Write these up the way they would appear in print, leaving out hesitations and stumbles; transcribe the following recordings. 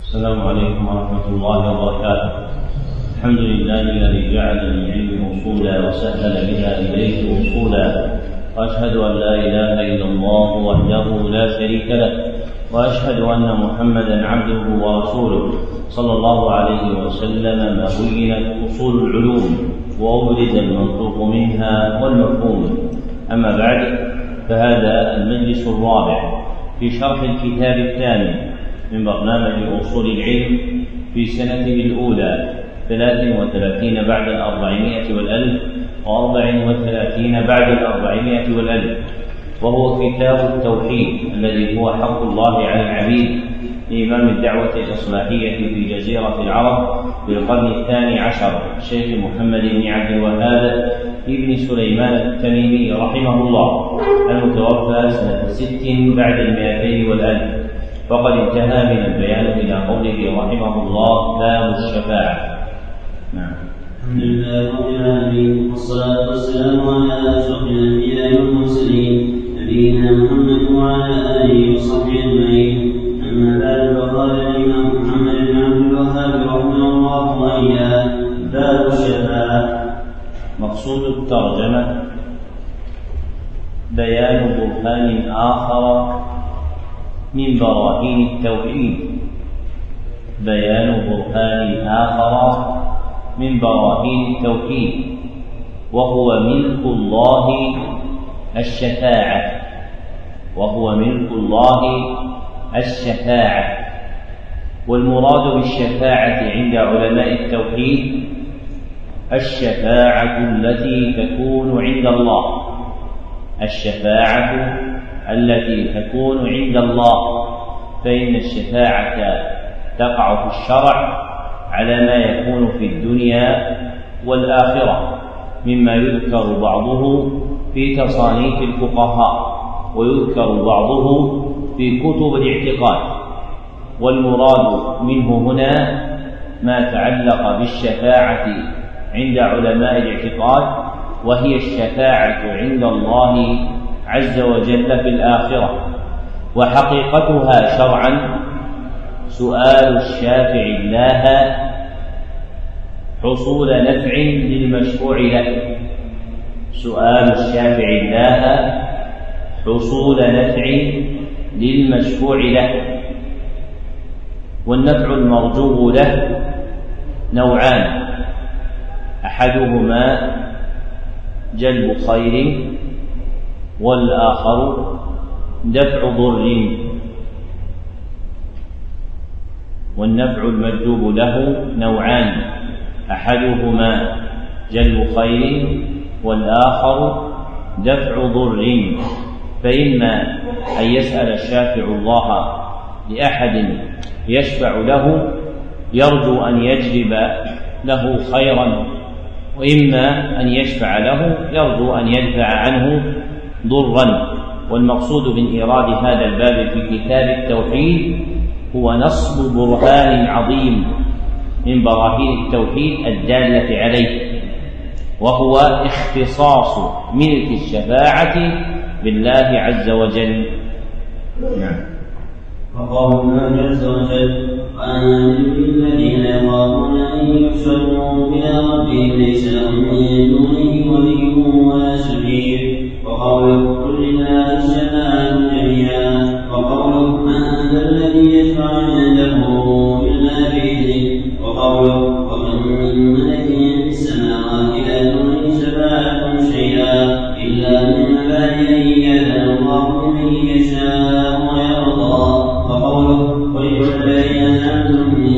السلام عليكم ورحمة الله وبركاته. الحمد لله الذي جعل للعلم أصولا وسهل بها إليه وصولا، وأشهد أن لا إله إلا الله وحده لا شريك له، وأشهد أن محمدا عبده ورسوله صلى الله عليه وسلم. ما بينت أصول العلوم وأبرز المنطوق منها والمفهوم. أما بعد، فهذا المجلس الرابع في شرح الكتاب الثامن من برنامج أصول العلم في سنته الأولى 33 بعد 400 والألف و34 بعد 400 والألف، وهو كتاب التوحيد الذي هو حق الله على العبيد لإمام الدعوة الإصلاحية في جزيرة العرب في القرن الثاني عشر الشيخ محمد بن عبد الوهاب ابن سليمان التميمي رحمه الله، المتوفى سنة 6 بعد 200 والألف. وقد انتهى من البيان إلى قوله رحمه الله: باب الشفاعة. نعم. الحمد لله رب العالمين، والصلاة والسلام على أشرف الأنبياء والمرسلين نبينا محمد وعلى آله وصحبه أجمعين. أما بعد، فقال الإمام محمد بن عبد الوهاب رحمه الله وإياه: باب الشفاعة. مقصود الترجمة بيان برهان آخر من براهين التوحيد، بيان برهان آخر من براهين التوحيد، وهو ملك الله الشفاعة، وهو ملك الله الشفاعة. والمراد بالشفاعة عند علماء التوحيد الشفاعة التي تكون عند الله، الشفاعة التي تكون عند الله، فإن الشفاعة تقع في الشرع على ما يكون في الدنيا والآخرة، مما يذكر بعضه في تصانيف الفقهاء ويذكر بعضه في كتب الاعتقاد. والمراد منه هنا ما تعلق بالشفاعة عند علماء الاعتقاد، وهي الشفاعة عند الله عز وجل في الآخرة. وحقيقتها شرعا سؤال الشافع الله حصول نفع للمشفوع له، سؤال الشافع الله حصول نفع للمشفوع له. والنفع المرجو له نوعان: أحدهما جلب خير، والآخر دفع ضر. والنفع المجلوب له نوعان: أحدهما جلب خير، والآخر دفع ضر. فإما أن يسأل الشافع الله لأحد يشفع له يرجو أن يجلب له خيرا، وإما أن يشفع له يرجو أن يدفع عنه ضرا. والمقصود من إيراد هذا الباب في كتاب التوحيد هو نصب برهان عظيم من براهين التوحيد الدالة عليه، وهو اختصاص ملك الشفاعة بالله عز وجل. نعم. وقال الله عز وجل: وأنذر الذين يخافون أن يحشروا إلى ربهم ليس لهم من دونه ولي ولا شفيع. وقوله: قل لله الشفاعة جميعا. وقوله: من ذا الذي يشفع عنده إلا بإذنه. وقوله: وكم من ملك في السماوات لا تغني شفاعتهم شيئا إلا من بعد أن يأذن الله لمن يشاء ويرضى. وقوله: قل الذين زعمتم من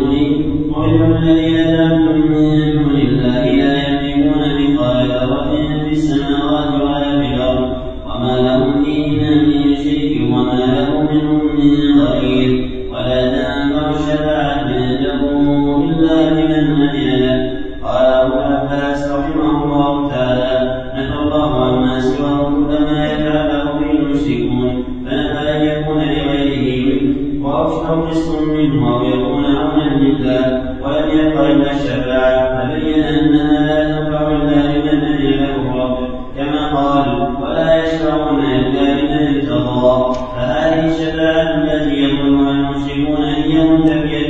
دون الله لا يملكون مثقال ذرة في السماوات ولا في الأرض وما لهم فيهما من شرك وما له منهم من ظهير. ولا تنفع الشفاعة عنده إلا لمن أذن له. قال أبو العباس رحمه الله تعالى: نفى الله عما سواه كلما يتعلق به المشركون، فنفى أن يكون لغيره أو قسط منه أو يكون عونا لله، ولم يبق إلا الشفاعة، فبين أنها لا تنفع إلا لمن أذن له ربه، كما قال: ولا يشفعون إلا لمن ارتضى. فهذه الشفاعة التي يظنها المشركون أن منتفية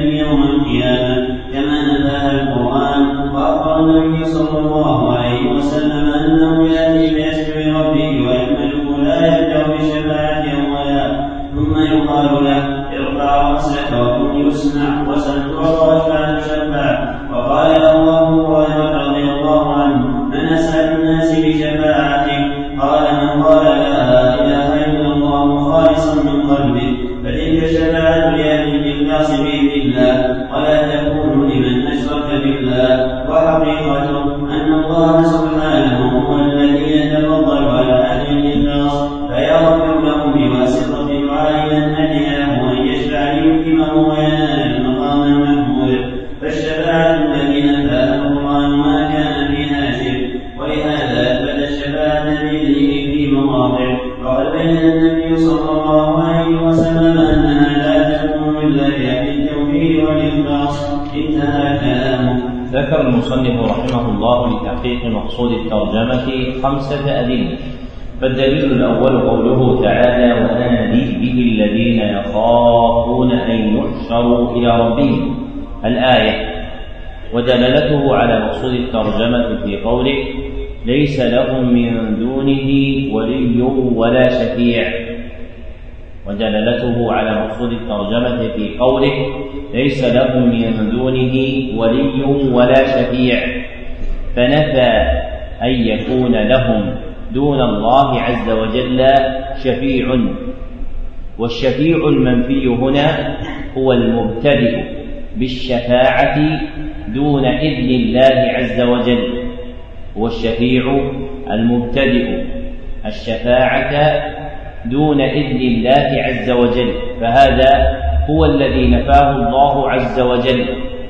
شجرة يسمع وستعطى ولا تشفع. وقال له أبو هريرة رضي الله عنه: من أسعد الناس بشفاعتك؟ قال: من قال لا إله إلا الله خالصا من قلبه، فتلك الشفاعة لأهل الإخلاص بإذن الله، ولا تكون لمن أشرك بالله. وحقيقته أن الله سبحانه هو الذي يتفضل على أهل الإخلاص فيغفر لهم بواسطة دعاء من أدناه أن يشفع ليكرمه وينال المقام المحمود. فالشفاعة التي نفاها القرآن ما كان فيها شرك، ولهذا أثبت الشفاعة بإذنه في مواضع، وقد بين النبي صلى الله عليه وسلم أنها لا تكون إلا بأهل التوحيد والإخلاص. انتهى كلامه. ذكر المصنف رحمه الله لتحقيق مقصود الترجمة 5 أدلة. فالدليل الأول قوله تعالى: وأنادي به الذين يخافون أن يحشروا إلى ربهم، الآية. ودلالته على مقصود الترجمة في قوله: ليس لهم من دونه ولي ولا شفيع. ودلالته على مقصود الترجمة في قوله: ليس لهم من دونه ولي ولا شفيع، فنفى أن يكون لهم دون الله عز وجل شفيع. والشفيع المنفي هنا هو المبتدئ بالشفاعة دون إذن الله عز وجل، والشفيع المبتدئ الشفاعة دون إذن الله عز وجل، فهذا هو الذي نفاه الله عز وجل.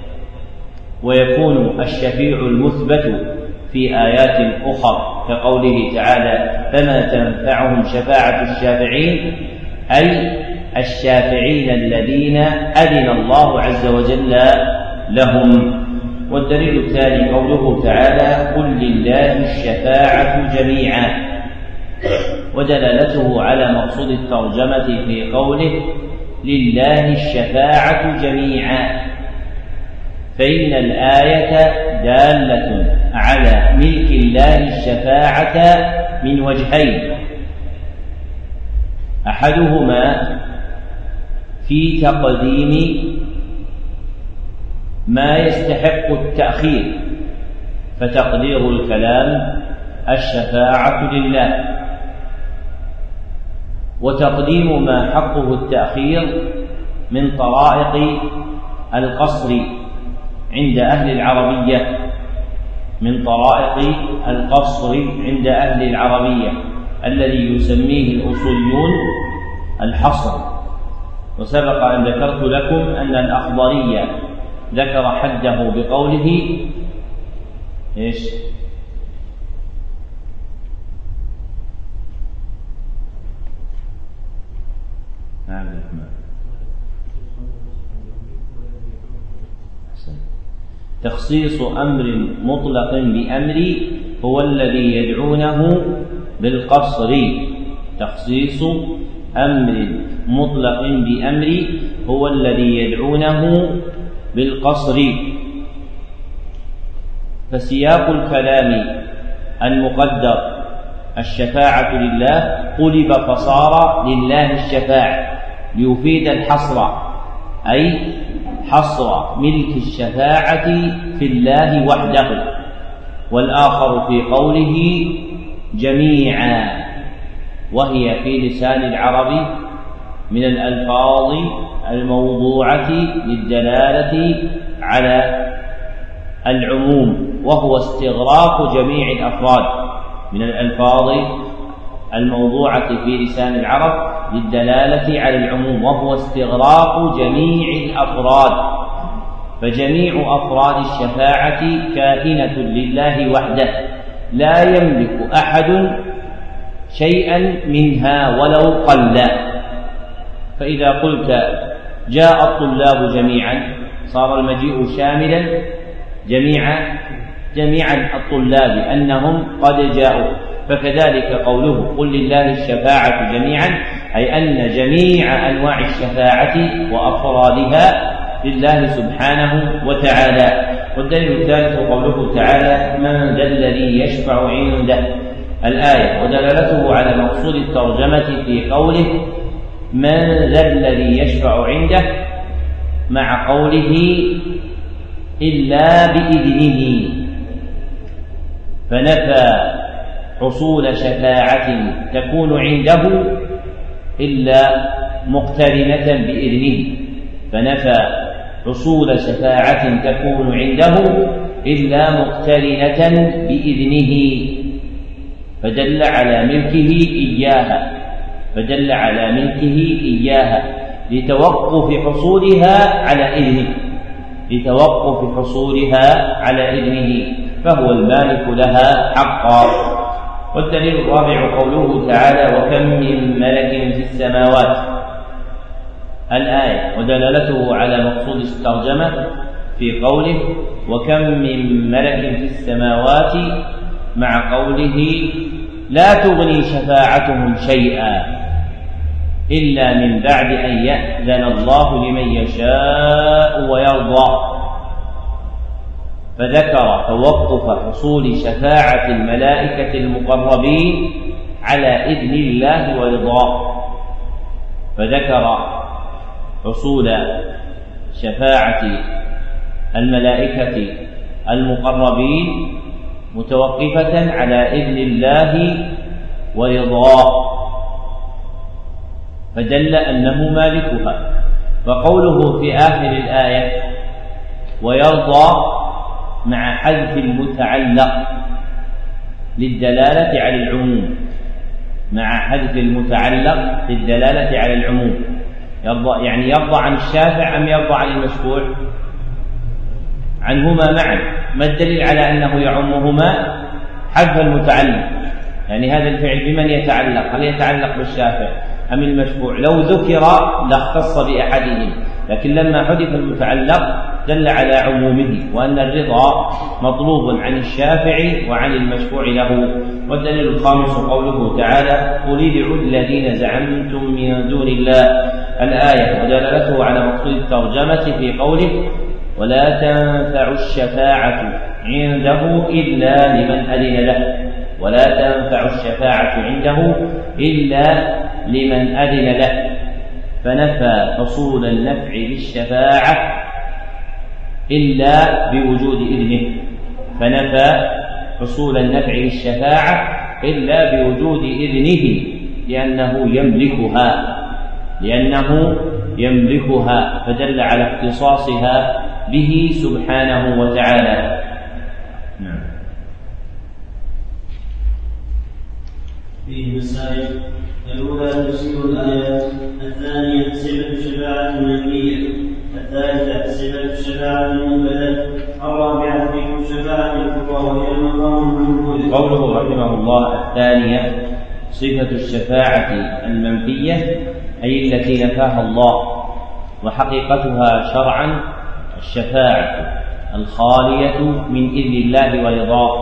ويكون الشفيع المثبت في آيات أخرى كقوله تعالى: فما تنفعهم شفاعة الشافعين، أي الشافعين الذين أذن الله عز وجل لهم. والدليل الثاني قوله تعالى: قل لله الشفاعة جميعا. ودلالته على مقصود الترجمة في قوله: لله الشفاعة جميعا، فإن الآية دالة على ملك الله الشفاعة من وجهين: أحدهما في تقديم ما يستحق التأخير، فتقدير الكلام: الشفاعة لله. وتقديم ما حقه التأخير من طرائق القصر عند أهل العربية، من طرائق القصر عند أهل العربية الذي يسميه الأصوليون الحصر. وسبق أن ذكرت لكم أن الأخضري ذكر حده بقوله: إيش؟ تخصيص أمر مطلق بأمر هو الذي يدعونه بالقصر. تخصيص أمر مطلق بأمر هو الذي يدعونه بالقصر. فسياق الكلام المقدر الشفاعة لله قلب فصار لله الشفاعة ليفيد الحصر، أي حصر ملك الشفاعة في الله وحده. والآخر في قوله جميعا، وهي في لسان العرب من الألفاظ الموضوعة للدلالة على العموم، وهو استغراق جميع الأفراد. من الألفاظ الموضوعة في لسان العرب للدلالة على العموم، وهو استغراق جميع الأفراد. فجميع أفراد الشفاعة كائنة لله وحده، لا يملك أحد شيئا منها ولو قل. فإذا قلت جاء الطلاب جميعا صار المجيء شاملا جميع الطلاب أنهم قد جاءوا. فكذلك قوله قل لله الشفاعة جميعا، أي أن جميع أنواع الشفاعة وأفرادها لله سبحانه وتعالى. والدليل الثالث قوله تعالى من ذا الذي يشفع عنده، الآية. ودلالته على مقصود الترجمة في قوله من ذا الذي يشفع عنده، مع قوله إلا بإذنه، فنفى حصول شفاعة تكون عنده إلا مقترنة بإذنه، فنفى حصول شفاعة تكون عنده إلا مقترنة بإذنه، فدل على ملكه إياها لتوقف حصولها على إذنه، فهو المالك لها حقا. والدليل الرابع قوله تعالى وكم من ملك في السماوات، الآية، ودلالته على مقصود الترجمة في قوله وكم من ملك في السماوات مع قوله لا تغني شفاعتهم شيئا إلا من بعد أن يأذن الله لمن يشاء ويرضى، فذكر توقف حصول شفاعة الملائكة المقربين على إذن الله ورضاه، فذكر حصول شفاعة الملائكة المقربين متوقفة على إذن الله ورضاه، فدل أنه مالكها. فقوله في آخر الآية ويرضى مع حذف المتعلق للدلالة على العموم، يرضى يعني يرضى عن الشافع أم يرضى عن المشفوع؟ عنهما معا. ما الدليل على أنه يعمهما؟ حذف المتعلق، يعني هذا الفعل بمن يتعلق؟ هل يتعلق بالشافع أم المشفوع؟ لو ذكر لاختص بأحدهم، لكن لما حذف المتعلق دل على عمومه وأن الرضا مطلوب عن الشافع وعن المشفوع له. والدليل الخامس قوله تعالى قل ادعوا الذين زعمتم من دون الله، الآية، ودلالته على مقصود الترجمة في قوله ولا تنفع الشفاعة عنده إلا لمن أذن له، ولا تنفع الشفاعة عنده إلا لمن أذن له، فنفى حصول النفع بالشفاعة إلا بوجود إذنه، لأنه يملكها، فدل على اختصاصها به سبحانه وتعالى. نعم. فيه مسائل: الأولى تفسير الآيات، الثانية صفة الشفاعة المنفية، الثالثة صفة الشفاعة المنبذة، الرابعة ذكر الشفاعة الكبرى وهي المقام المنبذ. قوله رحمه الله الثانية صفة الشفاعة المنفية أي التي نفاها الله، وحقيقتها شرعا الشفاعة الخالية من إذن الله ورضاه،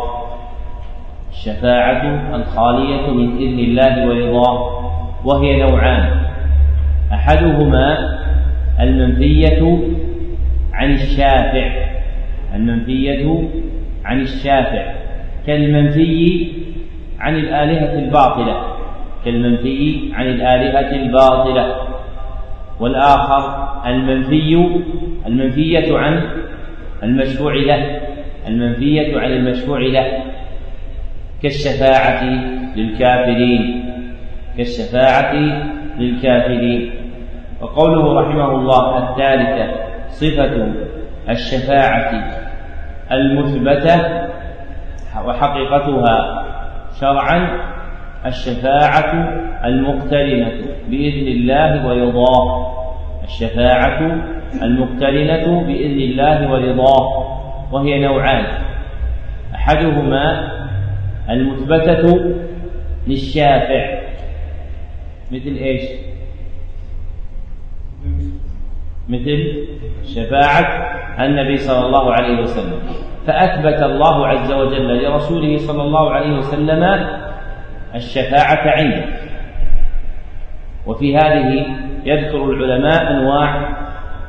وهي نوعان: أحدهما المنفية عن الشافع كالمنفي عن الآلهة الباطلة، والآخر المنفية عن المشفوع له، كالشفاعة للكافرين. وقوله رحمه الله الثالثة صفة الشفاعة المثبتة وحقيقتها شرعا الشفاعة المقترنة بإذن الله ورضاه، وهي نوعان: أحدهما المثبتة للشافع، مثل إيش؟ مثل شفاعة النبي صلى الله عليه وسلم، فأثبت الله عز وجل لرسوله صلى الله عليه وسلم الشفاعة عنده. وفي هذه يذكر العلماء أنواع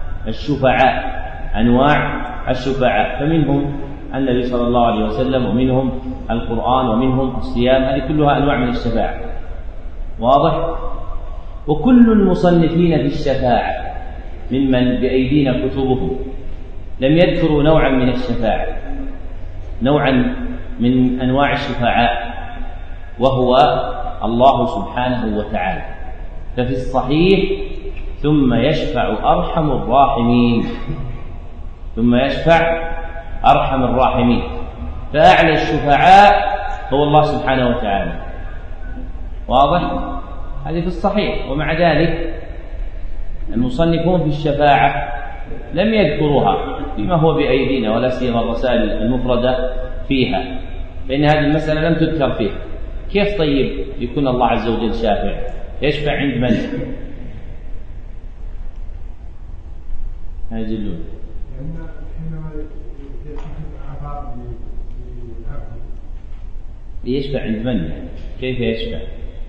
الشفعاء، فمنهم النبي صلى الله عليه وسلم، ومنهم القرآن، ومنهم الصيام، هذه كلها أنواع من الشفاعة، واضح؟ وكل المصنفين في الشفاعة ممن بأيدينا كتبهم لم يذكروا نوعا من الشفاعة، نوعا من أنواع الشفعاء، وهو الله سبحانه وتعالى. ففي الصحيح ثم يشفع أرحم الراحمين، ثم يشفع أرحم الراحمين، فأعلى الشفعاء هو الله سبحانه وتعالى. واضح؟ هذه في الصحيح. ومع ذلك المصنفون في الشفاعة لم يذكروها فيما هو بأيدينا، ولا سيما الرسائل المفردة فيها، فإن هذه المسألة لم تذكر فيها. كيف طيب يكون الله عز وجل شافع؟ يشفع عند من؟ هاجلون يشفع عند من؟ كيف يشفع؟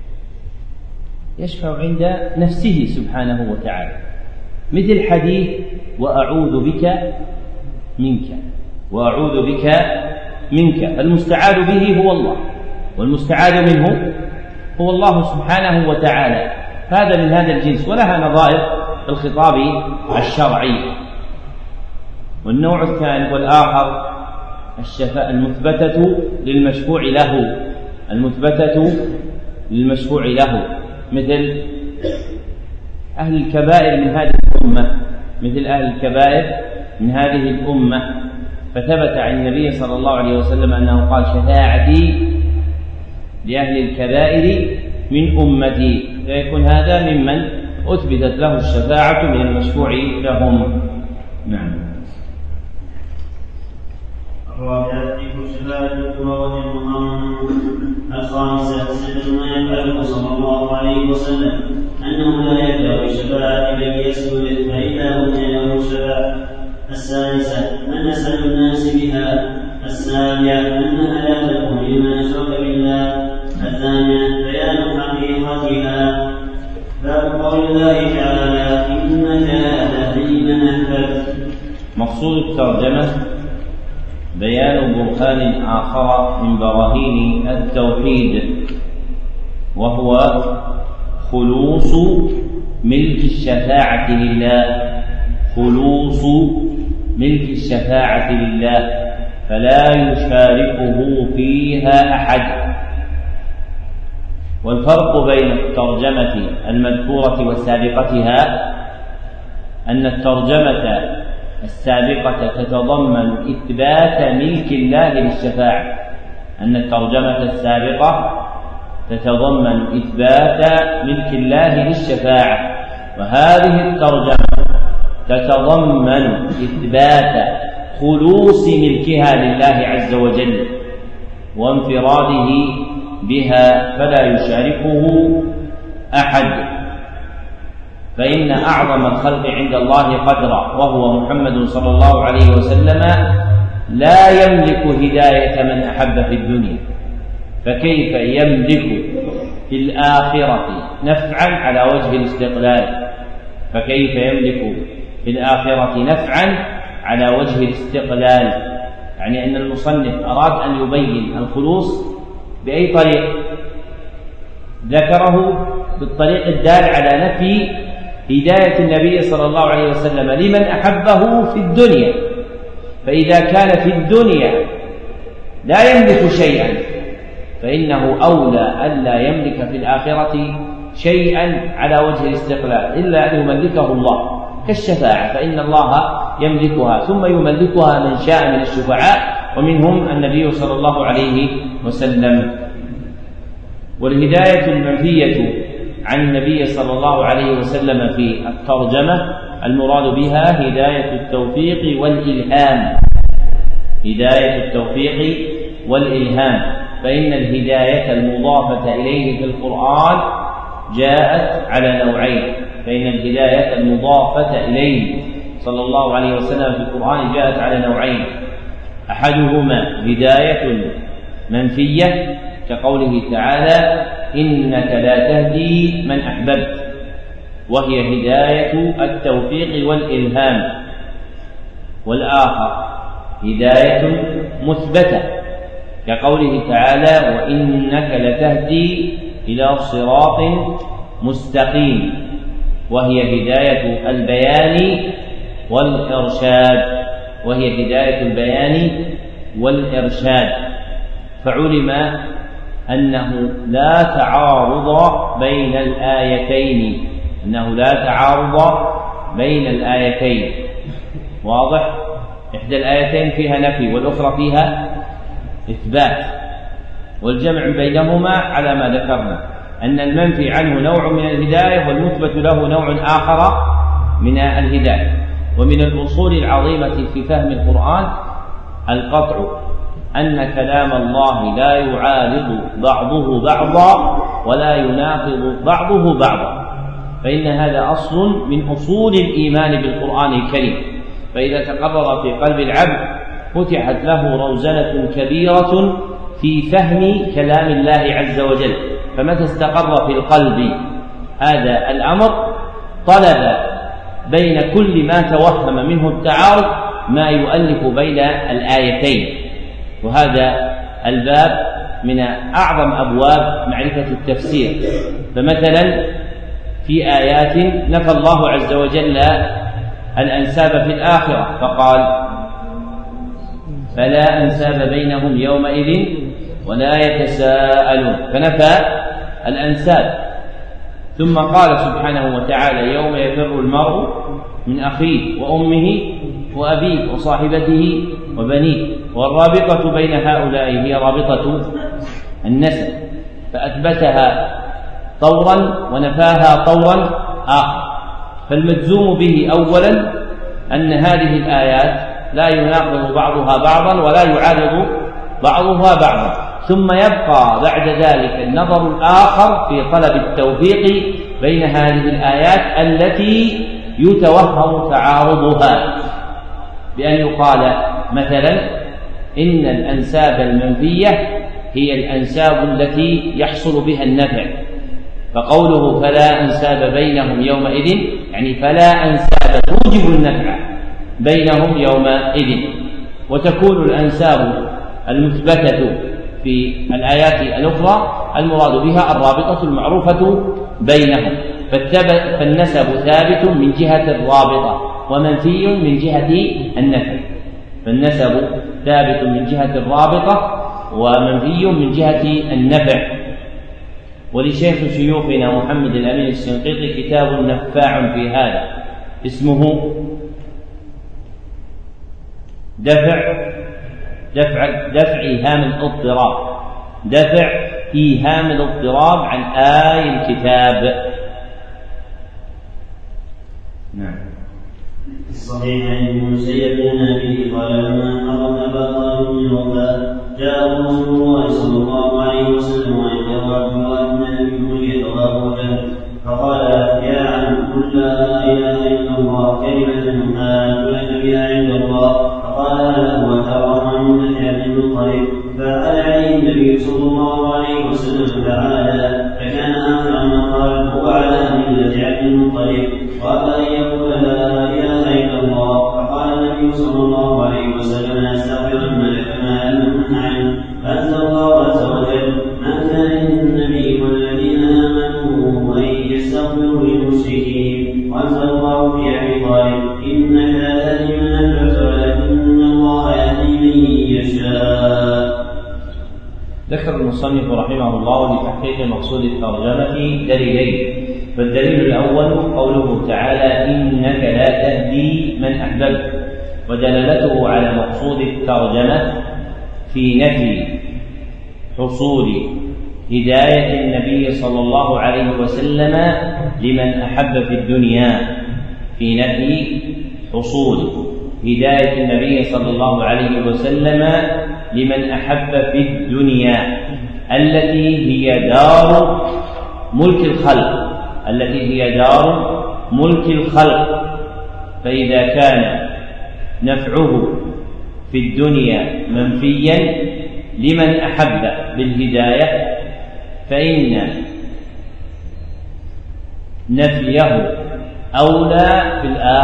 يشفع عند نفسه سبحانه وتعالى، مثل حديث وأعوذ بك منك، وأعوذ بك منك. المستعاذ به هو الله، والمستعاذ منه هو الله سبحانه وتعالى. هذا من هذا الجنس، ولها نظائر في الخطاب الشرعي. والنوع الثاني والآخر الشفاعة المثبتة للمشفوع له، المثبتة للمشفوع له، مثل أهل الكبائر من هذه الأمة، مثل أهل الكبائر من هذه الأمة. فثبت عن النبي صلى الله عليه وسلم أنه قال شفاعتي لأهل الكبائر من أمتي، فيكون هذا ممن أثبتت له الشفاعة من المشفوع لهم. نعم. الرابعة الشفاعة الكبرى الخامسة سنة ما يفعله صلى الله عليه وسلم أنه لا يبدأ بشفاعة من يسجد فإذا أذن له الشفاعة. السادسة من أسأل الناس بها. السابعة أنها لا تكون لمن أشرك بالله. الثامنة بيان حقيقتها. باب قول الله تعالى إنك لا تهدي من أحببت. مقصود الترجمة بيان برهان آخر من براهين التوحيد، وهو خلوص ملك الشفاعة لله، خلوص ملك الشفاعة لله، فلا يشاركه فيها أحد. والفرق بين الترجمة المذكورة وسابقتها أن الترجمة السابقة تتضمن إثبات ملك الله للشفاعة، أن الترجمة السابقة تتضمن إثبات ملك الله للشفاعة، وهذه الترجمة تتضمن إثبات خلوص ملكها لله عز وجل وانفراده بها، فلا يشاركه أحد. فإن أعظم الخلق عند الله قدرا وهو محمد صلى الله عليه وسلم لا يملك هداية من أحب في الدنيا، فكيف يملك في الآخرة نفعا على وجه الاستقلال؟ فكيف يملك في الآخرة نفعا على وجه الاستقلال؟ يعني أن المصنف أراد أن يبين الخلوص بأي طريق؟ ذكره بالطريق الدال على نفي هداية النبي صلى الله عليه وسلم لمن أحبه في الدنيا. فإذا كان في الدنيا لا يملك شيئا فإنه أولى ألا يملك في الآخرة شيئا على وجه الاستقلال إلا أن يملكه الله، كالشفاعة فإن الله يملكها ثم يملكها من شاء من الشفعاء، ومنهم النبي صلى الله عليه وسلم. والهداية المنفية عن النبي صلى الله عليه وسلم في الترجمة المراد بها هداية التوفيق والإلهام، هداية التوفيق والإلهام، فإن الهداية المضافة إليه في القرآن جاءت على نوعين، فإن الهداية المضافة إليه صلى الله عليه وسلم في القرآن جاءت على نوعين، أحدهما هداية منفية كقوله تعالى إنك لا تهدي من أحببت، وهي هداية التوفيق والإلهام. والآخر هداية مثبتة كقوله تعالى وإنك لتهدي إلى صراط مستقيم، وهي هداية البيان والإرشاد. فعلم أنه لا تعارض بين الآيتين، واضح؟ إحدى الآيتين فيها نفي والأخرى فيها إثبات، والجمع بينهما على ما ذكرنا أن المنفي عنه نوع من الهداية والمثبت له نوع آخر من الهداية. ومن الأصول العظيمة في فهم القرآن القطع أن كلام الله لا يعارض بعضه بعضا ولا يناقض بعضه بعضا، فإن هذا أصل من أصول الإيمان بالقرآن الكريم. فإذا تقرر في قلب العبد فتحت له روزنة كبيرة في فهم كلام الله عز وجل. فمتى استقر في القلب هذا الأمر طلب بين كل ما توهم منه التعارض ما يؤلف بين الآيتين. وهذا الباب من أعظم أبواب معرفة التفسير. فمثلا في آيات نفى الله عز وجل الأنساب في الآخرة فقال فلا أنساب بينهم يومئذ ولا يتساءلون، فنفى الأنساب. ثم قال سبحانه وتعالى يوم يفر المرء من أخيه وأمه وأبيه وصاحبته وبنيه، والرابطة بين هؤلاء هي رابطة النسب، فأثبتها طورا ونفاها طورا آخر. فالمجزوم به أولا أن هذه الآيات لا يناقض بعضها بعضا ولا يعارض بعضها بعضا. ثم يبقى بعد ذلك النظر الآخر في طلب التوفيق بين هذه الآيات التي يتوهم تعارضها، بأن يقال مثلا إن الأنساب المنفية هي الأنساب التي يحصل بها النفع، فقوله فلا أنساب بينهم يومئذ يعني فلا أنساب توجب النفع بينهم يومئذ. وتكون الأنساب المثبتة في الآيات الأخرى المراد بها الرابطة المعروفة بينهم، فالنسب ثابت من جهة الرابطة ومنفي من جهة النفع. فالنسب ثابت من جهة الرابطة ومنفي من جهة النفع. ولشيخ شيوخنا محمد الأمين الشنقيطي كتاب نفاع في هذا اسمه دفع إيهام الاضطراب عن آي الكتاب. نعم. الصحيح عن المسيب بن أبي قال لما أراد أبا طالب من الوفاة جاء رسول الله صلى الله عليه وسلم وعنده عبد الله بن أبي يتوافى له فقال يا عم قل لا إله إلا الله كلمة أحاج لك بها عند الله. فقال له وترى محمود بن المطلب فقال عليه النبي صلى الله عليه وسلم تعالى فكان آخر ما قال هو على ملة عبد المطلب قال أن يقول لا إله إلا الله. فقال النبي صلى الله عليه وسلم أستغفرن لك ما لم أنه عنه. فأنزل الله عز وجل ما كان للنبي والذين آمنوا أن يستغفروا للمشركين. وأنزل الله في أبي طالب إنك لا تهدي من أحببت ولكن الله يهدي من يشاء. ذكر المصنف رحمه الله لتحقيق مقصود الترجمة دليلين. فالدليل الأول قوله تعالى إنك لا تهدي من أحببت، ودلالته على مقصود الترجمة في نفي حصول هداية النبي صلى الله عليه وسلم لمن أحب في الدنيا، في نفي حصول هداية النبي صلى الله عليه وسلم لمن أحب في الدنيا التي هي دار ملك الخلق. فإذا كان نفعه في الدنيا منفيا لمن أحب بالهداية فإن نفيه أولى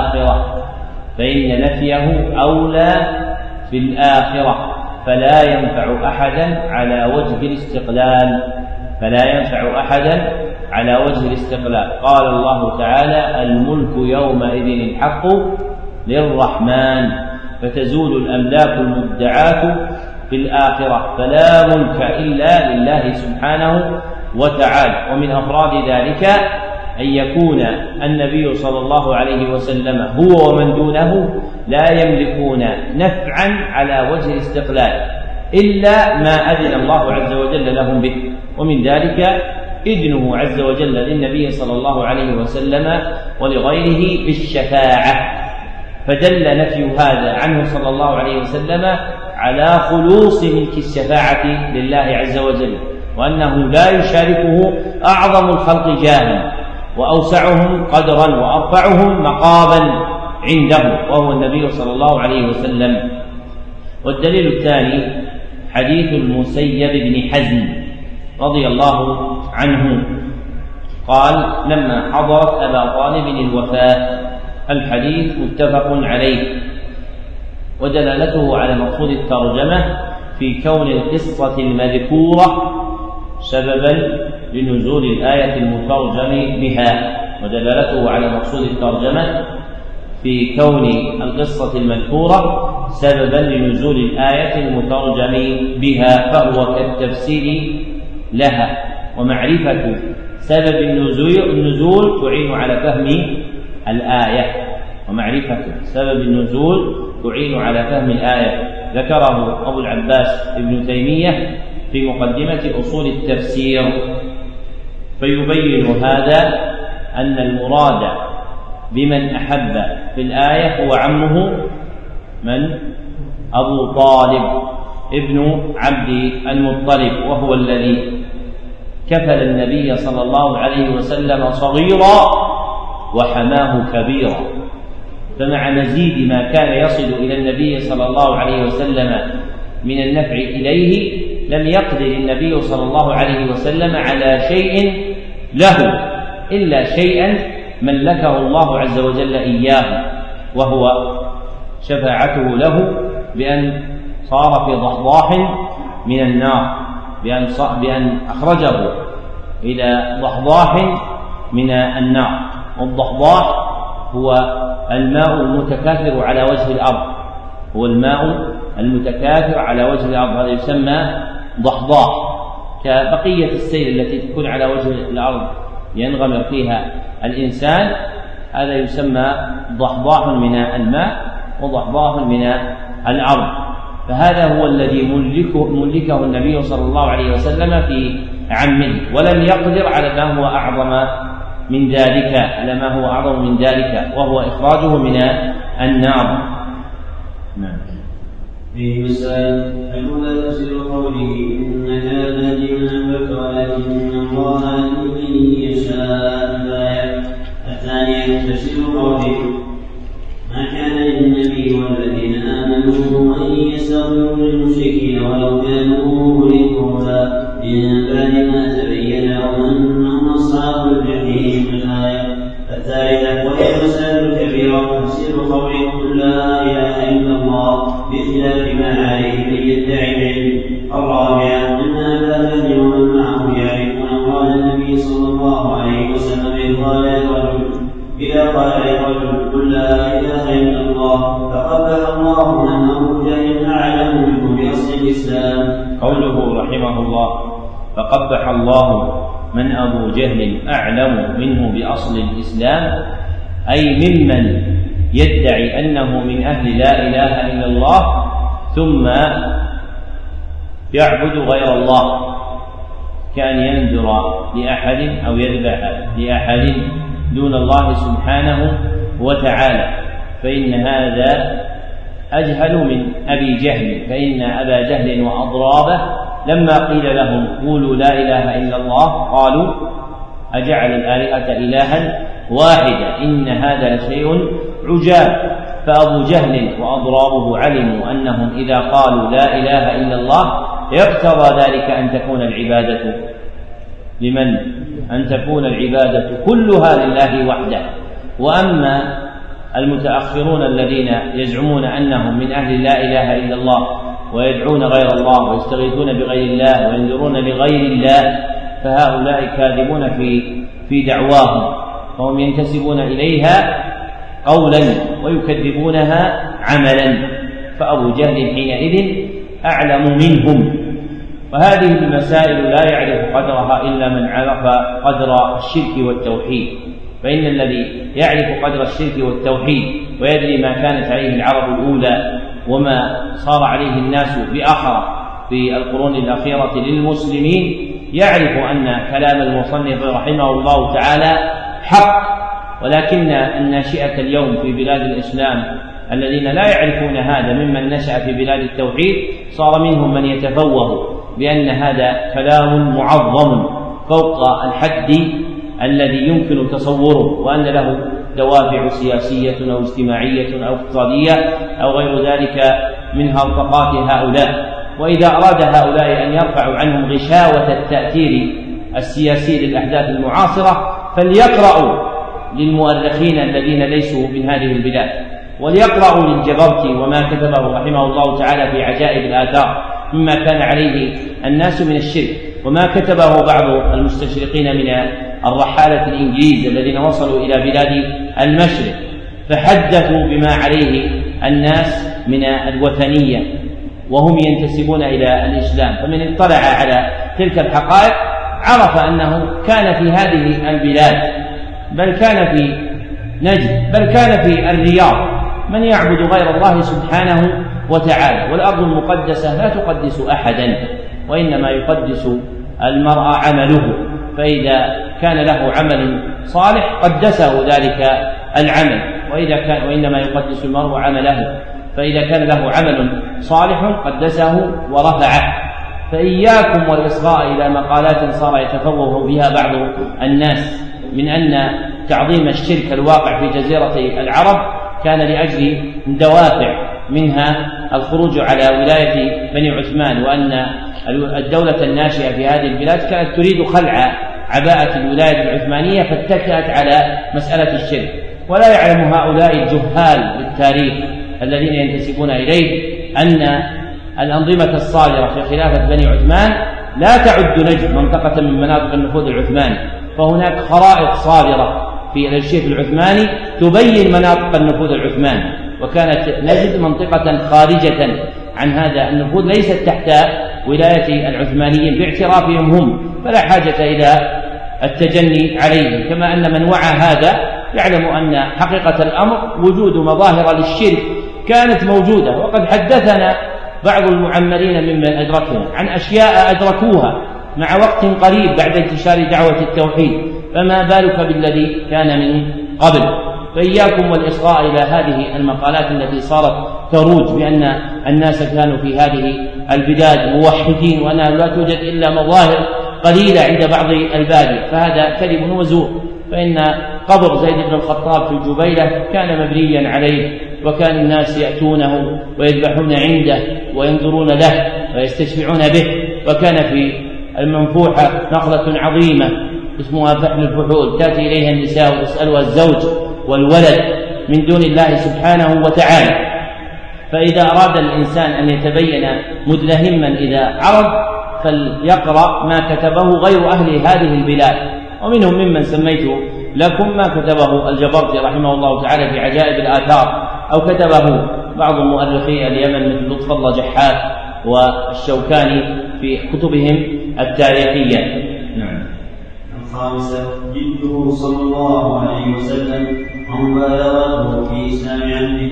في الآخرة، فلا ينفع أحدا على على وجه الاستقلال. قال الله تعالى: الملك يومئذ الحق للرحمن، فتزول الأملاك المدعاة في الآخرة، فلا ملك إلا لله سبحانه وتعالى. ومن أفراد ذلك أن يكون النبي صلى الله عليه وسلم هو ومن دونه لا يملكون نفعا على وجه الاستقلال إلا ما أذن الله عز وجل لهم به، ومن ذلك إذنه عز وجل للنبي صلى الله عليه وسلم ولغيره بالشفاعة، فدل نفي هذا عنه صلى الله عليه وسلم على خلوص ملك الشفاعة لله عز وجل، وأنه لا يشاركه أعظم الخلق جاها وأوسعهم قدرا وأرفعهم مقاما عنده، وهو النبي صلى الله عليه وسلم. والدليل الثاني حديث المسيب بن حزم رضي الله عنه قال: لما حضرت أبا طالب الوفاة. الحديث متفق عليه، ودلالته على مقصود الترجمة في كون القصة المذكورة سببا لنزول الآية المترجم بها، ودلالته على مقصود الترجمة في كون القصة المذكورة سببا لنزول الآية المترجم بها، فهو كالتفسير لها. ومعرفة سبب النزول تعين على فهم الآية، ومعرفة سبب النزول تعين على فهم الآية. ذكره أبو العباس ابن تيمية في مقدمة أصول التفسير، فيبين هذا أن المراد بمن أحب في الآية هو عمه من؟ أبو طالب ابن عبد المطلب، وهو الذي كفل النبي صلى الله عليه وسلم صغيرا وحماه كبيرا، فمع مزيد ما كان يصل إلى النبي صلى الله عليه وسلم من النفع إليه لم يقدر النبي صلى الله عليه وسلم على شيء له إلا شيئا ملكه الله عز وجل إياه، وهو شفاعته له بأن صار في ضحضاح من النار، بأن أخرجه إلى ضحضاح من النار. والضحضاح هو الماء المتكاثر على وجه الأرض، هو الماء المتكاثر على وجه الأرض، هذا يسمى ضحضاح، كبقية السيل التي تكون على وجه الأرض ينغمر فيها الإنسان، هذا يسمى ضحضاح من الماء وضحضاح من الأرض. فهذا هو الذي ملكه النبي صلى الله عليه وسلم في عمه، ولم يقدر على ما هو أعظم من ذلك، وهو إخراجه من النار. نعم. في مسائل الأولى تفسير قوله: إنك تهدي من أحببت ولكن الله يهدي من يشاء. الآية الثانية تفسير قوله: ما كان للنبي والذين آمنوا أن يستغفروا للمشركين ولو كانوا أولي قربى من بعد ما تبين لهم أنهم أصحاب الجحيم. الآية الثالثة وهي مسائل كبيرة تفسير قوله: قل لا إله إلا الله بخلاف ما عليه من يدعي العلم. الرابعة أن أبا جهل ومن معه يعرفون قال النبي صلى الله عليه وسلم إذا قال لرجل: قل لا إله إلا الله، فقبح الله من أبو جهل أعلم منه بأصل الإسلام. قوله رحمه الله: فقبح الله من أبو جهل أعلم منه بأصل الإسلام، أي ممن يدعي أنه من أهل لا إله إلا الله ثم يعبد غير الله، كأن ينذر لأحد أو يذبح لأحد دون الله سبحانه وتعالى، فإن هذا أجهل من أبي جهل. فإن أبا جهل وأضرابه لما قيل لهم قولوا لا إله إلا الله قالوا: أجعل الآلهة إلها واحدا إن هذا لشيء عجاب. فأبو جهل وأضرابه علموا أنهم إذا قالوا لا إله إلا الله يقتضى ذلك أن تكون العبادة لمن؟ أن تكون العبادة كلها لله وحده. وأما المتأخرون الذين يزعمون أنهم من أهل لا إله إلا الله ويدعون غير الله ويستغيثون بغير الله وينذرون لغير الله، فهؤلاء كاذبون في دعواهم، فهم ينتسبون إليها قولا ويكذبونها عملا، فأبو جهل حينئذ أعلم منهم. وهذه المسائل لا يعرف قدرها إلا من عرف قدر الشرك والتوحيد، فإن الذي يعرف قدر الشرك والتوحيد ويدري ما كانت عليه العرب الأولى وما صار عليه الناس في القرون الأخيرة للمسلمين يعرف أن كلام المصنف رحمه الله تعالى حق، ولكن الناشئة اليوم في بلاد الإسلام الذين لا يعرفون هذا ممن نشأ في بلاد التوحيد صار منهم من يتفوه بأن هذا كلام معظم فوق الحد الذي يمكن تصوره، وأن له دوافع سياسية أو اجتماعية أو اقتصادية أو غير ذلك من هرطقات هؤلاء. وإذا أراد هؤلاء أن يرفعوا عنهم غشاوة التأثير السياسي للأحداث المعاصرة فليقرأوا للمؤرخين الذين ليسوا من هذه البلاد، وليقرأوا للجبرتي وما كتبه رحمه الله تعالى في عجائب الآثار مما كان عليه الناس من الشرك، وما كتبه بعض المستشرقين من الرحالة الإنجليز الذين وصلوا إلى بلاد المشرق فحدثوا بما عليه الناس من الوثنية وهم ينتسبون إلى الإسلام. فمن اطلع على تلك الحقائق عرف أنه كان في هذه البلاد، بل كان في نجد، بل كان في الرياض من يعبد غير الله سبحانه وتعالى. والأرض المقدسة لا تقدس أحدا، وإنما يقدس المرء عمله، فإذا كان له عمل صالح قدسه ذلك العمل، وإنما يقدس المرء عمله، فإذا كان له عمل صالح قدسه ورفعه. فإياكم والإصغاء إلى مقالات صار يتفوه بها بعض الناس من أن تعظيم الشرك الواقع في جزيرة العرب كان لأجل دوافع، منها الخروج على ولاية بني عثمان، وأن الدولة الناشئة في هذه البلاد كانت تريد خلع عباءة الولاية العثمانية فاتكأت على مسألة الشرك. ولا يعلم هؤلاء الجهال بالتاريخ الذين ينتسبون إليه أن الأنظمة الصادرة في خلافة بني عثمان لا تعد نجد منطقة من مناطق النفوذ العثماني، فهناك خرائط صادرة في الأرشيف العثماني تبين مناطق النفوذ العثماني، وكانت نجد منطقة خارجة عن هذا النفوذ ليست تحت ولاية العثمانيين باعترافهم هم، فلا حاجة إلى التجني عليهم. كما أن من وعى هذا يعلم أن حقيقة الأمر وجود مظاهر للشرك كانت موجودة، وقد حدثنا بعض المعمرين ممن أدركنا عن أشياء أدركوها مع وقت قريب بعد انتشار دعوة التوحيد، فما بالك بالذي كان من قبل. فإياكم والإصغاء إلى هذه المقالات التي صارت تروج بأن الناس كانوا في هذه البلاد موحدين وأنها لا توجد إلا مظاهر قليلة عند بعض البادية، فهذا كذب وزور. فإن قبر زيد بن الخطاب في الجبيلة كان مبنيا عليه، وكان الناس يأتونه ويذبحون عنده وينظرون له ويستشفعون به. وكان في المنفوحة نخلة عظيمة اسمها فحل الفحول تأتي إليها النساء ويسألها الزوج والولد من دون الله سبحانه وتعالى. فإذا أراد الإنسان أن يتبين مدلهما إذا عرض فليقرأ ما كتبه غير أهل هذه البلاد، ومنهم ممن سميت لكم ما كتبه الجبرتي رحمه الله تعالى في عجائب الآثار، أو كتبه بعض مؤرخي اليمن مثل لطف الله جحات والشوكاني في كتبهم التاريخية. نعم. الخامسة جده صلى الله عليه وسلم ومبالغته في إسلام عمه.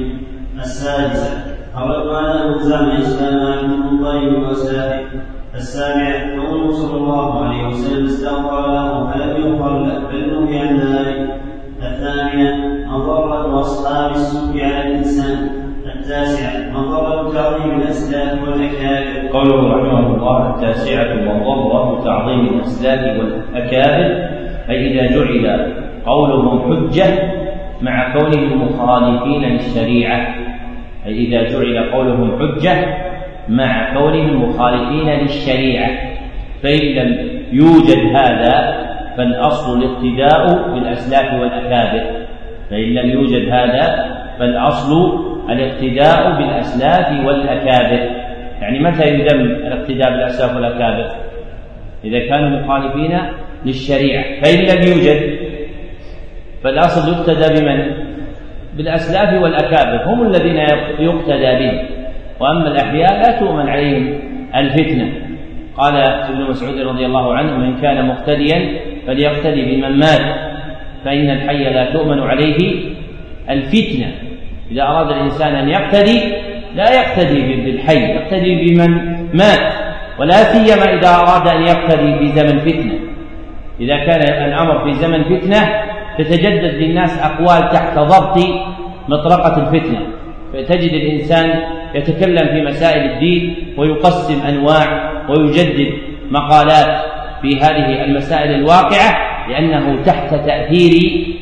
السادسة الرد على من زعم إسلام عبد المطلب وأسلافه. السابعة قوله صلى الله عليه وسلم استغفر له فلم يغفر له بل نهي عن ذلك. الثامنة مضرة أصحاب السوء على الإنسان. التاسعة مضرة تعظيم الأسلاف والأكابر. قوله رحمه الله التاسعة مضرة تعظيم الأسلاف والأكابر، أي إذا جعل قولهم حجة مع كونهم مخالفين للشريعة، أي إذا جعل قولهم حجة مع كونهم مخالفين للشريعة. فإن لم يوجد هذا فالأصل الاقتداء بالأسلاف والأكابر، فإن لم يوجد هذا فالأصل الاقتداء بالأسلاف والأكابر. يعني متى يذم الاقتداء بالأسلاف والأكابر؟ إذا كانوا مخالفين للشريعة. فإن لم يوجد فالأصل يقتدى بمن؟ بالأسلاف والأكابر، هم الذين يقتدى بهم، وأما الأحياء لا تؤمن عليهم الفتنة. قال ابن مسعود رضي الله عنه: من كان مقتديا فليقتدي بمن مات، فإن الحي لا تؤمن عليه الفتنة. إذا أراد الإنسان أن يقتدي لا يقتدي بالحي، يقتدي بمن مات، ولا سيما إذا أراد أن يقتدي في زمن فتنة. إذا كان الأمر في زمن فتنة تتجدد للناس أقوال تحت ضبط مطرقة الفتنة، فتجد الإنسان يتكلم في مسائل الدين ويقسم أنواع ويجدد مقالات في هذه المسائل الواقعة، لأنه تحت تأثير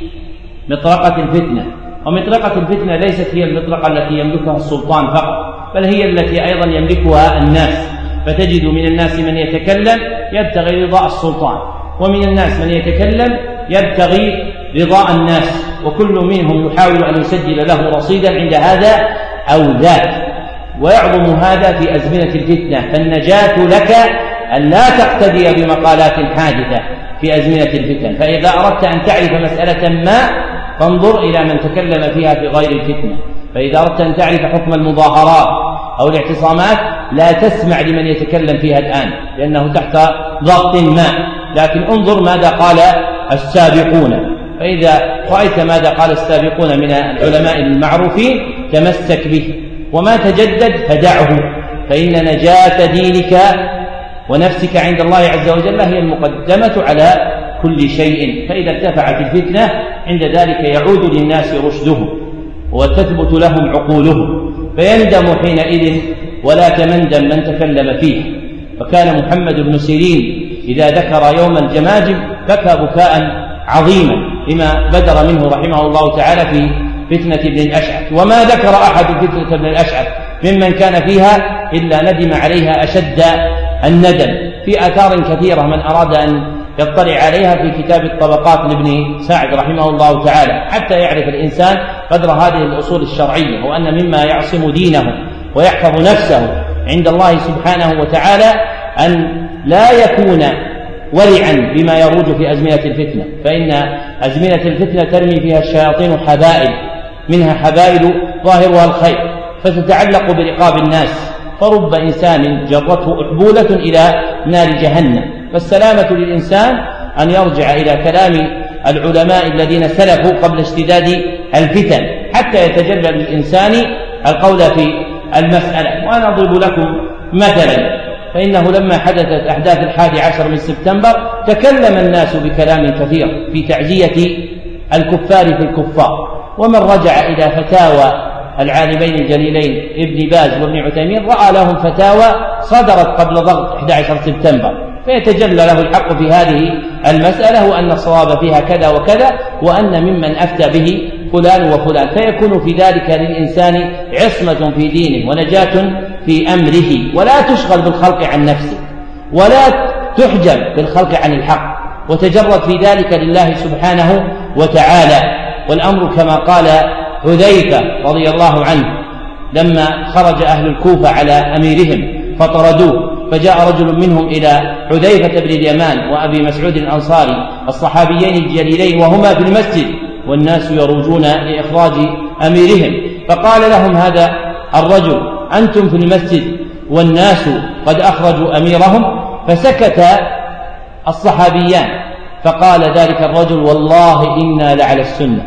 مطرقة الفتنة. ومطرقة الفتنة ليست هي المطرقة التي يملكها السلطان فقط، بل هي التي أيضا يملكها الناس. فتجد من الناس من يتكلم يبتغي رضاء السلطان، ومن الناس من يتكلم يبتغي رضاء الناس، وكل منهم يحاول أن يسجل له رصيدا عند هذا أو ذاك. ويعظم هذا في أزمنة الفتنة، فالنجاة لك أن لا تقتدي بمقالات حادثة في أزمنة الفتن. فإذا أردت أن تعرف مسألة ما فانظر إلى من تكلم فيها في غير الفتنة. فإذا أردت أن تعرف حكم المظاهرات أو الاعتصامات لا تسمع لمن يتكلم فيها الآن، لأنه تحت ضغط ما، لكن انظر ماذا قال السابقون. فإذا رأيت ماذا قال السابقون من العلماء المعروفين تمسك به، وما تجدد فدعه، فإن نجاة دينك ونفسك عند الله عز وجل هي المقدمة على كل شيء. فإذا ارتفعت الفتنة عند ذلك يعود للناس رشدهم وتثبت لهم عقولهم، فيندم حينئذ ولا تمندم من تكلم فيه. فكان محمد بن سيرين إذا ذكر يوم الجماجم بكى بكاء عظيما لما بدر منه رحمه الله تعالى في فتنة ابن الأشعث، وما ذكر أحد فتنة ابن الأشعث ممن كان فيها إلا ندم عليها أشد الندم. في آثار كثيرة من أراد أن يطلع عليها في كتاب الطبقات لابن سعد رحمه الله تعالى، حتى يعرف الإنسان قدر هذه الأصول الشرعية، وأن مما يعصم دينه ويحفظ نفسه عند الله سبحانه وتعالى أن لا يكون ولعا بما يروج في أزمنة الفتنة، فإن أزمنة الفتنة ترمي فيها الشياطين حبائل، منها حبائل ظاهرها الخير فتتعلق برقاب الناس، فرب إنسان جرته أحبولة إلى نار جهنم. فالسلامة للإنسان أن يرجع إلى كلام العلماء الذين سلفوا قبل اشتداد الفتن حتى يتجلى للإنسان القول في المسألة. وأنا أضرب لكم مثلا، فإنه لما حدثت أحداث 11 من سبتمبر تكلم الناس بكلام كثير في تعزية الكفار في الكفار، ومن رجع إلى فتاوى العالمين الجليلين ابن باز وابن عثيمين رأى لهم فتاوى صدرت قبل ضغط 11 سبتمبر، فيتجلى له الحق في هذه المسألة، وأن الصواب فيها كذا وكذا، وأن ممن أفتى به فلان وفلان، فيكون في ذلك للإنسان عصمة في دينه ونجاة في أمره، ولا تشغل بالخلق عن نفسه ولا تحجب بالخلق عن الحق، وتجرد في ذلك لله سبحانه وتعالى. والأمر كما قال حذيفة رضي الله عنه لما خرج أهل الكوفة على أميرهم فطردوه، فجاء رجل منهم إلى حذيفة بن اليمان وأبي مسعود الأنصاري الصحابيين الجليلين وهما في المسجد والناس يروجون لإخراج أميرهم، فقال لهم هذا الرجل: أنتم في المسجد والناس قد أخرجوا أميرهم؟ فسكت الصحابيان، فقال ذلك الرجل: والله إنا لعلى السنة.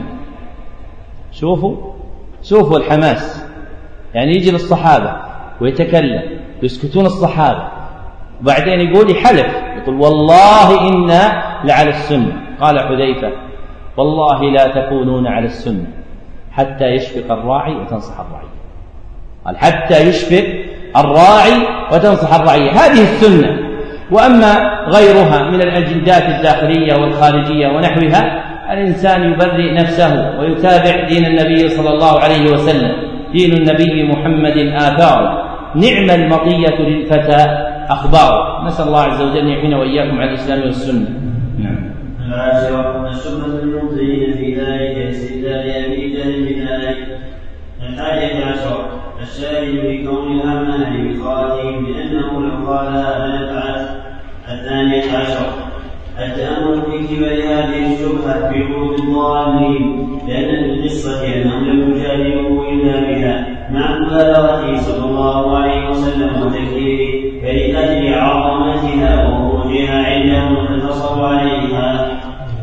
شوفوا الحماس، يعني يجي للصحابة ويتكلم يسكتون الصحابة، وبعدين يقول يحلف يقول: والله إنا لعلى السنة. قال حذيفة: والله لا تكونون على السنة حتى يشفق الراعي وتنصح الرعية. قال: حتى يشفق الراعي وتنصح الرعية، هذه السنة. وأما غيرها من الأجندات الداخلية والخارجية ونحوها، الإنسان يبرئ نفسه ويتابع دين النبي صلى الله عليه وسلم. دين النبي محمد آثار، نعم المطية للفتى أخبار. نسأل الله عز وجل أن يعيننا وإياكم على الإسلام والسنة. نعم. العاشرة الشبهة المبطلين في ذلك استدلال أبي جهل بذلك. 11 الشاهد بكون الأعمال بخاتهم بأنه لو قالها لنفعت، 12 التأمل في كبر هذه الشبهة في قلوب الضالين، لأن في القصة أنهم لم يجادلوه إلا بها مع مبالغته صلى الله عليه وسلم وتكفيره، فلأجل عظمتها وخروجها عندهم اقتصروا عليها.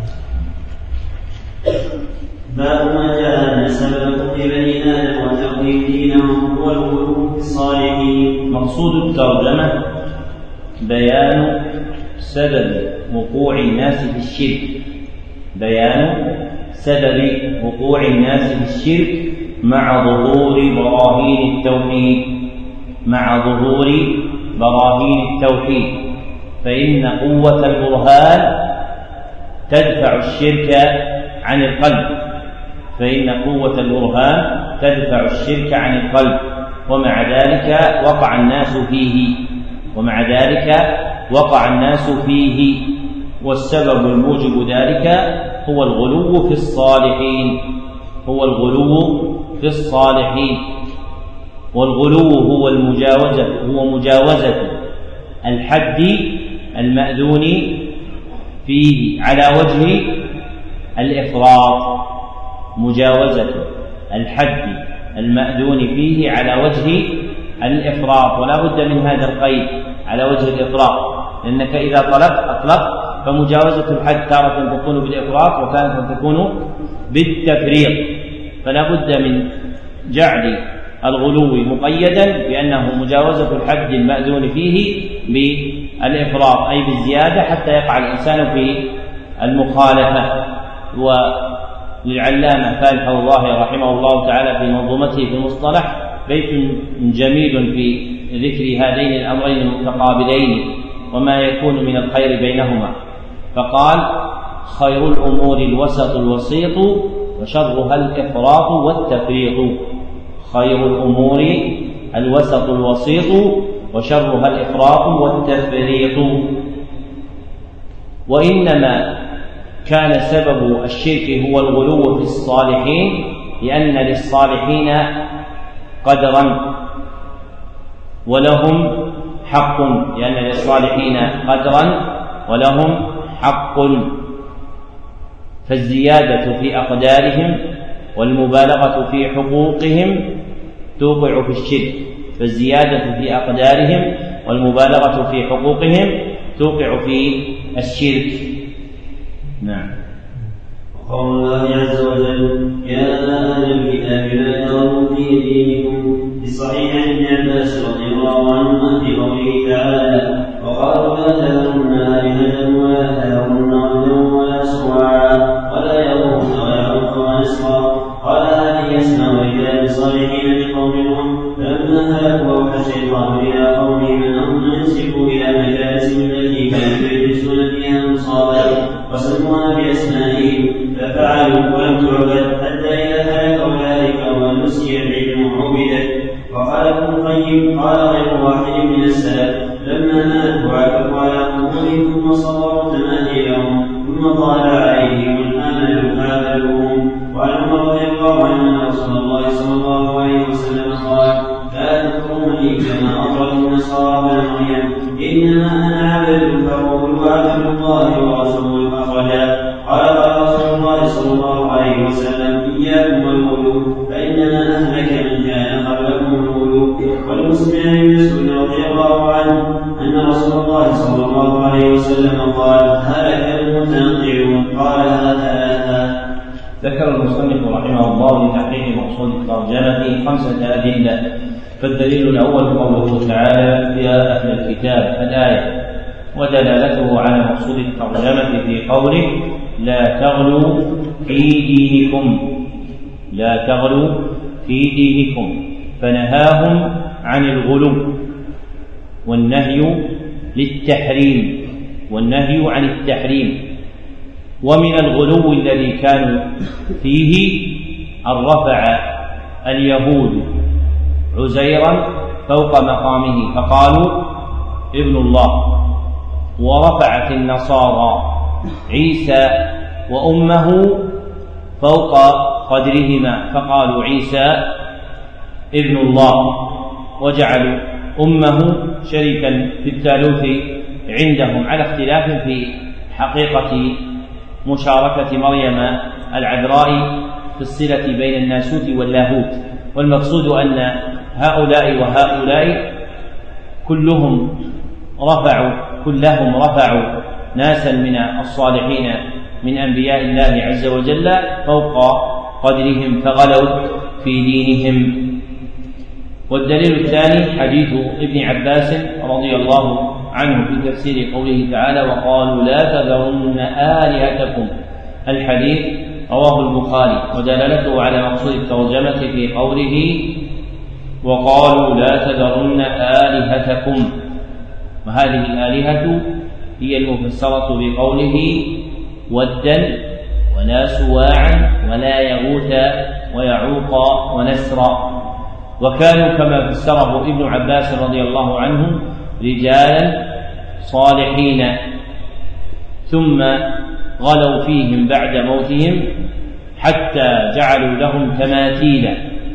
باب ما جاء أن سبب كفر بني آدم وتقويم دينهم هو الغلو في الصالحين. مقصود الترجمة بيان سبب وقوع الناس في الشرك، بيان سبب وقوع الناس في الشرك مع ظهور براهين التوحيد، مع ظهور براهين التوحيد، فإن قوة البرهان تدفع الشرك عن القلب، فإن قوة البرهان تدفع الشرك عن القلب، ومع ذلك وقع الناس فيه، ومع ذلك وقع الناس فيه، والسبب الموجب ذلك هو الغلو في الصالحين، هو الغلو في الصالحين. والغلو هو مجاوزة الحد المأذون فيه على وجه الإفراط، مجاوزة الحد المأذون فيه على وجه الإفراط، ولا بد من هذا القيد على وجه الإفراط، لأنك إذا أطلقت فمجاوزة الحد تارة تكون بالإفراط وتارة تكون بالتفريط، فلا بد من جعل الغلو مقيدا بأنه مجاوزة الحد المأذون فيه بالإفراط أي بالزيادة، حتى يقع الإنسان في المخالفة. وللعلامة فالح الله رحمه الله تعالى في منظومته في المصطلح بيت جميل في ذكر هذين الأمرين المتقابلين وما يكون من الخير بينهما، فقال: خير الأمور الوسط الوسيط وشرها الإفراط والتفريط. خير الأمور الوسط الوسيط وشرها الإفراط والتفريط. وإنما كان سبب الشرك هو الغلو في الصالحين، لأن للصالحين قدرا ولهم حق، لأن للصالحين قدرا ولهم حق، فالزيادة في أقدارهم والمبالغة في حقوقهم توقع في الشرك، فالزيادة في أقدارهم والمبالغة في حقوقهم توقع في الشرك. نعم. قول الله عز وجل: يا أهل الكتاب لا تغلوا في دينكم. في صحيح عن ابن عباس رضي الله عنهما في قوله تعالى: وقالوا لا تذرن آلهة ولا تذرن ودا ولا سواعا ولا يغوث ويعوق ونسرا. قال: هذه أسماء رجال صالحين لقوم نوح، فلما هلكوا أوحى الشيطان إلى قومهم أن ينسبوا إلى مجالسهم التي كانوا يجلسون فيها أنصابا وسموها بأسمائهم، ففعلوا ولم تعبد حتى إذا هلك أولئك ونسي العلم عبدت. وقال ابن القيم: قال غير واحد من السلف: لما ماتوا عكفوا على قبورهم ثم صبروا تماثيلهم ثم طال عليهم الامل فعبدوهم. وعن عمر رضي الله عنه ان رسول الله صلى الله عليه وسلم قال: لا تطروني كما اطرت النصارى ابن مريم، انما انا عبد فقولوا عبد الله ورسوله اخرجا. قال رسول الله صلى الله عليه وسلم: اياكم والغلو، فانما اهلك من كان قبلكم الغلو. والمسلم عن مسعود رضي الله عنه ان رسول الله صلى الله عليه وسلم قال: هلك المتنطعون. قال: هذا ذكر المصنف رحمه الله لتحقيق مقصود الترجمة 5 أدلة. فالدليل الأول قوله تعالى: يا أهل الكتاب الآية، ودلالته على مقصود الترجمة في قوله: لا تغلوا في دينكم، لا تغلوا في دينكم، فنهاهم عن الغلو، والنهي للتحريم، والنهي عن التحريم. ومن الغلو الذي كانوا فيه أن رفع اليهود عزيرا فوق مقامه فقالوا ابن الله، ورفعت النصارى عيسى وأمه فوق قدرهما فقالوا عيسى ابن الله، وجعلوا أمه شريكا في الثالوث عندهم على اختلاف في حقيقة مشاركة مريم العذراء في الصلة بين الناسوت واللاهوت. والمقصود أن هؤلاء وهؤلاء كلهم رفعوا ناسا من الصالحين من أنبياء الله عز وجل فوق قدرهم فغلوا في دينهم. والدليل الثاني حديث ابن عباس رضي الله عنه في تفسير قوله تعالى وقالوا لا تذرن آلهتكم، الحديث رواه البخاري، ودلالته على مقصود الترجمة في قوله وقالوا لا تذرن آلهتكم، وهذه الآلهة هي المفسرة بقوله ودا ولا سواعا ولا يغوث ويعوق ونسرا. وكانوا كما فسره ابن عباس رضي الله عنه رجالا صالحين ثم غلوا فيهم بعد موتهم حتى جعلوا لهم تماثيلا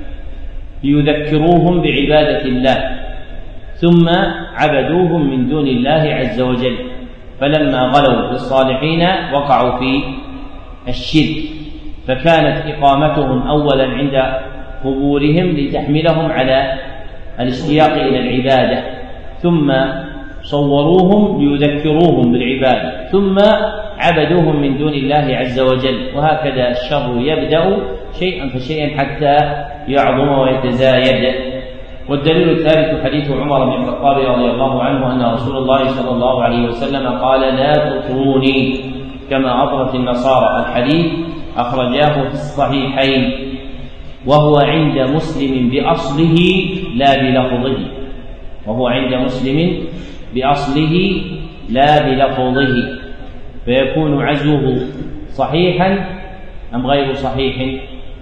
ليذكروهم بعبادة الله، ثم عبدوهم من دون الله عز وجل، فلما غلوا في الصالحين وقعوا في الشرك، فكانت إقامتهم أولا عند قبورهم لتحملهم على الاشتياق إلى العبادة، ثم صوروهم ليذكروهم بالعبادة، ثم عبدوهم من دون الله عز وجل. وهكذا الشر يبدأ شيئا فشيئا حتى يعظم ويتزايد. والدليل الثالث حديث عمر بن الخطاب رضي الله عنه أن رسول الله صلى الله عليه وسلم قال لا تطروني كما أطرت النصارى، الحديث أخرجاه في الصحيحين، وهو عند مسلم بأصله لا بلفظه، وهو عند مسلم بأصله لا بلفظه، فيكون عزوه صحيحا أم غير صحيح؟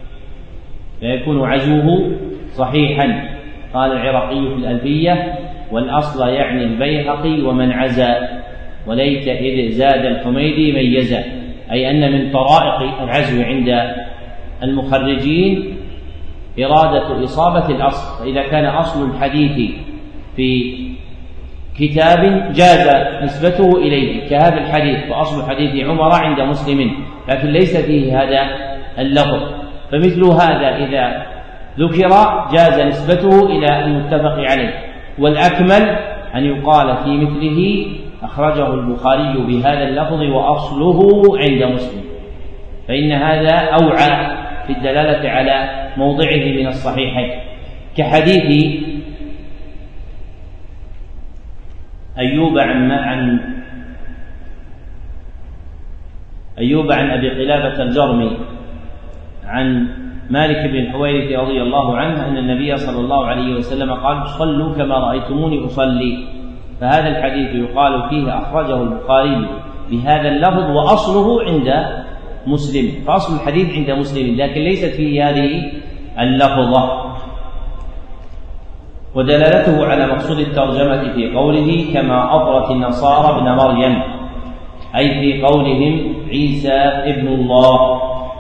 فيكون عزوه صحيحا. قال العراقي في الألفية والأصل يعني البيهقي ومن عزى، وليت إذ زاد الحميدي ميزا، أي أن من طرائق العزو عند المخرجين إرادة إصابة الأصل، فإذا كان أصل الحديث في كتاب جاز نسبته إليه كهذا الحديث، فأصل حديث عمر عند مسلم لكن ليس فيه هذا اللفظ، فمثل هذا إذا ذكر جاز نسبته إلى المتفق عليه. والأكمل أن يقال في مثله أخرجه البخاري بهذا اللفظ وأصله عند مسلم، فإن هذا أوعى في الدلالة على موضعه من الصحيحين، كحديث أيوب عن أبي قلابة الجرمي عن مالك بن الحويرث رضي الله عنه أن النبي صلى الله عليه وسلم قال صلوا كما رأيتموني أصلي، فهذا الحديث يقال فيه أخرجه البخاري بهذا اللفظ وأصله عند مسلم، فأصل الحديث عند مسلم لكن ليست فيه هذه اللفظة. ودلالته على مقصود الترجمة في قوله كما أطرت النصارى ابن مريم، أي في قولهم عيسى ابن الله،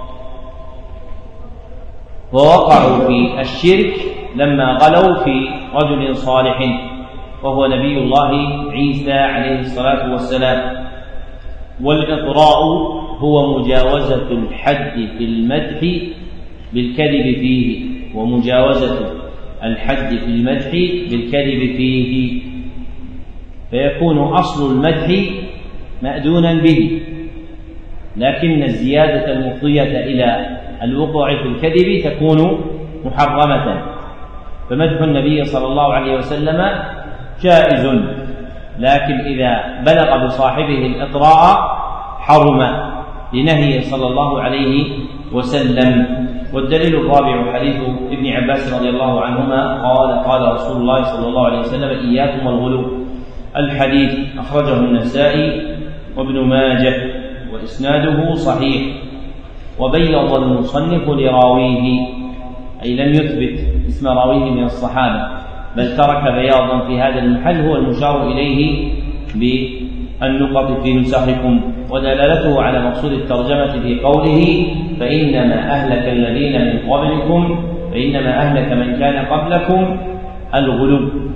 ووقعوا في الشرك لما غلوا في رجل صالح وهو نبي الله عيسى عليه الصلاة والسلام. والإطراء هو مجاوزة الحد في المدح بالكذب فيه، ومجاوزة الحد في المدح بالكذب فيه، فيكون أصل المدح مأذونا به، لكن الزيادة المفضية إلى الوقوع في الكذب تكون محرمة. فمدح النبي صلى الله عليه وسلم جائز، لكن إذا بلغ بصاحبه الإطراء حرم لنهي صلى الله عليه وسلم. والدليل الرابع حديث ابن عباس رضي الله عنهما قال رسول الله صلى الله عليه وسلم إياكم والغلو، الحديث أخرجه النسائي وابن ماجه وإسناده صحيح. وبيض المصنف لراويه، أي لم يثبت اسم راويه من الصحابة، بل ترك بياضا في هذا المحل هو المشار إليه بالنقط في نسخكم. ودلالته على مقصود الترجمة في قوله فإنما أهلك الذين من قبلكم، فإنما أهلك من كان قبلكم الغلو،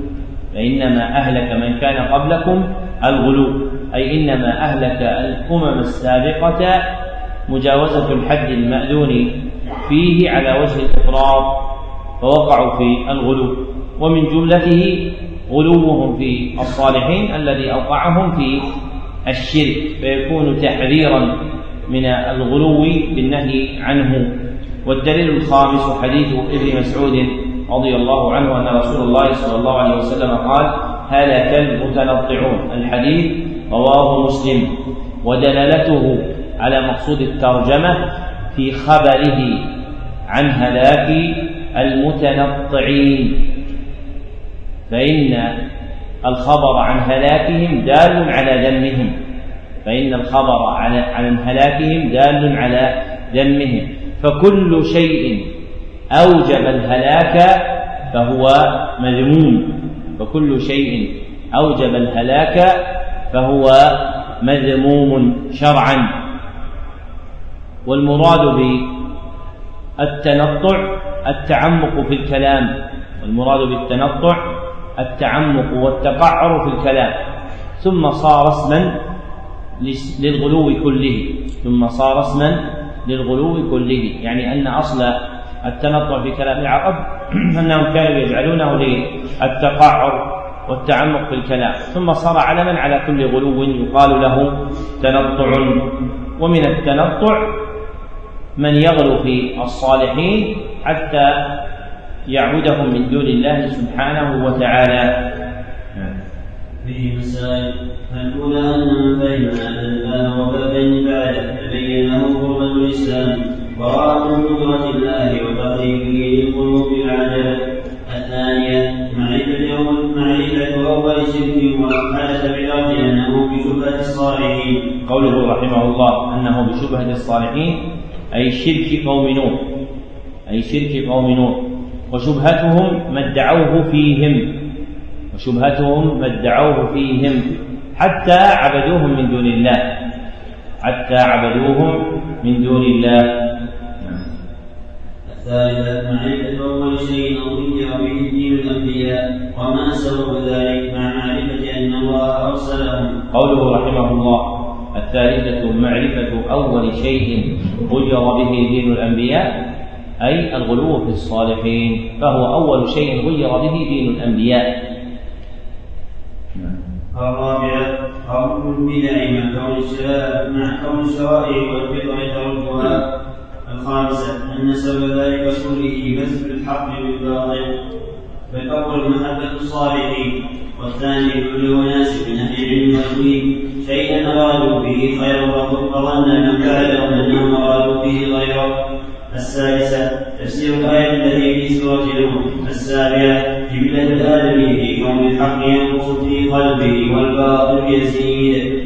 فإنما أهلك من كان قبلكم الغلو، أي إنما أهلك الأمم السابقة مجاوزة الحد المأذون فيه على وجه الإفراط فوقعوا في الغلو، ومن جملته غلوهم في الصالحين الذي أوقعهم في الشرك، فيكون تحذيرا من الغلو بالنهي عنه. والدليل الخامس حديث ابن مسعود رضي الله عنه أن رسول الله صلى الله عليه وسلم قال: هلك المتنطعون. الحديث رواه مسلم، ودلالته على مقصود الترجمة في خبره عن هلاك المتنطعين، فإن الخبر عن هلاكهم دال على ذمهم، فإن الخبر عن هلاكهم دال على ذمهم، فكل شيء أوجب الهلاك فهو مذموم، فكل شيء أوجب الهلاك فهو مذموم شرعا. والمراد بالتنطع التعمق في الكلام، والمراد بالتنطع التعمق والتقعر في الكلام، ثم صار اسما للغلو كله، ثم صار اسما للغلو كله، يعني أن أصل التنطع في كلام العرب أنهم كانوا يجعلونه للتقعر والتعمق في الكلام، ثم صار علما على كل غلو يقال له تنطع. ومن التنطع من يغلو في الصالحين حتى يعبدهم من دون الله سبحانه وتعالى. فيه مسائل: الأولى أن من فهم هذا الباب وبابين بعده تبين له قربة الإسلام وراء من قدرة الله وتقريبه للقلوب العجلة. الثانية معرفة أول شرك وحدث بالأرض أنه بشبهة الصالحين. قوله رحمه الله أنه بشبهة الصالحين أي شرك قوم نوح، أي شرك قوم نوح، وشبهتهم ما ادعوه فيهم، وشبهتهم ما ادعوه فيهم حتى عبدوهم من دون الله، حتى عبدوهم من دون الله. الثالثة معرفة أول شيء أضيع به دين الأنبياء وما سبب ذلك مع معرفة أن الله أرسلهم. قوله رحمه الله: الثالثة معرفة أول شيء غير به دين الأنبياء، أي الغلو في الصالحين، فهو أول شيء غير به دين الأنبياء. الرابعة حرم البدع مع كون الشرائع والفطر تركها. الخامسة أن سبب ذلك كله بذل الحق بالباطل، فالأول محبة الصالحين، والثاني كل أناس من أهل العلم والدين شيئا أرادوا به خيرا فظن من بعدهم أنهم أرادوا به غيره. السادسة تفسير الآية التي في سورة نوح. السابعة جبلة الآدمي في كون الحق ينقص في قلبه والباطل يزيد.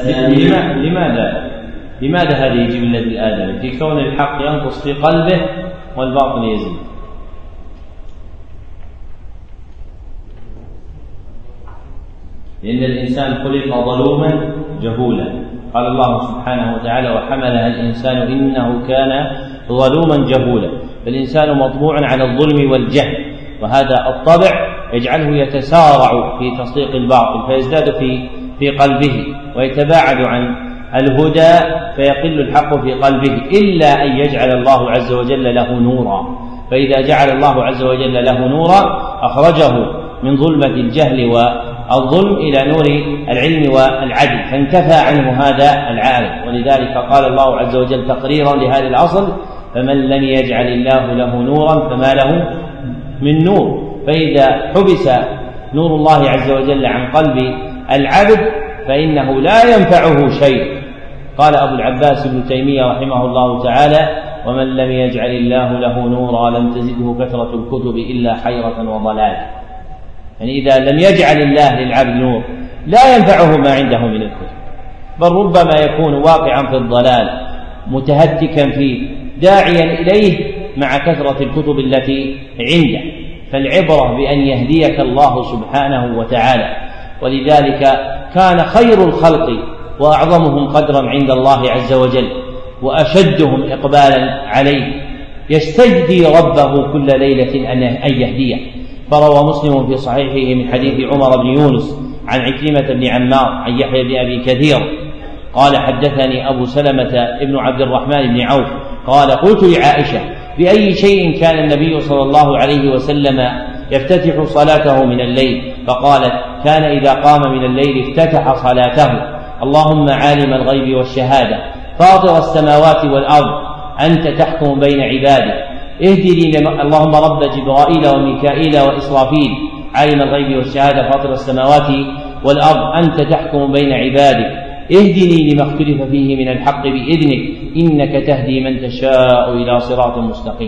لماذا هذه جبلة الآدمي في كون الحق ينقص في قلبه والباطل يزيد؟ لأن الإنسان خلق ظلوما جهولا، قال الله سبحانه وتعالى: وحملها الإنسان إنه كان ظلوما جهولا. فالإنسان مطبوع على الظلم والجهل، وهذا الطبع يجعله يتسارع في تصديق الباطل فيزداد في قلبه ويتباعد عن الهدى فيقل الحق في قلبه، إلا أن يجعل الله عز وجل له نورا. فإذا جعل الله عز وجل له نورا أخرجه من ظلمة الجهل والظلم إلى نور العلم والعدل، فانتفى عنه هذا العالم. ولذلك قال الله عز وجل تقريرا لهذا الأصل: فمن لم يجعل الله له نورا فما له من نور. فإذا حبس نور الله عز وجل عن قلب العبد فإنه لا ينفعه شيء. قال أبو العباس ابن تيمية رحمه الله تعالى: ومن لم يجعل الله له نورا لم تزده كثرة الكتب إلا حيرة وضلال. يعني إذا لم يجعل الله للعبد نور لا ينفعه ما عنده من الكتب، بل ربما يكون واقعا في الضلال متهتكا فيه داعيا إليه مع كثرة الكتب التي عنده. فالعبرة بأن يهديك الله سبحانه وتعالى. ولذلك كان خير الخلق وأعظمهم قدرا عند الله عز وجل وأشدهم إقبالا عليه يستجدي ربه كل ليلة أن يهديه، فروى مسلم في صحيحه من حديث عمر بن يونس عن عكرمة بن عمار عن يحيى بن أبي كثير قال حدثني أبو سلمة بن عبد الرحمن بن عوف قال قلت لعائشة بأي شيء كان النبي صلى الله عليه وسلم يفتتح صلاته من الليل؟ فقالت كان إذا قام من الليل افتتح صلاته اللهم عالم الغيب والشهادة فاطر السماوات والأرض أنت تحكم بين عبادك اهدني اللهم رب جبرائيل وميكائيل وإسرافيل عالم الغيب والشهادة فاطر السماوات والأرض أنت تحكم بين عبادك اهدني لما اختلف فيه من الحق بإذنك إنك تهدي من تشاء إلى صراط مستقيم.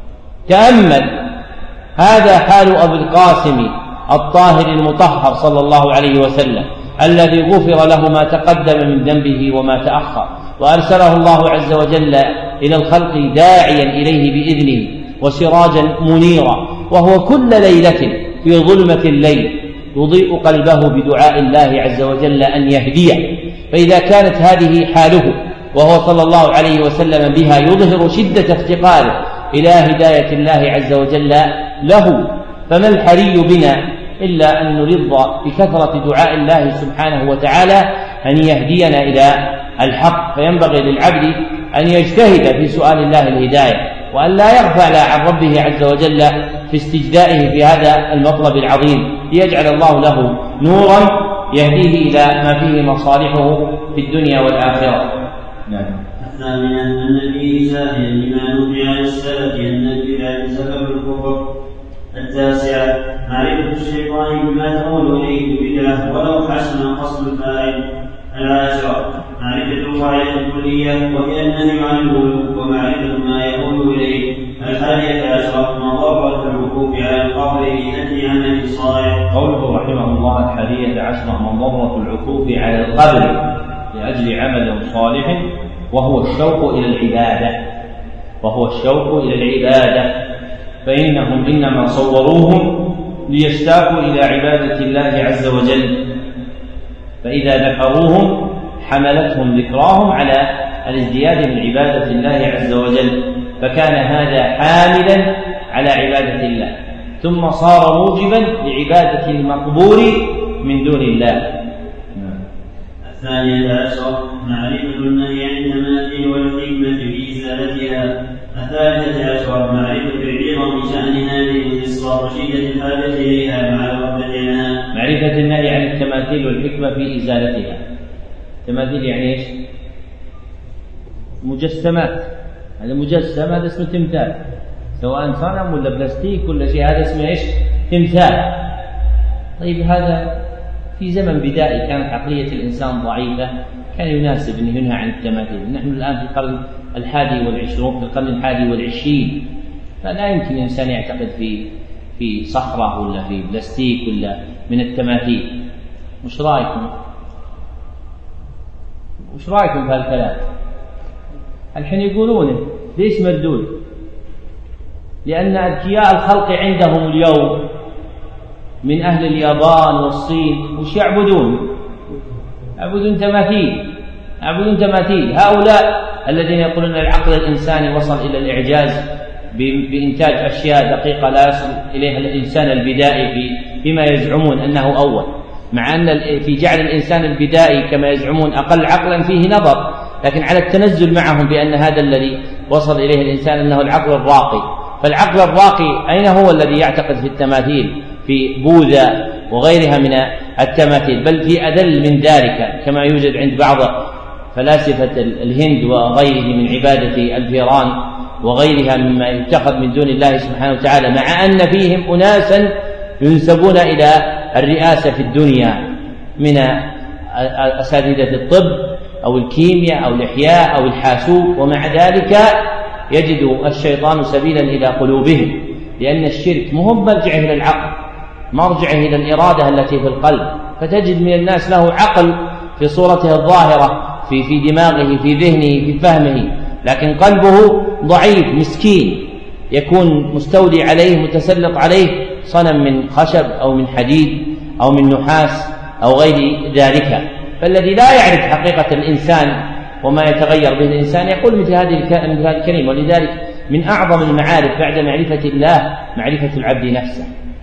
تأمل هذا حال أبي القاسم الطاهر المطهر صلى الله عليه وسلم الذي غفر له ما تقدم من ذنبه وما تأخر، وأرسله الله عز وجل إلى الخلق داعيا إليه بإذنه وسراجا منيرا، وهو كل ليلة في ظلمة الليل يضيء قلبه بدعاء الله عز وجل أن يهديه. فإذا كانت هذه حاله وهو صلى الله عليه وسلم بها يظهر شدة افتقاره إلى هداية الله عز وجل له، فما الحري بنا إلا أن نرضى بكثرة دعاء الله سبحانه وتعالى أن يهدينا إلى الحق. فينبغي للعبد أن يجتهد في سؤال الله الهداية وأن لا يغفل عن ربه عز وجل في استجدائه في هذا المطلب العظيم ليجعل الله له نورا يهديه إلى ما فيه مصالحه في الدنيا والآخرة. نعم. الثامنة أن فيه شاهد لما نقل عن السلف أن البدع سبب الكفر. التاسعة معرفة الشيطان بما تقول إليه البدعة ولو حسن قصد الفاعل. العاشرة معرفة القاعدة الكلية وهي النهي عن الغلو ومعرفة ما يقول إليه. الحادية عشرة مضرة الوقوف على القبر لأجل عمل صالح. قوله رحمه الله الحادية عشرة مضرة الوقوف على القبر لأجل عمل صالح وهو الشوق إلى العبادة فإنهم إنما صوروهم ليشتاقوا إلى عبادة الله عز وجل، فإذا ذكروهم حملتهم ذكراهم على الازدياد من عبادة الله عز وجل، فكان هذا حاملا على عبادة الله ثم صار موجبا لعبادة المقبول من دون الله. الثانية عشر معرفة النهي عن التماثيل والحكمة في إزالتها. الثالثة عشر معرفة العظم شأن هذه القصة وشدة الحاجة إليها مع الغفلة عنها. معرفة النهي عن التماثيل والحكمة في إزالتها. التماثيل يعني إيش؟ مجسمات، هذا مجسم هذا اسمه تمثال، سواء صنم ولا بلاستيك ولا شيء هذا اسمه إيش؟ تمثال. طيب هذا في زمن بدائي كانت عقلية الإنسان ضعيفة كان يناسب أن ينهى عن التماثيل. نحن الآن في القرن 21 في القرن 21 فلا يمكن الإنسان يعتقد في صخرة ولا في بلاستيك ولا من التماثيل. وش رأيكم في هالكلام؟ الحين يقولونه ليش مردود؟ لأن أذكياء الخلق عندهم اليوم من أهل اليابان والصين وش يعبدون تماثيل. هؤلاء الذين يقولون العقل الإنساني وصل إلى الإعجاز بإنتاج أشياء دقيقة لا يصل إليها الإنسان البدائي فيما يزعمون أنه أول، مع أن في جعل الإنسان البدائي كما يزعمون أقل عقلا فيه نظر، لكن على التنزل معهم بأن هذا الذي وصل إليه الإنسان أنه العقل الراقي. فالعقل الراقي أين هو الذي يعتقد في التماثيل في بوذا وغيرها من التماثيل، بل في أذل من ذلك كما يوجد عند بعض فلاسفة الهند وغيره من عبادة الفيران وغيرها مما يتخذ من دون الله سبحانه وتعالى، مع أن فيهم أناسا ينسبون إلى الرئاسة في الدنيا من أساتذة الطب أو الكيمياء أو الإحياء أو الحاسوب، ومع ذلك يجد الشيطان سبيلا إلى قلوبهم، لأن الشرك مهم مرجعه إلى العقل، مرجعه إلى الإرادة التي في القلب. فتجد من الناس له عقل في صورته الظاهرة في دماغه في ذهنه في فهمه، لكن قلبه ضعيف مسكين، يكون مستولي عليه متسلط عليه صنم من خشب أو من حديد أو من نحاس أو غير ذلك. فالذي لا يعرف حقيقة الإنسان وما يتغير به الإنسان يقول مثل هذه الكلمة. ولذلك من أعظم المعارف بعد معرفة الله معرفة العبد نفسه،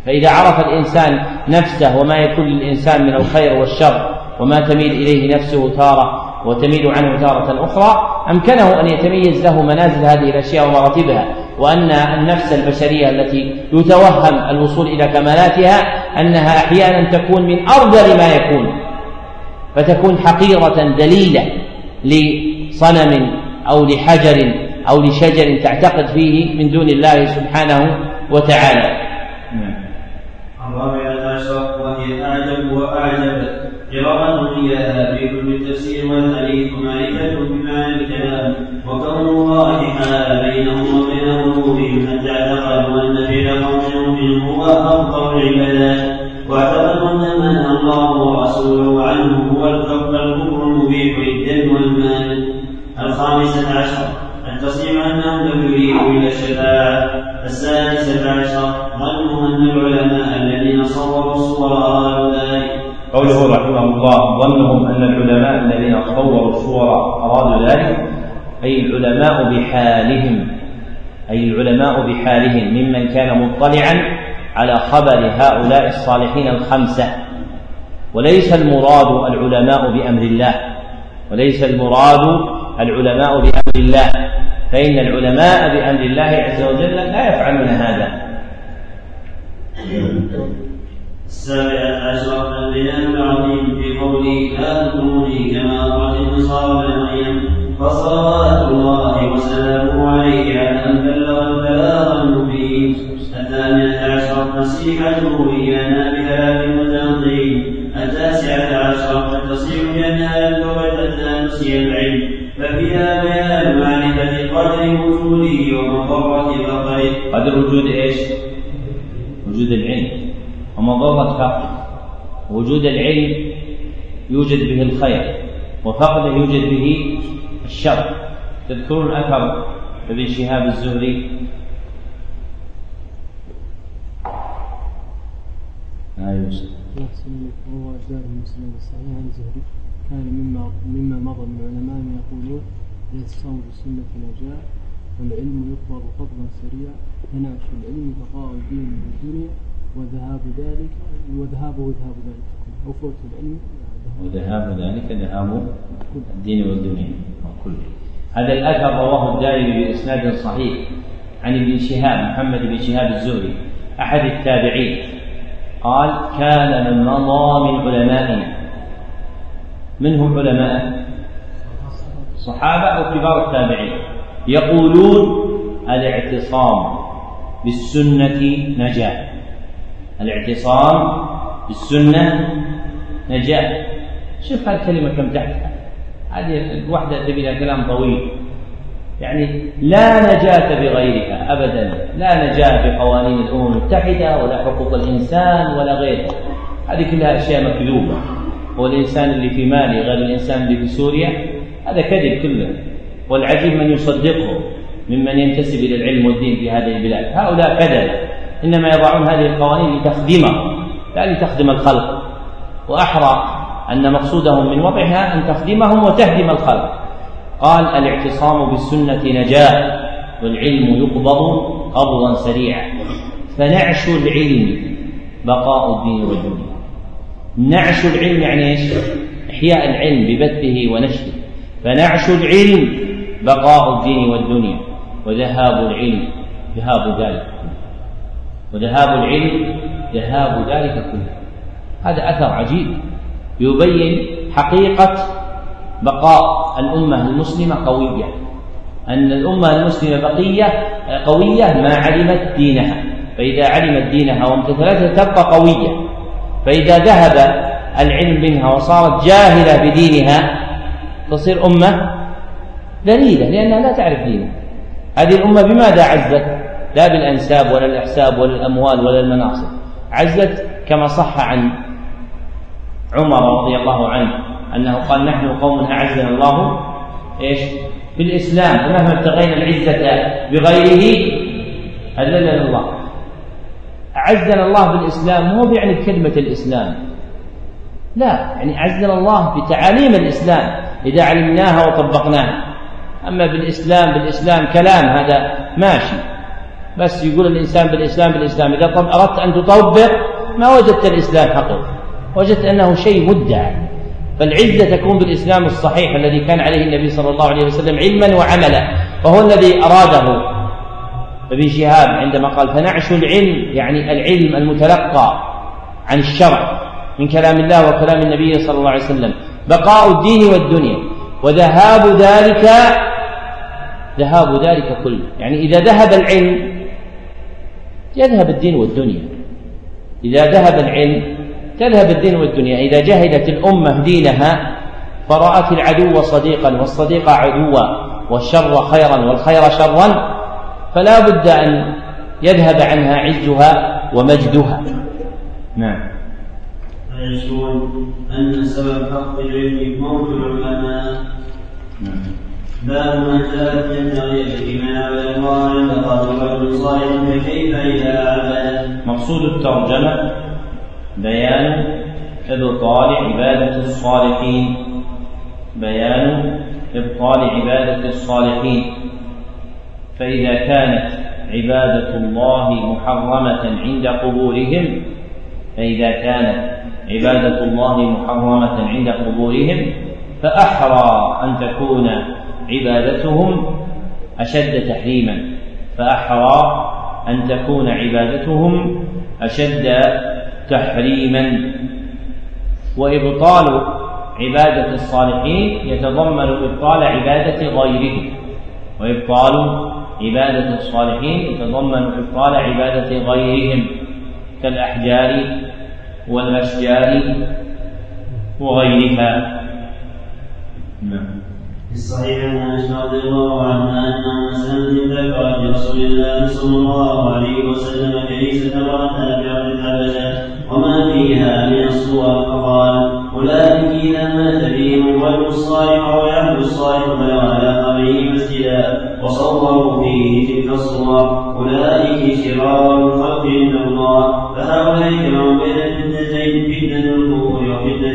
فإذا عرف الإنسان نفسه وما يكون للإنسان من الخير والشر وما تميل إليه نفسه تارة وتميل عنه تارة أخرى، أمكنه أن يتميز له منازل هذه الأشياء ومراتبها، وأن النفس البشرية التي يتوهم الوصول إلى كمالاتها أنها أحيانا تكون من أرذل ما يكون، فتكون حقيرة دليلة لصنم أو لحجر أو لشجر تعتقد فيه من دون الله سبحانه وتعالى. الرابعة عشر وهي أعجب وأعجب قراءة إياها في كل التفسير والحديث معرفة بمعنى الكلام، وكون الله حال بينهم وبين قلوبهم حتى اعتقدوا أن فعل قولهم منه هو أفضل العبادات، واعتقدوا أن ما نهى الله ورسوله عنه هو الكفر المبيح للدم والمال. الخامسة عشر التصريح أنهم لم يريدوا إلى الشفاعة. السادسة عشر ظنوا أن العلماء الذين صوروا الصور أرادوا ذلك. قوله رحمه الله ظنهم أن العلماء الذين صوروا الصور أرادوا ذلك، أي العلماء بحالهم ممن كان مطلعا على خبر هؤلاء الصالحين الخمسة. وليس المراد العلماء بأمر الله، فإن العلماء بأمر الله عز وجل لا يفعلون هذا. السابعة عشر البيان العظيم في قوله لا تطروني كما أطرت النصارى بن مريم، فصلوات الله وسلامه عليه على أن بلغ البلاغ المبين. الثامنة عشر نصيحته إيانا بثلاث متنظرين. التاسعة عشر التصريح بأنها يبلغ حتى نسي العلم، ففيها بيان معرفة قدر وجوده ومضرة فقره. قدر وجود ايش؟ وجود العلم ومضرة فقره. وجود العلم يوجد به الخير، وفقده يوجد به الشر. تذكرون أثر ابن شهاب الزهري؟ هو جار مسلم الصحيح عن الزهري كان مما مضى من علماء يقولون الاعتصام بالسنة نجاة، والعلم يقبض قبضا سريعا، فنعش العلم بقاء الدين والدنيا، وذهابه ذهاب ذلك، أو فوت العلم وذهاب ذلك ذهاب الدين والدنيا كله. هذا الأثر رواه الدارمي بإسناد صحيح عن ابن شهاب محمد بن شهاب الزهري أحد التابعين قال كان من مضى من علمائنا. من هم علماء؟ صحابة أو كبار التابعين، يقولون الاعتصام بالسنة نجاة. الاعتصام بالسنة نجاة. شوف هذه الكلمة كم تحتها، هذه الوحدة تبي لها كلام طويل. يعني لا نجاة بغيرها أبدا، لا نجاة بقوانين الأمم المتحدة ولا حقوق الإنسان ولا غيرها، هذه كلها أشياء مكذوبة. والإنسان اللي في مالي غير الإنسان اللي في سوريا، هذا كذب كله. والعجيب من يصدقه ممن ينتسب إلى العلم والدين في هذه البلاد. هؤلاء كذب، إنما يضعون هذه القوانين لتخدمهم لا لتخدم الخلق، وأحرى أن مقصودهم من وضعها أن تخدمهم وتهدم الخلق. قال الاعتصام بالسنة نجاة، والعلم يقبض قبضا سريعا، فنعش العلم بقاء الدين والدنيا. نعش العلم يعني ايش؟ إحياء العلم ببثه ونشره. فنعش العلم بقاء الدين والدنيا، وذهاب العلم ذهاب ذلك كله، وذهاب العلم ذهاب ذلك كله. هذا أثر عجيب يبين حقيقة بقاء الأمة المسلمة قوية، أن الأمة المسلمة بقية قوية ما علمت دينها، فإذا علمت دينها وامتثلتها تبقى قوية. فإذا ذهب العلم منها وصارت جاهلة بدينها تصير أمة ذليلة، لأنها لا تعرف دينها. هذه الأمة بماذا عزت؟ لا بالأنساب ولا الأحساب ولا الأموال ولا المناصب، عزت كما صح عن عمر رضي الله عنه أنه قال نحن قوم أعزنا الله إيش؟ بالإسلام، فمهما ابتغينا العزة بغيره أذلنا الله. أعزنا الله بالإسلام مو يعني بكلمة الإسلام، لا، يعني أعزنا الله بتعاليم الإسلام إذا علمناها وطبقناها. أما بالإسلام كلام هذا ماشي، بس يقول الإنسان بالإسلام إذا أردت أن تطبق ما وجدت الإسلام حقيقي، وجدت أنه شيء مدعى. فالعزة تكون بالإسلام الصحيح الذي كان عليه النبي صلى الله عليه وسلم علما وعملا، وهو الذي أراده ابن شهاب عندما قال فنعش العلم، يعني العلم المتلقى عن الشرع من كلام الله وكلام النبي صلى الله عليه وسلم، بقاء الدين والدنيا وذهاب ذلك كله. يعني إذا ذهب العلم يذهب الدين والدنيا، إذا ذهب العلم تذهب الدين والدنيا. إذا جهلت الأمة دينها فرأت العدو صديقا والصديق عدوا والشر خيرا والخير شرا، فلا بد أن يذهب عنها عزها ومجدها. نعم. أن سبب فقد العلم موت العلماء. باب ما جاء في التغيير من عبد الله عند رجل صالح فكيف إذا عبد. مقصود الترجمة بيان إبطال عبادة الصالحين، بيان إبطال عبادة الصالحين. فإذا كانت عبادة الله محرمة عند قبورهم، فأحرى أن تكون عبادتهم أشد تحريما. وإبطال عبادة الصالحين يتضمن إبطال عبادة غيرهم، كالأحجار والأشجار وغيرها. في الصحيح عن انس رضي الله عنها انه مسلم ذكر لرسول الله صلى الله عليه وسلم كنيسه امراه بارض الحبشه وما فيها من الصور، فقال اولئك اذا مات فيهم الرجل الصالح او العبد الصالح بنوا على قبره مسجدا وصوروا فيه تلك الصور، اولئك شرار الخلق عند الله. فهؤلاء جمعوا بين الفتنتين، فتنه القبور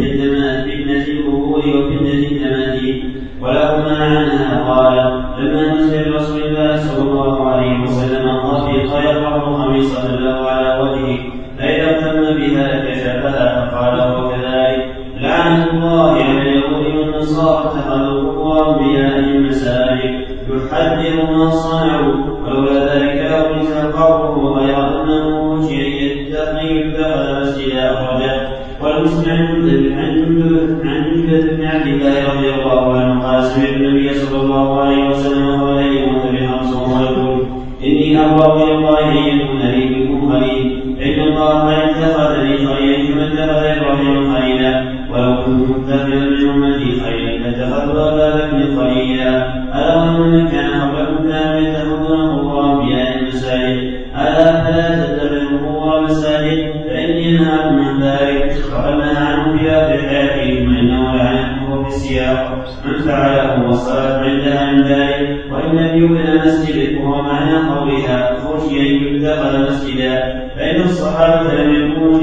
وفتنه التماثيل. ولهما عنها قال لما نزل رسول الله صلى الله عليه وسلم الرفيق يقرأ خميصة له على وجهه فإذا اهتم بها كشفها، فقال وكذلك لعن الله على اليهود والنصارى اتخذوا قبور أنبيائهم مساجد يحذر ما صنعوا، ولولا ذلك لأغلق القبر غير أنه شيء يتخذ مسجدا أخرجه. والمسلم عن جبل بن عبد الله رضي الله عنه قال سمعت النبي صلى الله عليه وسلم وهو يموت بنفسه ويقول إني أبرأ إلى الله أن يكون لي بكم خليل، إن الله اتخذ لي خليلا كما اتخذ إبراهيم خليلا، ولو كنت متخذا من أمتي خليلا لاتخذت أبا بكر خليلا. ألا وإن كان قبلكم كانوا يتخذون قبور أنبياء المساجد، ألا فلا تتخذوا قبور مساجد فإني نهاكم عن ذلك، وقد نهى عنه في آخر حياتهم وإنه لعنه في السياق من فعله والصلاة عندها عن ذلك. وإن لم يبنى مسجد وهو معنى قولها خشي أن يتخذ مسجدا، فإن الصحابة لم يكونوا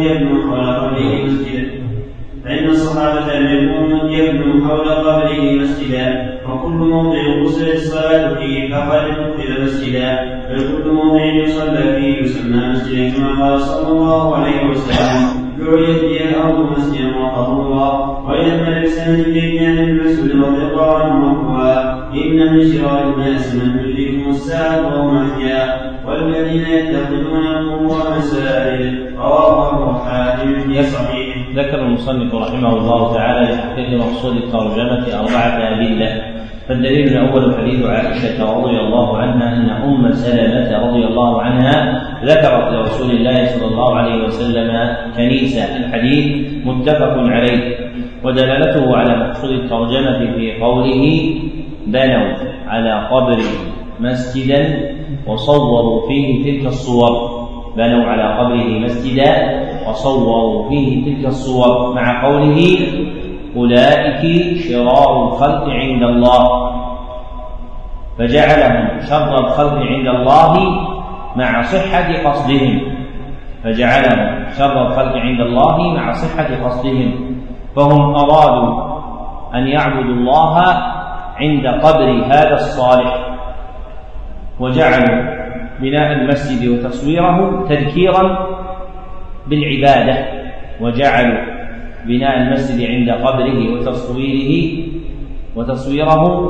حول قبره مسجدا، وكل موضع غسل الصلاة فيه فقد اتخذ مسجدا، بل كل موضع يصلى فيه يسمى مسجدا، كما قال صلى الله عليه وسلم جعلت لي الأرض مسجدا وطهورا. وإنما لسنة الدين عن المسجد رضي الله عنه مرفوعا إن من شرار الناس من تدركهم الساعة وهم أحياء والذين يتخذون القبور مساجد. رواه الحاكم في صحيح. ذكر المصنف رحمه الله تعالى لتحقيق مقصود الترجمة 4 أدلة. فالدليل الأول حديث عائشة رضي الله عنها أن أم سلمة رضي الله عنها ذكرت لرسول الله صلى الله عليه وسلم كنيسة. الحديث متفق عليه، ودلالته على مقصود الترجمة في قوله بنوا على قبر مسجدا وصوروا فيه تلك الصور، بنوا على قبره مسجدا وصوروا فيه تلك الصور، مع قوله أولئك شرار الخلق عند الله، فجعلهم شر الخلق عند الله مع صحة قصدهم، فهم أرادوا أن يعبدوا الله عند قبر هذا الصالح، وجعلوا بناء المسجد وتصويره تذكيرا بالعبادة، وجعلوا بناء المسجد عند قبره وتصويره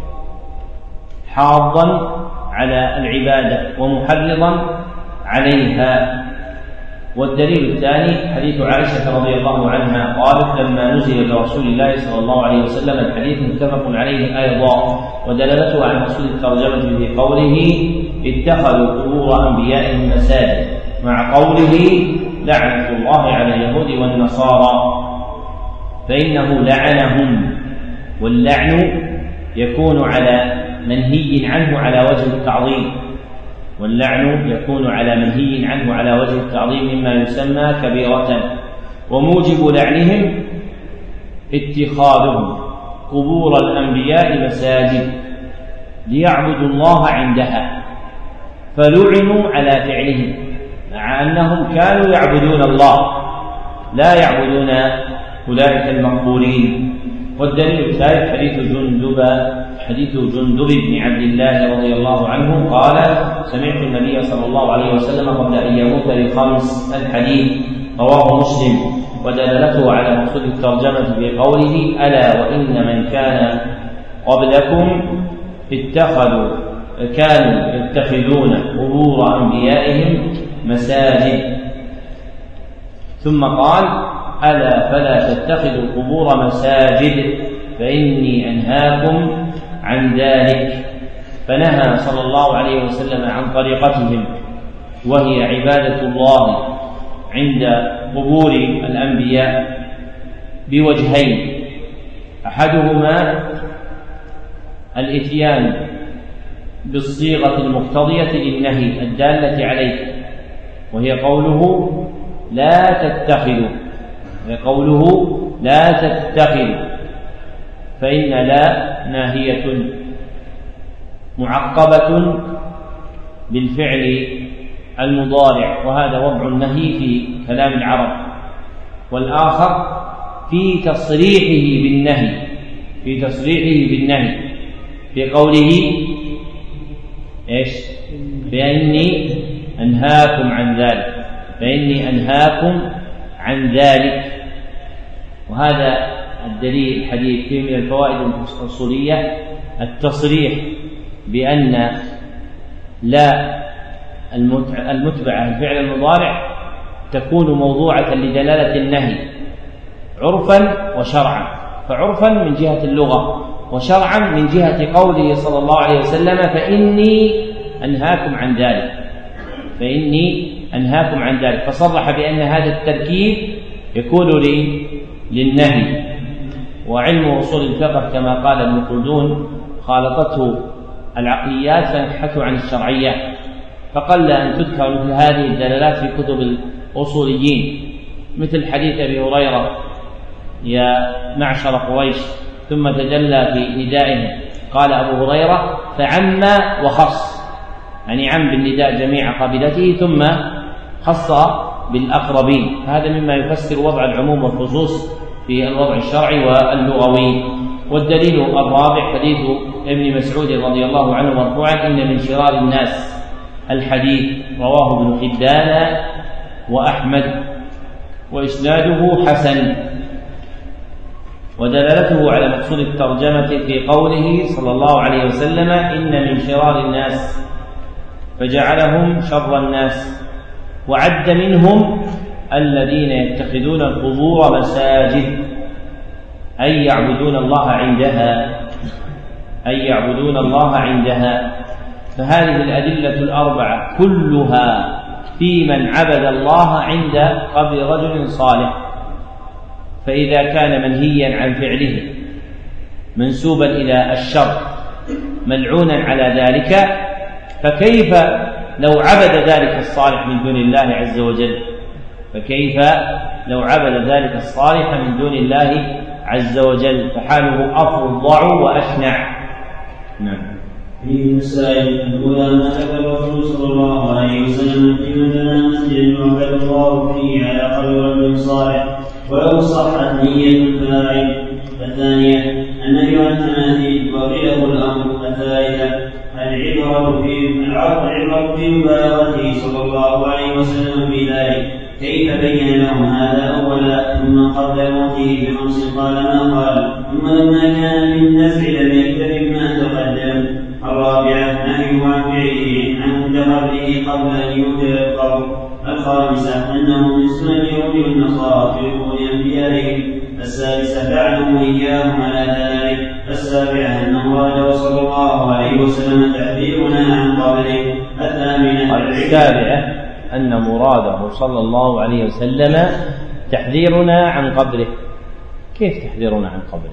حاضا على العبادة ومحرضا عليها. والدليل الثاني حديث عائشة رضي الله عنها قالت لما نزل برسول الله صلى الله عليه وسلم الحديث متفق عليه أيضا، ودلالته على مقصود الترجمة في قوله اتخذوا قبور أنبيائهم مساجد، مع قوله لعنة الله على اليهود والنصارى، فإنه لعنهم، واللعن يكون على منهي عنه على وجه التعظيم، على وجه التعظيم مما يسمى كبيرة. وموجب لعنهم اتخاذهم قبور الأنبياء مساجد ليعبدوا الله عندها، فلعنوا على فعلهم مع أنهم كانوا يعبدون الله لا يعبدون أولئك المقبورين. والدليل الثالث حديث جندب بن عبد الله رضي الله عنه قال سمعت النبي صلى الله عليه وسلم قبل أن يموت ب5 الحديث، رواه مسلم. ودلالته على مقصود الترجمة بقوله ألا وإن من كان قبلكم كانوا يتخذون قبور أنبيائهم مساجد، ثم قال ألا فلا تتخذوا القبور مساجد فإني أنهاكم عن ذلك. فنهى صلى الله عليه وسلم عن طريقتهم، وهي عبادة الله عند قبور الأنبياء بوجهين، أحدهما الإتيان بالصيغة المقتضية للنهي الدالة عليه، وهي قوله لا تتخذوا، فإن لا ناهية معقبة بالفعل المضارع، وهذا وضع النهي في كلام العرب. والآخر في تصريحه بالنهي في قوله فإني أنهاكم عن ذلك. وهذا الدليل الحديث فيه من الفوائد الأصولية التصريح بأن لا المتبعة الفعل المضارع تكون موضوعة لدلالة النهي عرفا وشرعا، فعرفا من جهة اللغة، وشرعا من جهة قوله صلى الله عليه وسلم فإني أنهاكم عن ذلك، فصرح بأن هذا التركيب يكون للنهي. وعلم أصول الفقه كما قال ابن خلدون خالطته العقليات فنحته عن الشرعيات، فقل أن تذكر مثل هذه الدلالات في كتب الأصوليين، مثل حديث أبي هريرة يا معشر قريش، ثم تجلى في ندائهم قال أبو هريرة فعم وخص، يعني عم بالنداء جميع قبيلته ثم خص بالأقربين. هذا مما يفسر وضع العموم والخصوص في الوضع الشرعي واللغوي. والدليل الرابع حديث ابن مسعود رضي الله عنه مرفوعا إن من شرار الناس الحديث، رواه ابن حبان وأحمد وإسناده حسن. ودلالته على مقصود الترجمة في قوله صلى الله عليه وسلم إن من شرار الناس، فجعلهم شر الناس، وعد منهم الذين يتخذون القبور مساجد أي يعبدون الله عندها. فهذه الأدلة الأربعة كلها في من عبد الله عند قبر رجل صالح، فإذا كان منهيا عن فعله منسوبا إلى الشر ملعونا على ذلك، فكيف لو عبد ذلك الصالح من دون الله عز وجل؟ فحاله أفظع وأشنع. نعم. في مسائل الأولى ما ذكر الرسول صلى الله عليه وسلم في مثل مسجد يعبد الله فيه على قبر رجل صالح ولو صحت نية الفاعل. الثانية النهي عن التماثيل، وقيله الأمر. الثالثة العبرة في مبالغته صلى الله عليه وسلم في ذلك. كيف بين لهم هذا أولا ثم قبل موته ب5 قال ما قال، ثم لما كان في النزع لم يكتف بما تقدم. الرابعة نهيه عن فعله عند قبله قبل أن يوتر القبر. الخامسة أنه من سنن اليهود والنصارى في قبور أنبيائهم. السادسة لعنه إياهم على ذلك. السابعة أنه ورد صلى الله عليه وسلم تحذيرنا عن قبره. السابعة أن مراده صلى الله عليه وسلم تحذيرنا عن قبره. كيف تحذيرنا عن قبره؟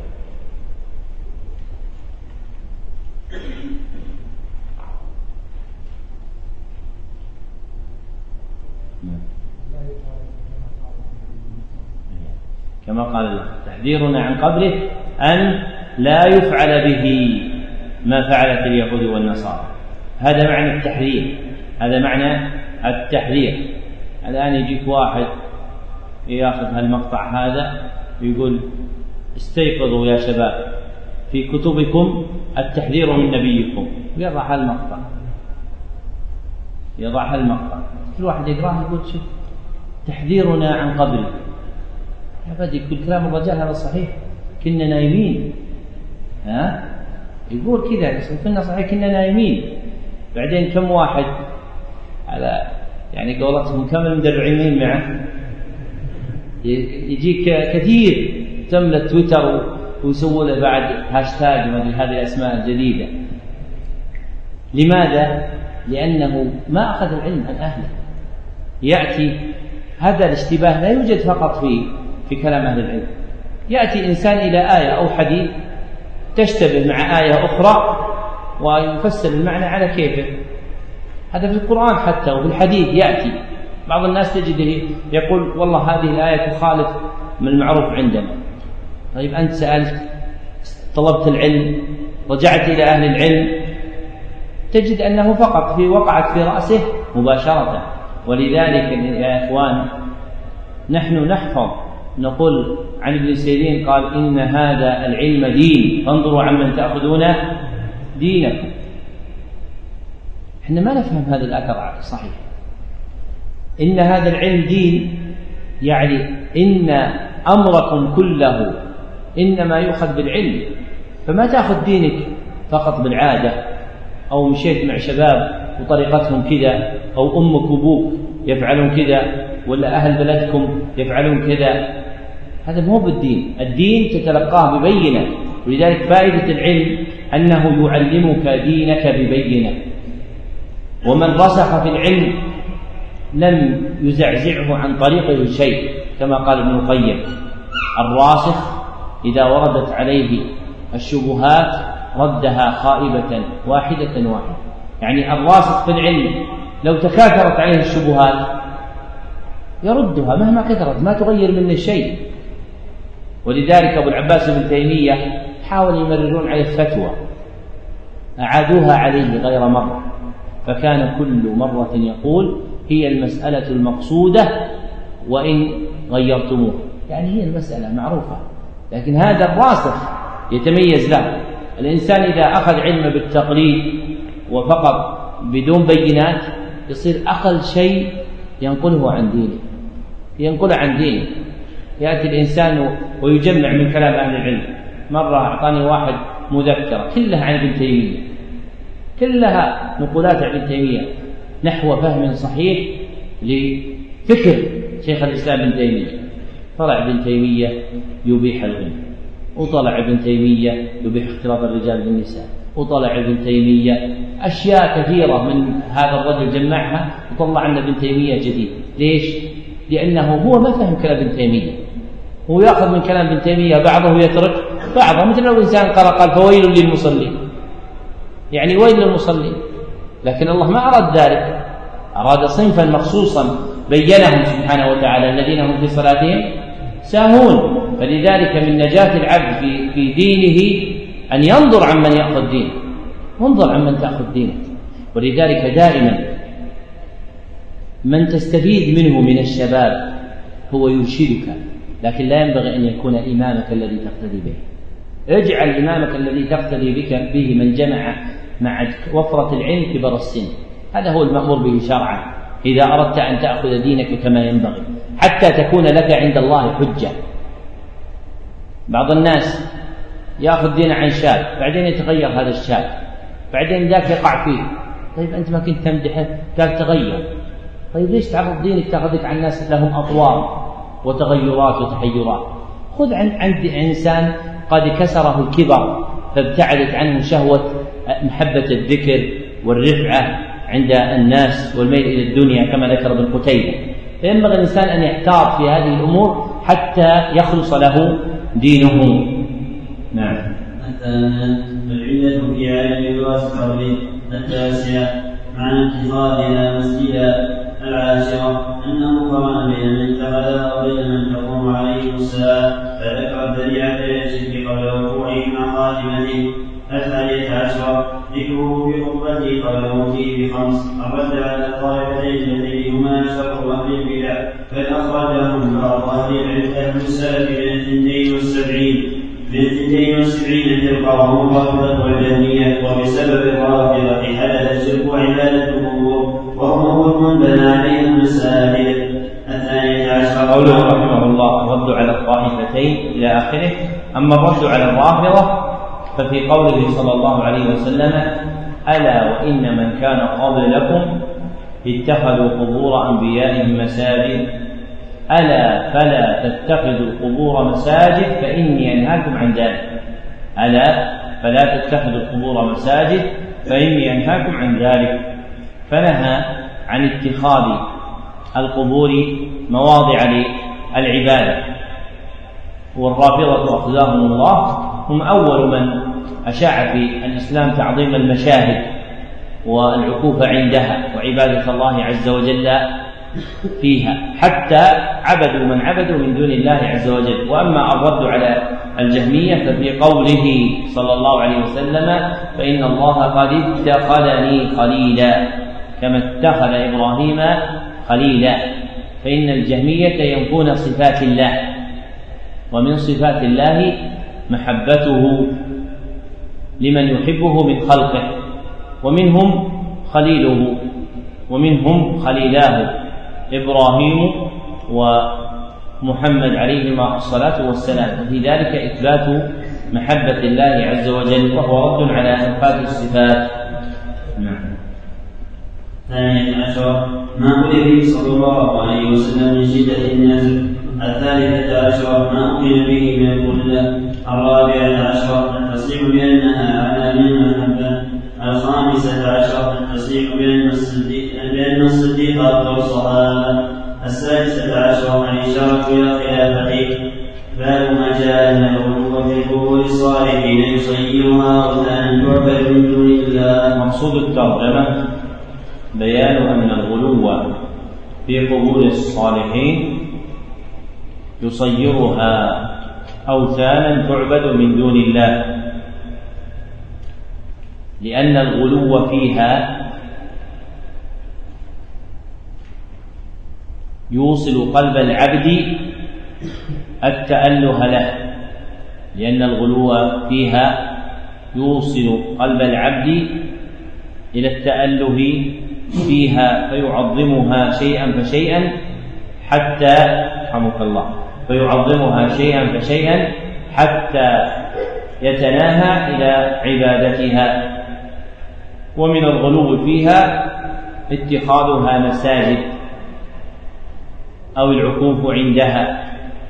كما قال الله تحذيرنا عن قبره أن لا يفعل به ما فعلت اليهود والنصارى. هذا معنى التحذير، هذا معنى التحذير. الآن يجيك واحد يأخذ هالمقطع هذا ويقول استيقظوا يا شباب في كتبكم التحذير من نبيكم، ويضع هالمقطع، يضع هالمقطع، كل واحد يقرأه يقول شوف تحذيرنا عن قبره. يا بدي كل كلام الرجال هذا صحيح، كنا نايمين، يقول كذا كنا صحيح كنا نايمين. بعدين كم واحد على يعني قولتهم كم المدرعين معه، يجيك كثير تملى تويتر ويسووا له بعد هاشتاج مثل هذه الأسماء الجديدة. لماذا؟ لأنه ما أخذ العلم عن أهله. يأتي هذا الاشتباه لا يوجد فقط في كلام أهل العلم. يأتي إنسان إلى آية أو حديث تشتبه مع آية أخرى ويفسر المعنى على كيفه. هذا في القرآن حتى وفي الحديث يأتي. بعض الناس تجده يقول والله هذه الآية تخالف من المعروف عندنا. طيب أنت سألت، طلبت العلم، رجعت إلى أهل العلم، تجد أنه فقط وقعت في رأسه مباشرة. ولذلك يا إخوان نحن نحفظ نقول عن ابن سيرين قال إن هذا العلم دين فانظروا عمن تأخذون دينكم. احنا ما نفهم هذا الأثر صحيح. إن هذا العلم دين يعني إن أمركم كله إنما يؤخذ بالعلم، فما تأخذ دينك فقط بالعادة، أو مشيت مع شباب وطريقتهم كذا، أو أمك وأبوك يفعلون كذا، ولا أهل بلدكم يفعلون كذا. هذا مو بالدين. الدين تتلقاه ببينة. ولذلك فائدة العلم أنه يعلمك دينك ببينة. ومن رسخ في العلم لم يزعزعه عن طريقه شيء، كما قال ابن القيم الراسخ إذا وردت عليه الشبهات ردها خائبة واحدة. يعني الراسخ في العلم لو تكاثرت عليه الشبهات يردها مهما كثرت، ما تغير منه شيء. ولذلك أبو العباس بن تيمية حاول يمررون عليه الفتوى، أعادوها عليه غير مرة، فكان كل مرة يقول هي المسألة المقصودة وإن غيرتموه، يعني هي المسألة معروفة. لكن هذا الراسخ يتميز له. الإنسان إذا أخذ علم بالتقليد وفقط بدون بينات يصير أقل شيء ينقله عن دينه، ينقله عن دينه. يأتي الإنسان ويجمع من كلام أهل العلم. مرة أعطاني واحد مذكرة كلها عن ابن تيمية، كلها نقولات عن ابن تيمية نحو فهم صحيح لفكر شيخ الإسلام ابن تيمية. طلع ابن تيمية يبيح الغنى، وطلع ابن تيمية يبيح اختلاط الرجال بالنساء، وطلع ابن تيمية أشياء كثيرة من هذا الرجل جمعها وطلع عنا ابن تيمية جديد. ليش؟ لأنه هو ما فهم كلام ابن تيمية، هو يأخذ من كلام ابن تيمية بعضه يترك بعضه. مثل لو إنسان قال فويل للمصلين، يعني ويل للمصلين، لكن الله ما أراد ذلك، أراد صنفا مخصوصا بينهم سبحانه وتعالى الذين هم في صلاتهم ساهون. فلذلك من نجاة العبد في دينه أن ينظر عمن يأخذ دينه، انظر عمن تأخذ دينه. ولذلك دائما من تستفيد منه من الشباب هو يرشدك، لكن لا ينبغي أن يكون إمامك الذي تقتدي به. اجعل إمامك الذي تقتدي بك به من جمع مع وفرة العلم كبر السن. هذا هو المأمور به شرعا إذا أردت أن تأخذ دينك كما ينبغي حتى تكون لك عند الله حجة. بعض الناس يأخذ دين عن شاب بعدين يتغير هذا الشاب بعدين ذاك يقع فيه. طيب أنت ما كنت تمدحه قال تغير. طيب ليش تعرض دينك تأخذك عن الناس لهم أطوار وتغيرات وتحيرات؟ خذ عند إنسان قد كسره الكبر فابتعدت عنه شهوة محبة الذكر والرفعة عند الناس والميل إلى الدنيا كما ذكر ابن قتيبة. فينبغي الإنسان أن يحتاط في هذه الأمور حتى يخلص له دينه. نعم. العلة في علم الواسطة. التاسع معنى اتخاذها مسجدا. العاشرة أنه قرن بين من اتخذها وبين من تقوم عليه الساعة فذكر الذريعة إلى الشرك قبل وقوعه مع خاتمته. 11 ذكره في خطبته قبل موته ب5 الرد على الطائفتين اللتين هما شر أهل البدع بل أخرجهم بعض أهل السلف من 72 فرقة وهم الرافضة والجهمية وبسبب الرافضة حدث الشرك وعبادة القبور وهم ظلم بنى عليهم المساجد. 12 قوله رحمه الله الرد على الطائفتين إلى آخره. أما الرد على الرافضة ففي قوله صلى الله عليه وسلم ألا وإن من كان قبلكم اتخذوا قبور أنبيائهم مساجد ألا فلا تتخذوا القبور مساجد فإني أنهاكم عن ذلك. ألا فلا تتخذوا القبور مساجد فإني أنهاكم عن ذلك. فنهى عن اتخاذ القبور مواضع للعبادة. والرافضة أخذهم الله هم أول من أشاع في الإسلام تعظيم المشاهد والعكوف عندها وعبادة الله عز وجل فيها حتى عبدوا من عبدوا من دون الله عز وجل. وأما الرد على الجهمية ففي قوله صلى الله عليه وسلم فإن الله قد اتخذني خليلا كما اتخذ إبراهيم خليلا. فإن الجهمية ينفون صفات الله ومن صفات الله محبته لمن يحبه من خلقه ومنهم خليله ومنهم خليلاه إبراهيم ومحمد عليهما الصلاة والسلام. وفي ذلك إثبات محبة الله عز وجل وهو رد على إنفاذ الصفات. نعم. 12 ما قل به صلى الله عليه وسلم من شدة النزل. 13 ما أقيم به من الكلة. 14 التصريح بأنها على من المحبة. 15 التصريح بأن الصديق أفضل الصحابة. 16 الإشارة إلى خلافته. باب ما جاء من الغلو في قبور الصالحين يصيرها أوثانا تعبد من دون الله. مقصود الترجمة بيان أن الغلو في قبور الصالحين يصيرها أوثانا تعبد من دون الله، لأن الغلو فيها يوصل قلب العبد التأله له، لأن الغلو فيها يوصل قلب العبد إلى التأله فيها فيعظمها شيئا فشيئا حتى رحمك الله فيعظمها شيئا فشيئا حتى يتناهى إلى عبادتها. ومن الغلو فيها اتخاذها مساجد أو العكوف عندها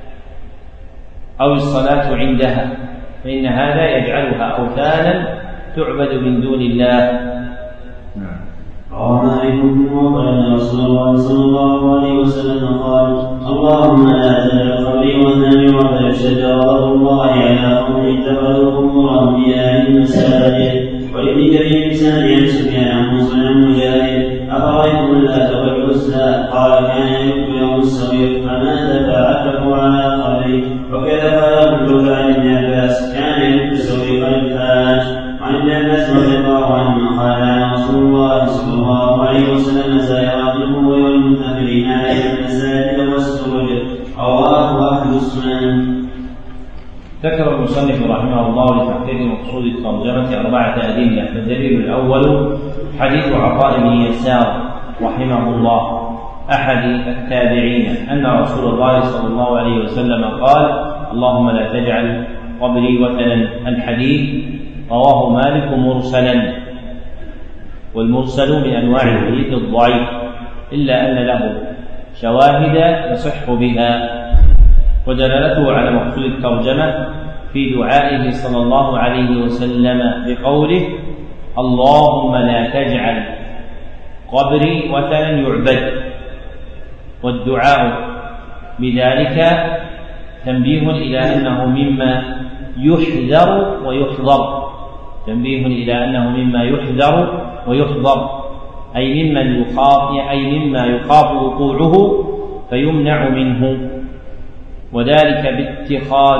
أو الصلاة عندها، فإن هذا يجعلها أوثانا تعبد من دون الله. روى مالك وقال رسول الله صلى الله عليه وسلم قال: اللهم لا تجعل قبري وثني ولا شجرة الله على قوم اتخذوا قبور أنبيائهم مساجد. ولابن كثير بسند عن سفيان عن منصور عن مجاهد: أفرأيتم اللات والعزى؟ قال: كان يكتب يوم الصغير فمات فعكفوا على قبري. وكذا قال كل فعل ابن عباس: كان يكتب سويق الفاج. وعن ابن عباس رضي الله عنه قال: رسول الله صلى الله عليه وسلم زائرات القبور والمنتظرين عليها المساجد والسرج. رواه أهل السنن. ذكر المصنف رحمه الله لتحقيق مقصود الترجمة 4 أدلة. الدليل الأول حديث عطاء بن يسار رحمه الله أحد التابعين أن رسول الله صلى الله عليه وسلم قال: اللهم لا تجعل قبري وثنا. الحديث رواه مالك مرسلا، والمرسل من أنواع الحديث الضعيف إلا أن له شواهد يصح بها. ودلالته على مقصود الترجمة في دعائه صلى الله عليه وسلم بقوله: اللهم لا تجعل قبري وثنا يعبد. والدعاء بذلك تنبيه إلى أنه مما يحذر ويحضر، تنبيه إلى أنه مما يحذر ويحضر، أي مما يخاف وقوعه فيمنع منه، وذلك باتخاذ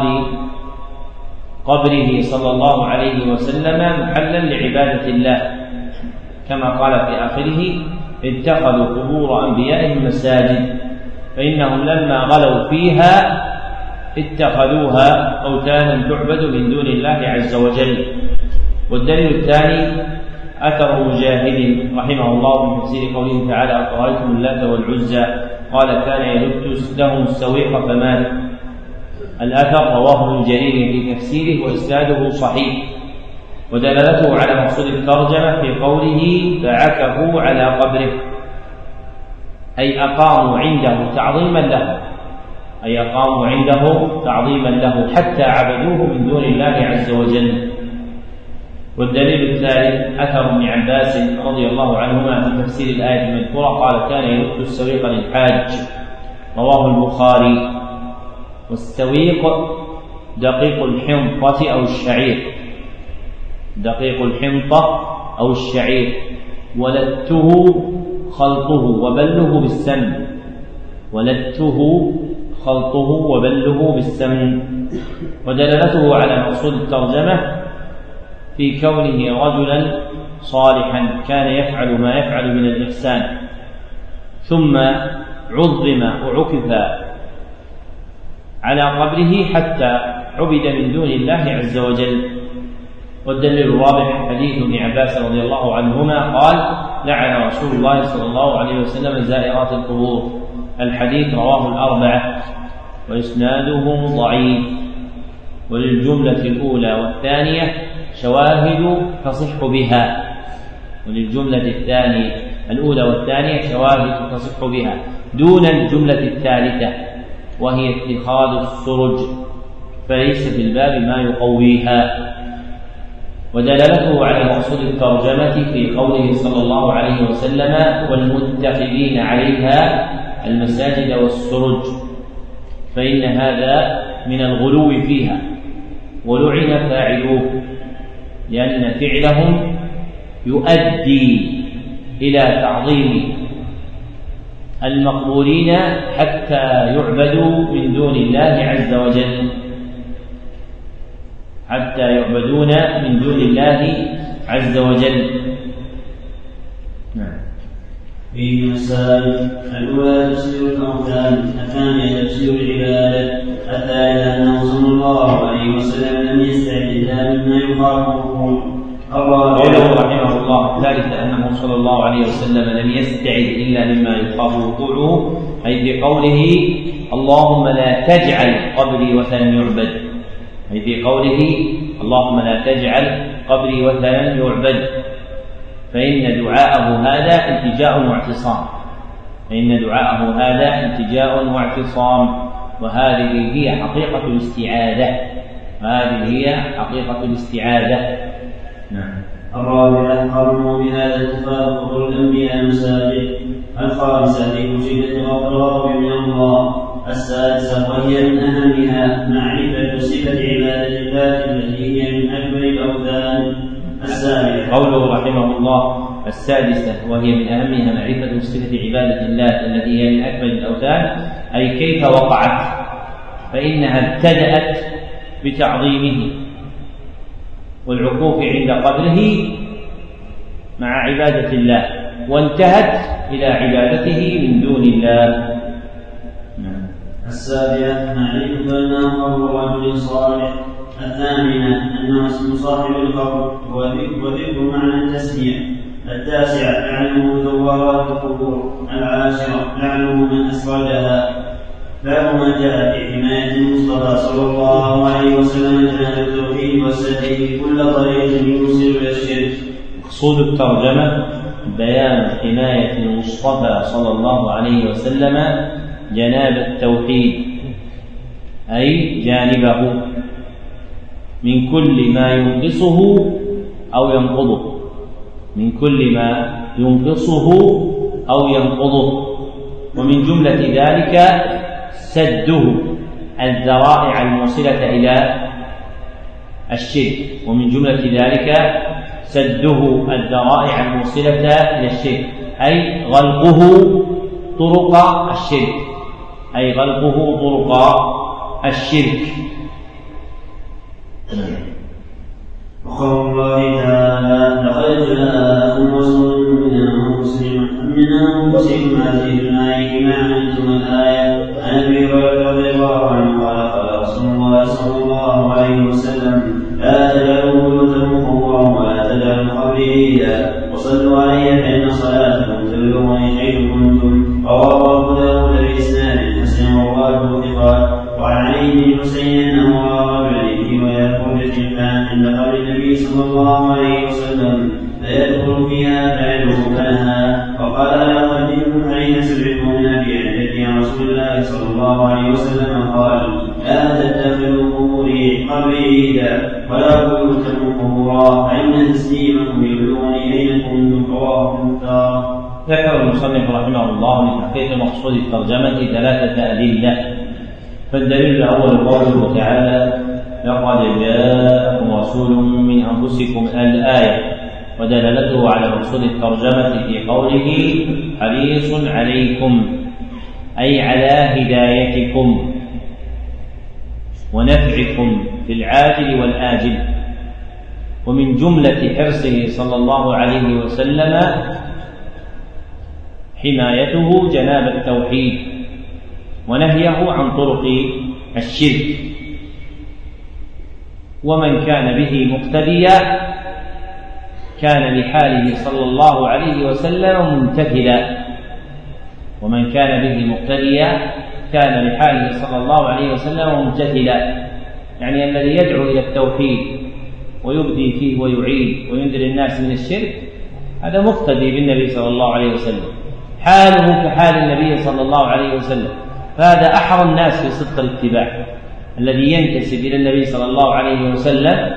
قبره صلى الله عليه وسلم محلا لعبادة الله، كما قال في آخره: اتخذوا قبور أنبيائهم مساجد، فإنهم لما غلوا فيها اتخذوها أوثانا تعبد من دون الله عز وجل. والدليل الثاني أثر مجاهد رحمه الله من تفسير قوله تعالى: أفرأيتم اللات والعزى قال كان يلد لهم السويق فمات. الأثر رواه ابن جرير في تفسيره وإسناده صحيح. ودلالته على مقصود الترجمة في قوله: فعكفوا على قبره، أي أقاموا عنده تعظيما له، حتى عبدوه من دون الله عز وجل. والدليل الثالث أثر ابن عباس رضي الله عنهما في تفسير الآية المذكورة قال: كان يلد السويق للحاج، رواه البخاري. والسويق دقيق الحنطة أو الشعير، ولدته خلطه وبله بالسمن. ودلالته على مقصود الترجمة في كونه رجلا صالحا كان يفعل ما يفعل من الإحسان، ثم عظم وعكف على قبره حتى عبد من دون الله عز وجل. والدليل الرابع حديث ابن عباس رضي الله عنهما قال: لعن رسول الله صلى الله عليه وسلم زائرات القبور. الحديث رواه الأربعة وإسناده ضعيف. وللجملة الأولى والثانية شواهد تصح بها، دون الجملة الثالثة وهي اتخاذ السرج، فليس في الباب ما يقويها. ودلالته على مقصود الترجمة في قوله صلى الله عليه وسلم: والمتخذين عليها المساجد والسرج، فإن هذا من الغلو فيها، ولعن فاعلوه، لأن فعلهم يؤدي إلى تعظيم المقبورين حتى يعبدوا من دون الله عز وجل، فيه مسائل: الأولى تفسير الأوثان، الثانية تفسير العبادة، الثالثة أنه صلى الله عليه وسلم لم يستعد إلا مما يخافه. قوله رحمه الله: الثالثة أنه صلى الله عليه وسلم لم يستعد إلا مما يخاف وقوعه، أي في قوله: اللهم لا تجعل قبري وثنا يعبد، فإن دعاءه هذا التجاء واعتصام، وهذه هي حقيقة الاستعاذة. نعم. الرابعة قرنوا بهذا اتفاق قبور الأنبياء المساجد. الخامسة تجديد الغضب من الله. السادسة وهي من أهمها معرفة صفة عبادة الله التي هي من أكبر الأوثان. السابعة قوله رحمه الله: السادسة وهي من أهمها معرفة صفة عبادة الله التي هي من أكبر الأوثان، أي كيف وقعت، فإنها ابتدأت بتعظيمه والعكوف عند قبره مع عبادة الله، وانتهت إلى عبادته من دون الله. السابعة معرفة أنه قبر رجل صالح. الثامنة أنه اسم صاحب القبر وذكر معنى التسمية. التاسعة لعنه زوارات القبور. العاشرة لعنه من أسردها. باب ما جاء في حماية المصطفى صلى الله عليه وسلم جانب التوحيد والسديد كل طريق يوصل إلى الشرك. مقصود الترجمة بيان حماية المصطفى صلى الله عليه وسلم جناب التوحيد، أي جانبه من كل ما ينقصه أو ينقضه، من كل ما ينقصه أو ينقضه، ومن جملة ذلك سده الذرائع الموصلة إلى الشرك، ومن جملة ذلك سده الذرائع الموصلة إلى الشرك، أي غلقه طرق الشرك، أي غلقه طرق الشرك. وقول الله تعالى لقد جاءكم رسول من أنفسكم عزيز عليه ما عنتم الآية. عن أبي هريرة رضي الله عنه قال قال رسول الله صلى الله عليه وسلم لا تجعلوا بيوتكم قبورا ولا تجعلوا قبري عيدا وصلوا علي فإن صلاتكم تبلغني حيث كنتم. رواه أبو داود بإسناد حسن ورواه ثقات. وعن علي بن حسين أنه رأى رجلا في ويخرج عند قبر النبي صلى الله عليه وسلم فيدخل فيها فيدعو فلها وقال لا أقدمكم حين سمعتم من أبي عن رسول الله صلى الله عليه وسلم قال لا تتخذوا قبوري عيدا ولا بيوتكم قبورا فإن تسليمكم يبلغني أين كنتم. رواه المختار. ذكر المصنف رحمه الله لتحقيق مقصود الترجمة ثلاثة أدلة. فالدليل الأول قوله تعالى لقد جاءكم رسول من أنفسكم الآية، ودلالته على مقصود الترجمة في قوله حريص عليكم، أي على هدايتكم ونفعكم في العاجل والآجل. ومن جملة حرصه صلى الله عليه وسلم حمايته جناب التوحيد ونهيه عن طرق الشرك. ومن كان به مقتديا كان لحاله صلى الله عليه وسلم ممتثلا، ومن كان به مقتديا كان لحاله صلى الله عليه وسلم ممتثلا، يعني الذي يدعو إلى التوحيد ويبدي فيه ويعيد وينذر الناس من الشرك هذا مقتدي بالنبي صلى الله عليه وسلم، حاله كحال النبي صلى الله عليه وسلم، فهذا أحرى الناس في صدق الاتباع. الذي ينتسب إلى النبي صلى الله عليه وسلم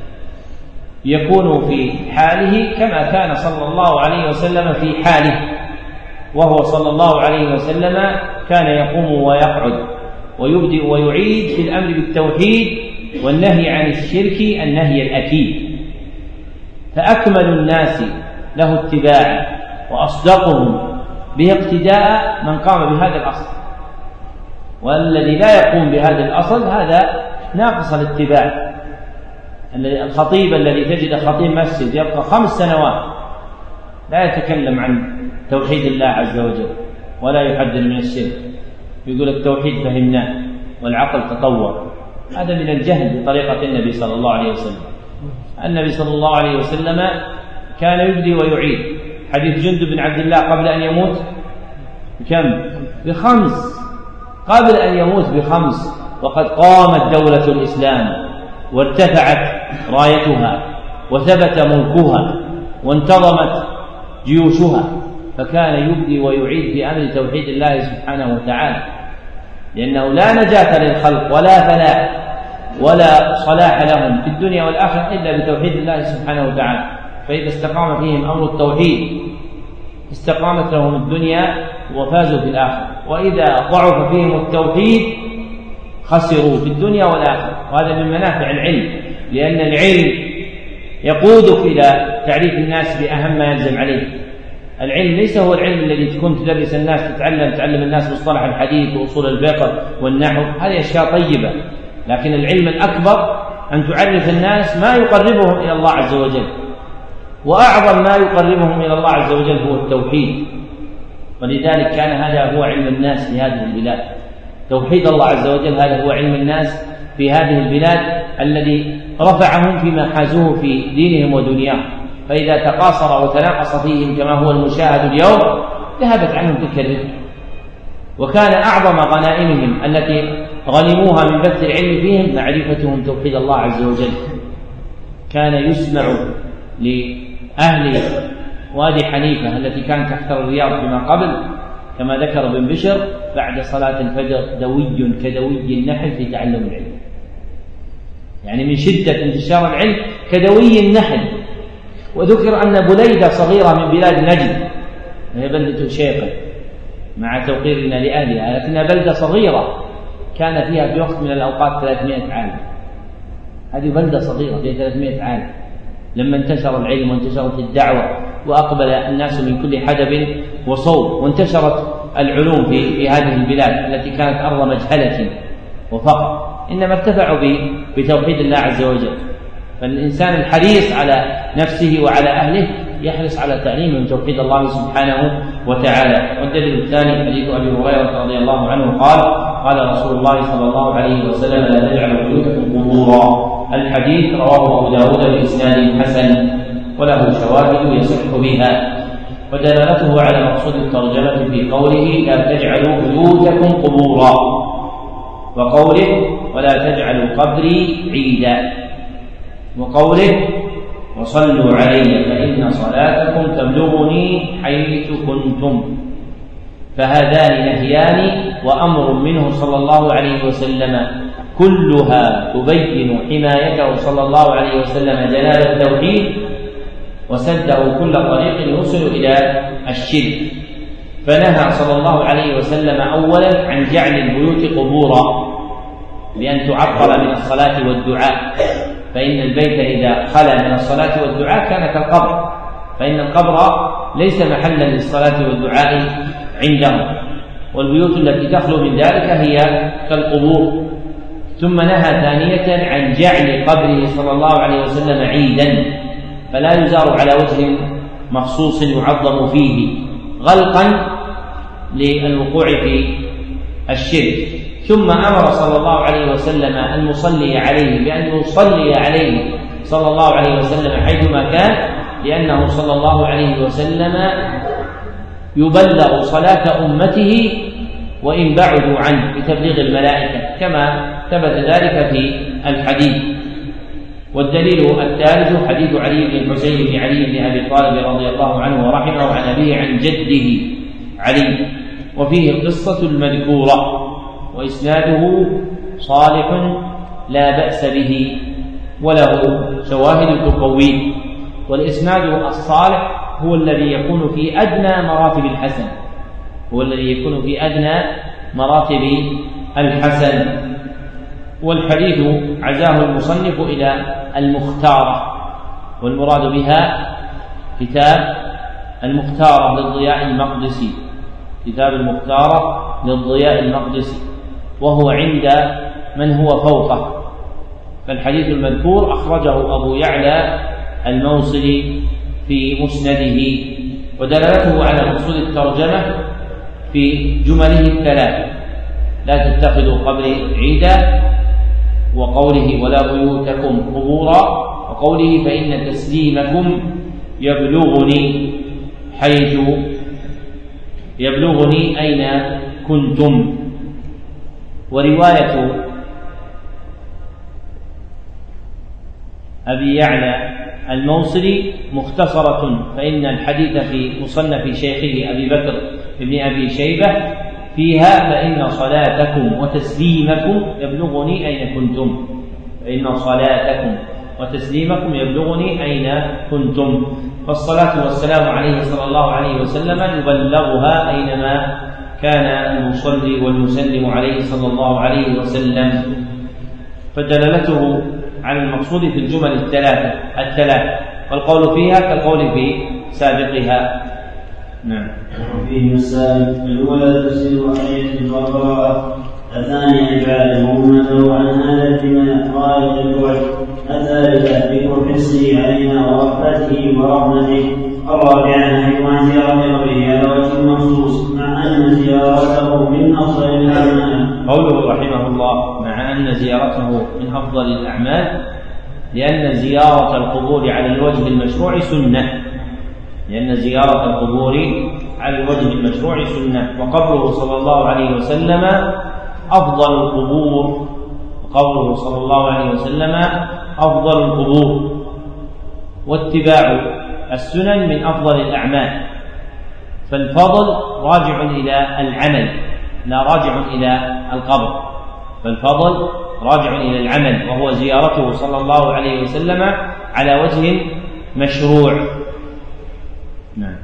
يكون في حاله كما كان صلى الله عليه وسلم في حاله، وهو صلى الله عليه وسلم كان يقوم ويقعد ويبدئ ويعيد في الأمر بالتوحيد والنهي عن الشرك النهي الأكيد. فأكمل الناس له اتباعا وأصدقهم به اقتداء من قام بهذا الأصل، والذي لا يقوم بهذا الأصل هذا ناقص الاتباع. الخطيب الذي تجد خطيب مسجد يبقى 5 سنوات لا يتكلم عن توحيد الله عز وجل ولا يحذر من الشرك، يقول التوحيد فهمناه والعقل تطور، هذا من الجهل بطريقة النبي صلى الله عليه وسلم. النبي صلى الله عليه وسلم كان يبدي ويعيد. حديث جندب بن عبد الله قبل أن يموت بكم؟ ب5، قبل أن يموت ب5، وقد قامت دولة الإسلام وارتفعت رايتها وثبت ملكها وانتظمت جيوشها، فكان يبدي ويعيد في أمر توحيد الله سبحانه وتعالى، لأنه لا نجاة للخلق ولا فلاح ولا صلاح لهم في الدنيا والآخرة إلا بتوحيد الله سبحانه وتعالى. فإذا استقام فيهم أمر التوحيد استقامت لهم الدنيا وفازوا في الآخرة، وإذا ضعف فيهم التوحيد خسروا في الدنيا والآخرة. وهذا من منافع العلم، لأن العلم يقودك إلى تعريف الناس بأهم ما يلزم عليه. العلم ليس هو العلم الذي تكون تدرس الناس تعلم الناس مصطلح الحديث وأصول الفقه والنحو، هذه أشياء طيبة، لكن العلم الأكبر أن تعرف الناس ما يقربهم إلى الله عز وجل، وأعظم ما يقربهم إلى الله عز وجل هو التوحيد. ولذلك كان هذا هو علم الناس في هذه البلاد، توحيد الله عز وجل هذا هو علم الناس في هذه البلاد الذي رفعهم فيما حازوه في دينهم ودنياهم، فإذا تقاصر وتناقص فيهم كما هو المشاهد اليوم ذهبت عنهم تلك الرزق. وكان أعظم غنائمهم التي غنموها من بث العلم فيهم معرفتهم توحيد الله عز وجل. كان يسمع لأهل وادي حنيفة التي كانت تحت الرياض فيما قبل كما ذكر ابن بشر بعد صلاة الفجر دوي كدوي النحل في تعلم العلم، يعني من شدة انتشار العلم كدوي النحل. وذكر أن بليدة صغيرة من بلاد نجد وهي بلدة شيقة مع توقيرنا لأهلها، لكنها بلدة صغيرة كان فيها في وقت من الأوقات 300 عالم. هذه بلدة صغيرة فيها 300 عالم. لما انتشر العلم وانتشرت الدعوة وأقبل الناس من كل حدب وصوب وانتشرت العلوم في هذه البلاد التي كانت أرض مجهلة وفقر، إنما ارتفعوا بتوحيد الله عز وجل. فالإنسان الحريص على نفسه وعلى أهله يحرص على تعليمهم توحيد الله سبحانه وتعالى. والدليل الثاني حديث أبي هريرة رضي الله عنه قال قال رسول الله صلى الله عليه وسلم لا تجعلوا بيوتكم قبورا. الحديث رواه أبو داود بإسناد حسن وله شواهد يصح بها، ودلالته على مقصود الترجمة في قوله لا تجعلوا بيوتكم قبورا، وقوله ولا تجعلوا قبري عيدا، وقوله وصلوا علي فإن صلاتكم تبلغني حيث كنتم. فهذان نهيان وأمر منه صلى الله عليه وسلم كلها تبين حمايته صلى الله عليه وسلم جلال التوحيد وسده كل طريق يوصل إلى الشرك. فنهى صلى الله عليه وسلم أولا عن جعل البيوت قبورا بأن تعطل من الصلاة والدعاء، فإن البيت إذا خلا من الصلاة والدعاء كان كالقبر، فإن القبر ليس محلا للصلاة والدعاء عندهم، والبيوت التي تخلو من ذلك هي كالقبور. ثم نهى ثانية عن جعل قبره صلى الله عليه وسلم عيدا، فلا يزار على وجه مخصوص يعظم فيه غلقا للوقوع في الشرك. ثم أمر صلى الله عليه وسلم المصلي عليه بأن يصلي عليه صلى الله عليه وسلم حيثما كان، لأنه صلى الله عليه وسلم يبلغ صلاة أمته وإن بعدوا عنه بتبليغ الملائكة كما ثبت ذلك في الحديث. والدليل الثالث حديث علي بن الحسين بن علي بن أبي طالب رضي الله عنه ورحمه عن أبيه عن جده علي، وفيه القصة المذكورة وإسناده صالح لا بأس به وله شواهد تقويه. والإسناد الصالح هو الذي يكون في أدنى مراتب الحسن، هو الذي يكون في أدنى مراتب الحسن. والحديث عزاه المصنف إلى المختارة، والمراد بها كتاب المختارة للضياء المقدسي، كتاب المختارة للضياء المقدسي، وهو عند من هو فوقه. فالحديث المذكور أخرجه أبو يعلى الموصلي في مسنده. ودلالته على مقصود الترجمة في جمله الثلاث لا تتخذوا قبري عيدا، وقوله ولا بيوتكم قبورا، وقوله فإن تسليمكم يبلغني حيث يبلغني أين كنتم. ورواية أبي يعلى الموصلي مختصرة، فإن الحديث في مصنف شيخه أبي بكر بن أبي شيبة فيها فإن صلاتكم وتسليمكم يبلغني أين كنتم، فإن صلاتكم وتسليمكم يبلغني أين كنتم. فالصلاة والسلام عليه صلى الله عليه وسلم يبلغها أينما كان المصلي والمسلم عليه صلى الله عليه وسلم. فدلالته على المقصود في الجمل الثلاث والقول فيها كالقول في سابقها. نعم. وفيه مسائل: الأولى تفسير آية البقرة الثانية إبعاده أمته عن هذا الدماء غاية البعد. الثالثة ذكر حرصه علينا ورحمته ورحمته. الرابعة نهي عن زيارة قبره على وجه مخصوص مع أن زيارته من أفضل الأعمال. قوله رحمه الله مع أن زيارته من أفضل الأعمال لأن زيارة القبور على الوجه المشروع سنة، لأن زيارة القبور على الوجه المشروع سنة. وقوله صلى الله عليه وسلم أفضل القبور، وقوله صلى الله عليه وسلم أفضل القبور. واتباع السنن من أفضل الأعمال، فالفضل راجع إلى العمل لا راجع إلى القبر، فالفضل راجع إلى العمل وهو زيارته صلى الله عليه وسلم على وجه مشروع. نعم.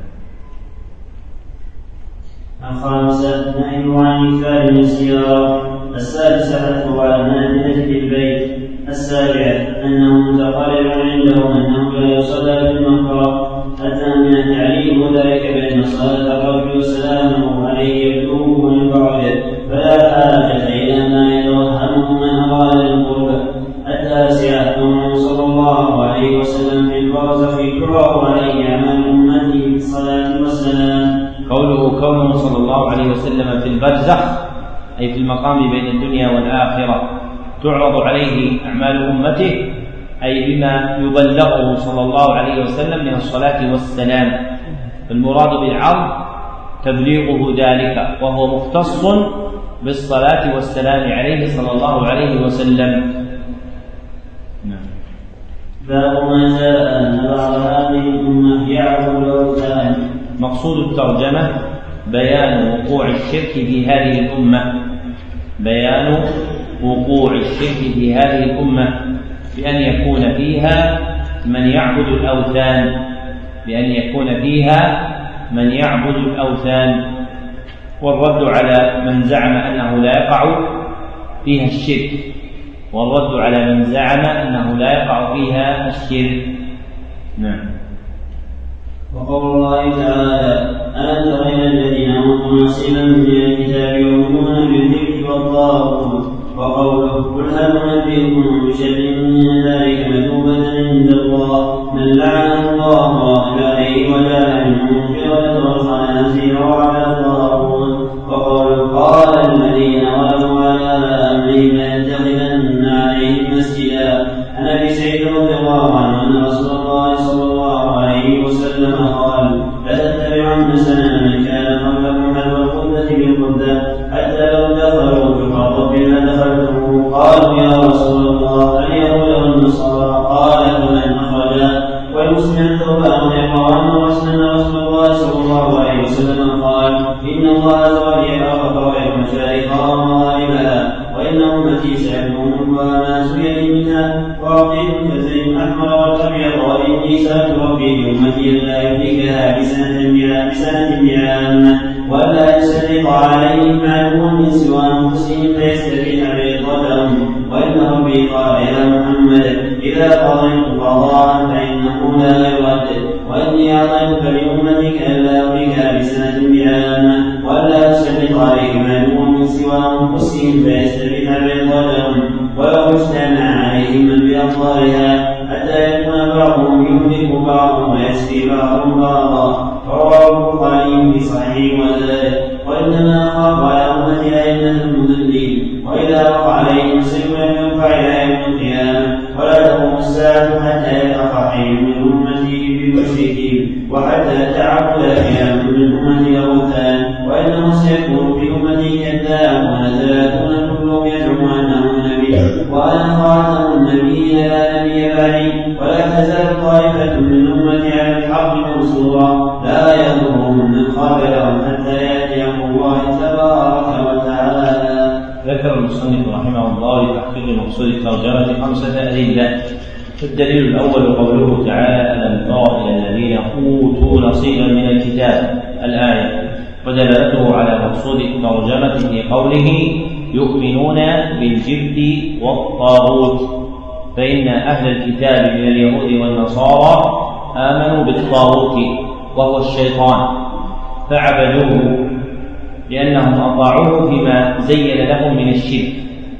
الخامسة نهي عن إكثار من الزيارة. السادسة حثه على نافلة البيت. السابعة أنه متقرر عندهم أنه لا يصلى في المقبرة. الثامنة تعليم ذلك بأن صلاة الرجل سلامه عليه يبلغه من بعده فلا حاجة إلى ما يتوهمه من أراد القرب. التاسعة قوله صلى الله عليه وسلم في البرزخ يعرض عليه أعمال أمته بالصلاة والسلام. قوله كونه صلى الله عليه وسلم في البرزخ أي في المقام بين الدنيا والآخرة تعرض عليه أعمال أمته أي بما يبلغه صلى الله عليه وسلم من الصلاة والسلام. المراد بالعرض تبليغه ذلك وهو مختص بالصلاة والسلام عليه صلى الله عليه وسلم. باب ما جاء أن بعض هذه الأمة يعرف الأوثان. مقصود الترجمة بيان وقوع الشرك في هذه الأمة، بيان وقوع الشرك في هذه الأمة بأن يكون فيها من يعبد الأوثان، بأن يكون فيها من يعبد الأوثان، والرد على من زعم أنه لا يقع فيها الشرك، والرد على من زعم أنه لا يقع فيها الشرك. نعم. وقول الله تعالى ألا تر إلى الذين أوتوا نصيبا من الكتاب يؤمنون بالذكر والطاغوت. وقوله قل هل ننبئكم بشر من ذلك مثوبة عند الله من لعنه الله وغضب عليه وجعل منهم القردة والخنازير وعبد الطاغوت. وقوله قال الذين غلبوا على أمرهم لنتخذن عليهم مسجدا. عن أبي سعيد رضي الله عنه أن رسول الله صلى الله عليه وسلم قال لا تتبعن سنن من كان قبلكم حذو القدة بالقدة حتى لو دخلوا جحر رب لدخلتموه. قالوا يا رسول الله اليهود والنصارى قال فمن أخرجا. والمسلم ثوبان يقرأ عنه رسول الله صلى الله عليه وسلم قال إن الله تولي أخبر المشارق ومغاربها وإن أمتي سيكون ما سئل منها وأعطيهم كالزيت الأحمر والأبيض وإني سأتربي لأمتي لا يهلكها بسنة بعامة ولا يسلط عليهم عدوا من سوى أنفسهم فيستبيح برضاهم. وإن ربي قال يا محمد إذا قضيت قضاء فإنه لا يرد. وإني أعطيتك لأمتك ألا يهلكها بسنة بعامة ولا يسلط عليهم عدوا من سوى أنفسهم فيستبيح برضاهم. ولو اجتمع عليهم من بأبصارها حتى يكون بعضهم يهلك بعضهم ويسفي بعضهم بعضا. رواه البخاري في صحيح وزاد وإنما أخاف على أمتي أئمة المضلين وإذا وقع عليهم سلم لم يرفع إلى يوم القيامة ولا تقوم الساعة حتى يقع حي من أمتي بالمشركين وحتى تعبد أحيان من أمتي الأوثان. وإنه سيكون في أمتي كذابون ثلاثون كلهم يزعم أنه نبي وأنا خاتم النبيين لا نبي بعدي ولا تزال طائفة من أمتي على الحق منصورا لا يضرهم من خذلهم حتى يأتي أمر الله تبارك وتعالى. ذكر المصنف رحمه الله لتحقيق مقصود الترجمة 5 أدلة. الدليل الأول قوله تعالى ألم تر إلى الذين أوتوا نصيبا من الكتاب الآية، ودلالته على مقصود الترجمة في قوله يؤمنون بالجبت والطاغوت، فإن أهل الكتاب من اليهود والنصارى آمنوا بالطاغوت وهو الشيطان فعبدوه لأنهم أطاعوه فيما زين لهم من الشرك.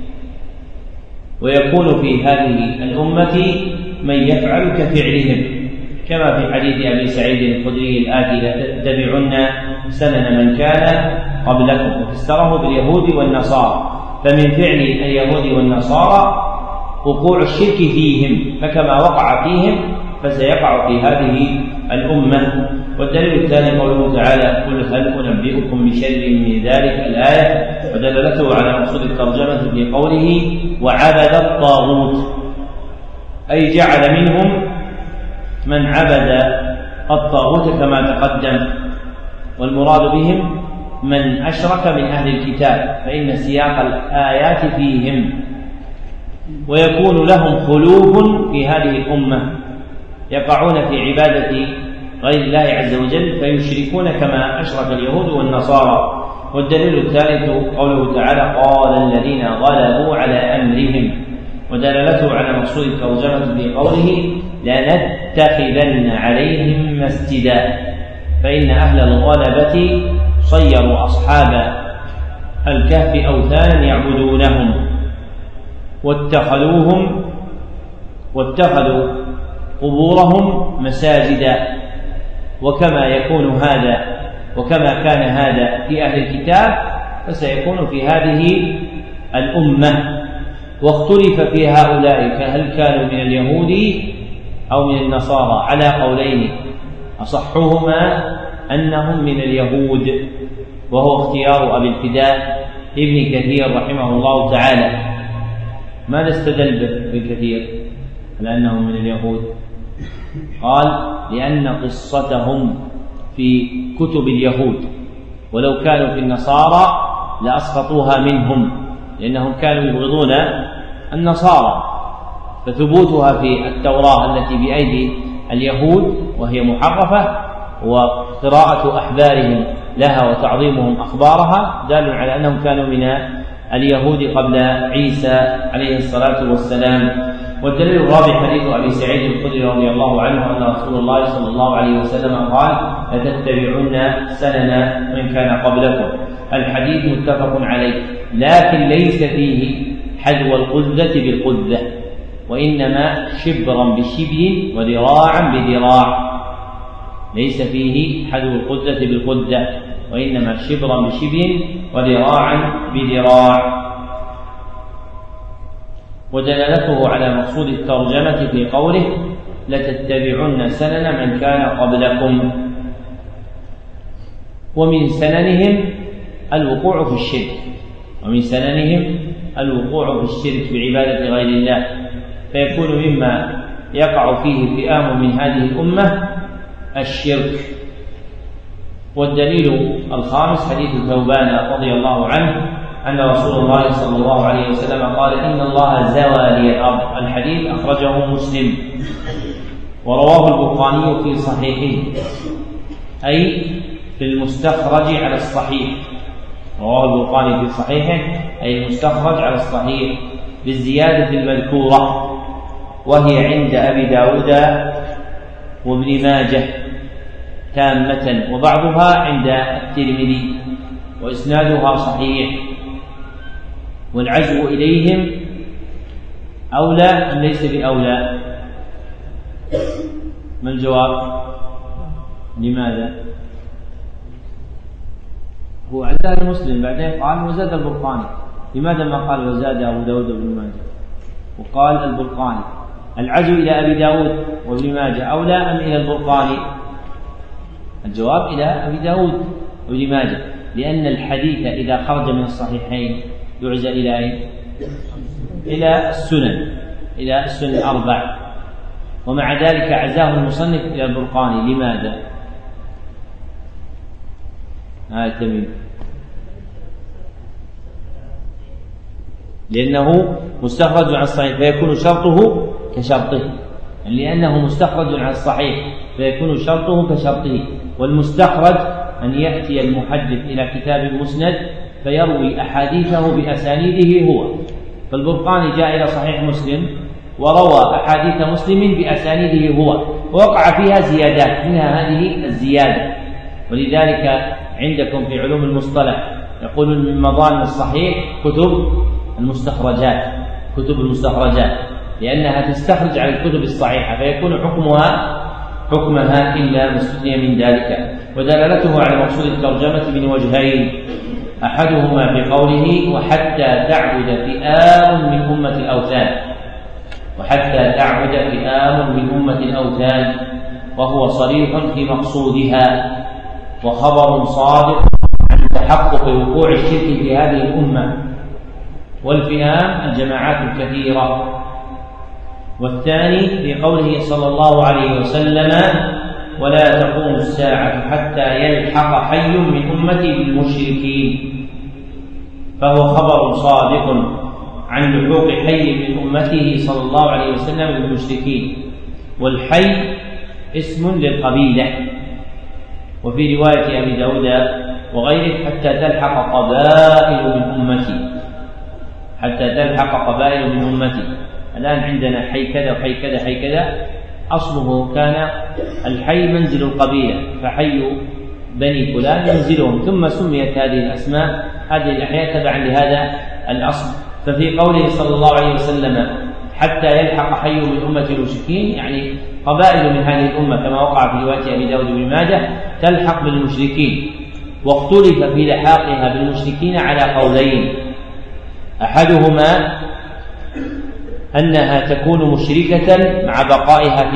ويكون في هذه الأمة من يفعل كفعلهم، كما في حديث أبي سعيد الخدري الآتي: لتتبعن سنن من كان قبلكم. وفسره باليهود والنصارى، فمن فعل اليهود والنصارى وقوع الشرك فيهم، فكما وقع فيهم فسيقع في هذه الأمة. والدليل الثاني قوله تعالى: قل هل أنبئكم بشر من ذلك الآية، ودلالته على مقصود الترجمة في قوله: وعبد الطاغوت، أي جعل منهم من عبد الطاغوت كما تقدم، والمراد بهم من أشرك من أهل الكتاب، فإن سياق الآيات فيهم. ويكون لهم خلوف في هذه الأمة، يقعون في عبادة غير الله عز وجل فيشركون كما أشرك اليهود والنصارى. والدليل الثالث قوله تعالى: قال الذين غلبوا على أمرهم، ودلالته على مقصود الترجمة في قوله: لنتخذن عليهم مسجدا، فإن أهل الغلبة صيروا أصحاب الكهف أوثانا يعبدونهم واتخذوا قبورهم مساجدا. وكما كان هذا في أهل الكتاب فسيكون في هذه الأمة. واختلف في هؤلاء هل كانوا من اليهود أو من النصارى على قولين، أصحهما أنهم من اليهود، وهو اختيار أبي الفداء ابن كثير رحمه الله تعالى. ماذا استدل ابن كثير على أنهم من اليهود؟ قال: لأن قصتهم في كتب اليهود، ولو كانوا في النصارى لأسقطوها منهم، لأنهم كانوا يبغضون النصارى، فثبوتها في التوراة التي بأيدي اليهود وهي محرفة، وقراءة أحبارهم لها وتعظيمهم أخبارها دال على أنهم كانوا من اليهود قبل عيسى عليه الصلاة والسلام. والدليل الرابع حديث أبي سعيد الخدري رضي الله عنه أن رسول الله صلى الله عليه وسلم قال: لتتبعن سنن من كان قبلكم. الحديث متفق عليه، لكن ليس فيه حذو القذة بالقذة، وإنما شبرا بشبر وذراعا بذراع. ليس فيه حذو القذة بالقذة، وإنما شبرا بشبر وذراعا بذراع. ودلالته على مقصود الترجمة في قوله: لتتبعن سنن من كان قبلكم. ومن سننهم الوقوع في الشرك بعبادة غير الله، فيكون مما يقع فيه فئام من هذه الأمة الشرك. والدليل الخامس حديث ثوبان رضي الله عنه أن رسول الله صلى الله عليه وسلم قال: إن الله زوى لي الأرض. الحديث أخرجه مسلم، ورواه البخاري في صحيحه، أي في المستخرج على الصحيح. رواه البخاري في صحيحه أي المستخرج على الصحيح بالزيادة المذكورة، وهي عند أبي داود وابن ماجه تامة، وبعضها عند الترمذي، وإسنادها صحيح. والعزو إليهم أولى أم ليس بأولى؟ ما الجواب؟ لماذا؟ هو عند مسلم بعدين قال وزاد البرقاني، لماذا ما قال وزاد أبو داود بن ماجه وقال البرقاني؟ العزو إلى أبي داود وابن ماجه أولى أم إلى البرقاني؟ الجواب إلى أبي داود وابن ماجه، لأن الحديث إذا خرج من الصحيحين يعزى إلى أين؟ إلى السنن الأربع، ومع ذلك عزاه المصنف إلى البرقاني. لماذا؟ تميم. لأنه مستخرج عن الصحيح فيكون شرطه كشرطه، لأنه مستخرج عن الصحيح فيكون شرطه كشرطه. والمستخرج أن يأتي المحدث إلى كتاب مسند فيروي أحاديثه بأسانيده هو، فالبرقاني جاء إلى صحيح مسلم وروى أحاديث مسلم بأسانيده هو، ووقع فيها زيادات، منها هذه الزيادة. ولذلك عندكم في علوم المصطلح يقول من مظان الصحيح كتب المستخرجات لأنها تستخرج على الكتب الصحيحة فيكون حكمها إلا مستثنيا من ذلك. ودلالته على مقصود الترجمة من وجهين، أحدهما في قوله وحتى تعبد فئام من أمة الأوثان، وهو صريح في مقصودها وخبر صادق عن تحقق وقوع الشرك في هذه الأمة، والفئام الجماعات الكثيرة. والثاني في قوله صلى الله عليه وسلم ولا تقوم الساعة حتى يلحق حي من أمتي بالمشركين، فهو خبر صادق عن لحوق حي من أمته صلى الله عليه وسلم بالمشركين. والحي اسم للقبيلة، وفي رواية أبي داود وغيره حتى تلحق قبائل من أمتي. الآن عندنا حي كذا وحي كذا حي كذا، أصله كان الحي منزل القبيلة، فحي بني فلان منزلهم، ثم سميت هذه الأسماء هذه الأحياء تبعا لهذا الأصل. ففي قوله صلى الله عليه وسلم حتى يلحق حي من أمة المشركين يعني قبائل من هذه الأمة كما وقع في رواية أبي داود بن ماجه تلحق بالمشركين. واختلف في لحاقها بالمشركين على قولين، أحدهما أنها تكون مشركة مع بقائها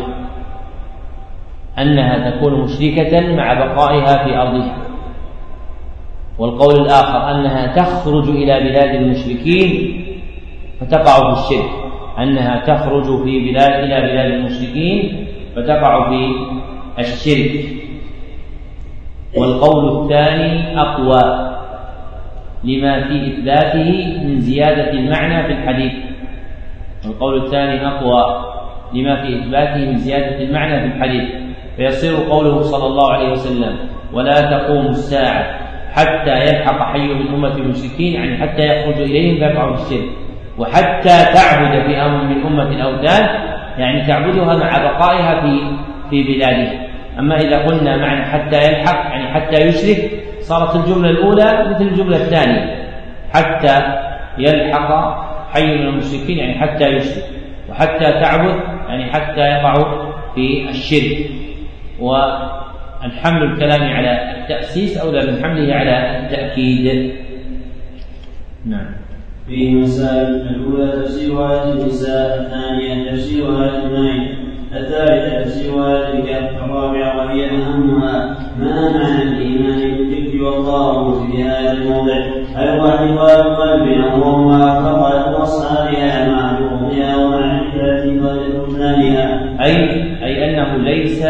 في أرضها، والقول الآخر أنها تخرج إلى بلاد المشركين فتقع في الشرك، إلى بلاد المشركين فتقع في الشرك. والقول الثاني أقوى لما في إثباته من زيادة المعنى في الحديث، فيصير قوله صلى الله عليه وسلم ولا تقوم الساعة حتى يلحق حي من أمة المشركين يعني حتى يخرج إليهم فيقع في الشرك، وحتى تعبد فئام من أمة الأوثان يعني تعبدها مع بقائها في بلادها. أما إذا قلنا معنى حتى يلحق يعني حتى يشرك صارت الجملة الأولى مثل الجملة الثانية، حتى يلحق حي من المشركين يعني حتى يشرك، وحتى تعبد يعني حتى يقع في الشرك. والحمل الكلام على التأسيس أولى من حمله على التأكيد. نعم. فيه مسائل: الأولى تفسير آية النساء، الثانية تفسير آية المائدة، الثالثة تفسير آية الكهف، الرابعة وهي أهمها ما معنى الإيمان بالجبت والطاغوت في هذا الموضع، هل هو اعتقاد قلب أو هو معتقد أصحابها مع بغضها ومعرفة بطلانها، أي أنه ليس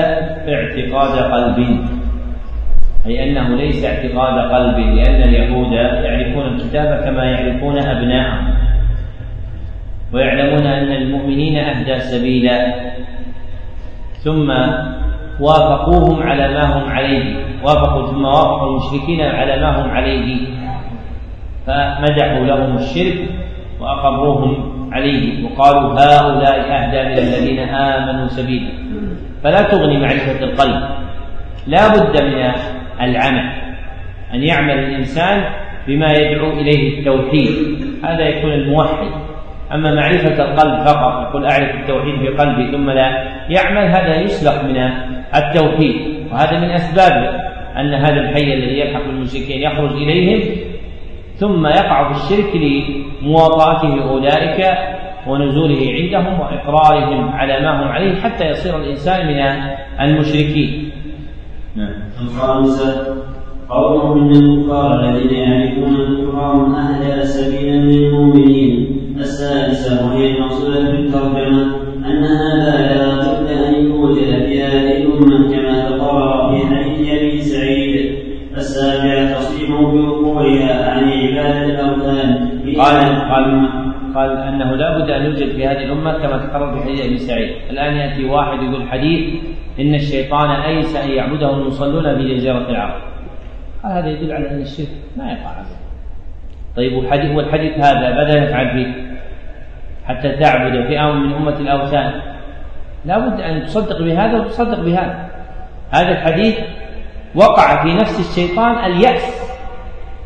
اعتقاد قلب، لأن اليهود يعرفون الكتاب كما يعرفون أبناءهم، ويعلمون أن المؤمنين أهدى سبيلا، ثم وافقوهم على ما هم عليه، ثم وافقوا المشركين على ما هم عليه، فمدحوا لهم الشرك وأقروهم عليه وقالوا هؤلاء أهدى من الذين آمنوا سبيلا. فلا تغني معرفة القلب، لا بد من العمل، أن يعمل الإنسان بما يدعو إليه التوحيد، هذا يكون الموحد. أما معرفة القلب فقط يقول أعرف التوحيد في قلبي ثم لا يعمل، هذا يسلق من التوحيد، وهذا من أسباب أن هذا الحي الذي يلحق بالمشركين يخرج إليهم ثم يقع في الشرك لمواطاته أولئك ونزوله عندهم وإقرارهم على ما هم عليه حتى يصير الإنسان من المشركين. الخامسة قولهم من الكفار الذين يعرفون الكفار أهدى سبيلا للمؤمنين. السادسة وهي المقصودة بالترجمة أن هذا لا بد أن يوجد في هذه الأمة كما تقرر في حديث أبي سعيد. السابعة تصريحه بوقوعها عن عبادة الأوثان. قال أنه لا بد أن يوجد في هذه الأمة كما تقرر في حديث أبي سعيد. الآن يأتي واحد يقول حديث إن الشيطان أيس أن يعبده المصلون في جزيرة العرب، هذا يدل على أن الشرك ما يقع هذا. طيب والحديث هذا ماذا نفعل فيه؟ حتى تعبد فئام من أمة الأوثان، لا بد أن تصدق بهذا وتصدق بهذا. هذا الحديث وقع في نفس الشيطان اليأس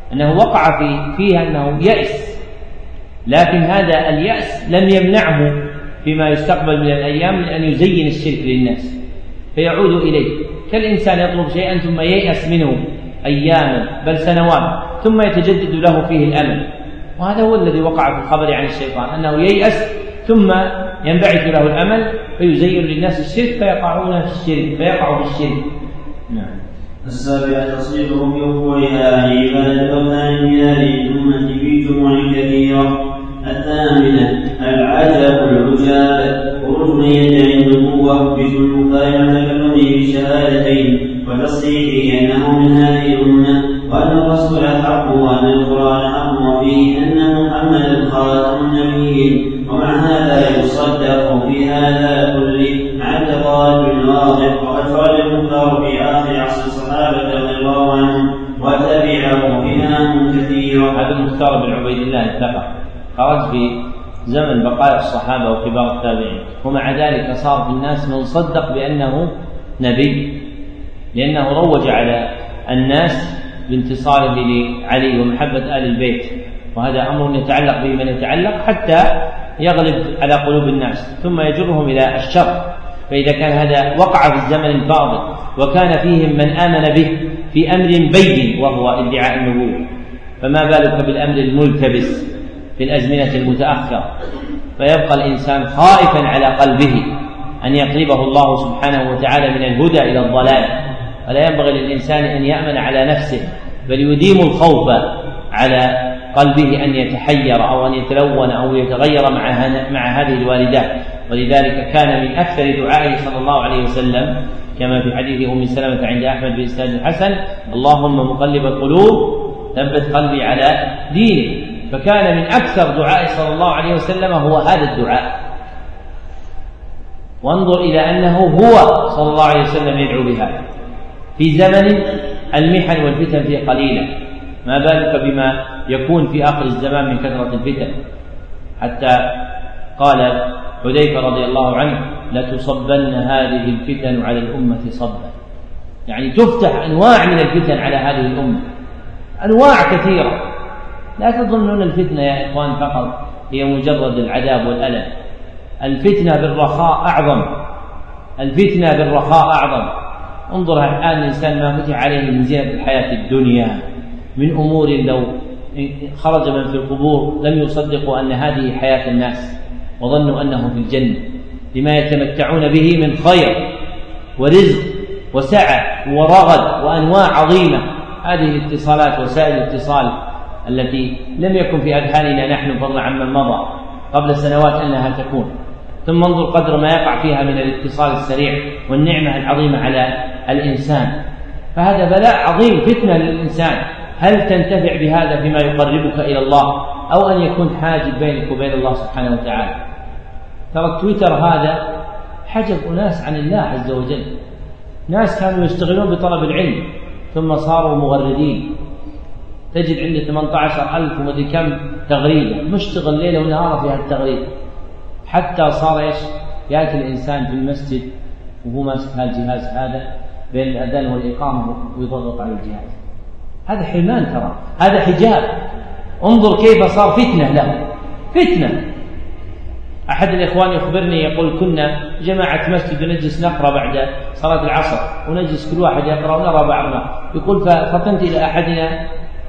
أنه وقع فيها أنه يأس، لكن هذا اليأس لم يمنعه فيما يستقبل من الأيام من أن يزين الشرك للناس فيعود إليه، كالإنسان يطلب شيئا ثم ييأس منه أياما بل سنوات ثم يتجدد له فيه الأمل، وهذا هو الذي وقع في الخبر عن الشيطان، أنه ييأس ثم ينبعث له الأمل فيزين للناس الشرك فيقعوا في الشرك. نعم. السابعة تصديقهم بوقوعها عبادة الأوثان في هذه الأمة في جموع كثيرة. الثامنة العجب العجاب خروج من يدعي النبوة بسلوك المتكلم بشهادتين وتصديقه أنه من هذه الأمة وأن الرسول حق وأن القرآن حق وفيه أن محمدا خاتم النبيين، ومع هذا يصدق في هذا كله مع التضاد واضح. وقد خرج المختار في آخر عصر الصحابة رضي الله عنهم وتبعه فيها كثيرا. هذا المختار بن عبيد الله الثقفي خرج في زمن بقايا الصحابة وكبار التابعين، ومع ذلك صار في الناس من صدق بأنه نبي، لأنه روج على الناس بانتصاره لعلي ومحبة آل البيت، وهذا أمر يتعلق به من يتعلق حتى يغلب على قلوب الناس ثم يجرهم إلى الشر. فإذا كان هذا وقع في الزمن الفاضل وكان فيهم من آمن به في أمر بين وهو ادعاء النبوة، فما بالك بالأمر الملتبس في الأزمنة المتأخرة، فيبقى الإنسان خائفا على قلبه أن يقلبه الله سبحانه وتعالى من الهدى إلى الضلال، فلا ينبغي للإنسان أن يأمن على نفسه بل يديم الخوف على قلبه أن يتحير أو أن يتلون أو يتغير مع هذه الواردات. ولذلك كان من أكثر دعائه صلى الله عليه وسلم كما في حديث أم سلمة عند أحمد بإسناد الحسن: اللهم مقلب القلوب ثبت قلبي على دينك. فكان من أكثر دعائه صلى الله عليه وسلم هو هذا الدعاء. وانظر إلى أنه هو صلى الله عليه وسلم يدعو بهذا في زمن المحن والفتن فيه قليلة، ما بالك بما يكون في آخر الزمان من كثرة الفتن. حتى قال حذيفة رضي الله عنه: لتصبن هذه الفتن على الأمة صبا، يعني تفتح أنواع من الفتن على هذه الأمة، أنواع كثيرة. لا تظنون الفتنة يا إخوان فقط هي مجرد العذاب والألم، الفتنة بالرخاء أعظم، الفتنة بالرخاء أعظم. انظر الآن الإنسان ما فتح عليه من زينة الحياة الدنيا من أمور لو خرج من في القبور لم يصدقوا أن هذه حياة الناس وظنوا أنهم في الجنة، لما يتمتعون به من خير ورزق وسعة ورغد وأنواع عظيمة. هذه الاتصالات وسائل الاتصال التي لم يكن في أذهاننا نحن فضلا عمن مضى قبل سنوات أنها تكون، ثم انظر قدر ما يقع فيها من الاتصال السريع والنعمة العظيمة على الإنسان. فهذا بلاء عظيم، فتنة للإنسان. هل تنتفع بهذا فيما يقربك إلى الله أو أن يكون حاجب بينك وبين الله سبحانه وتعالى؟ ترى التويتر هذا حجب أناس عن الله عز وجل، ناس كانوا يشتغلون بطلب العلم ثم صاروا مغردين، تجد عندي 18,000 ومدري كم تغريدة، مشتغل ليلة ونهار في هذا التغريد، حتى صار يأتي الإنسان في المسجد وهو ماسك الجهاز هذا بين الأذان والإقامة ويضغط على الجهاز. هذا حرمان، ترى هذا حجاب. انظر كيف صار فتنة له، فتنة. أحد الإخوان يخبرني يقول: كنا جماعة مسجد ونجلس نقرأ بعد صلاة العصر ونجلس كل واحد يقرأ ونرى بعضنا. يقول: ففطنت إلى أحدنا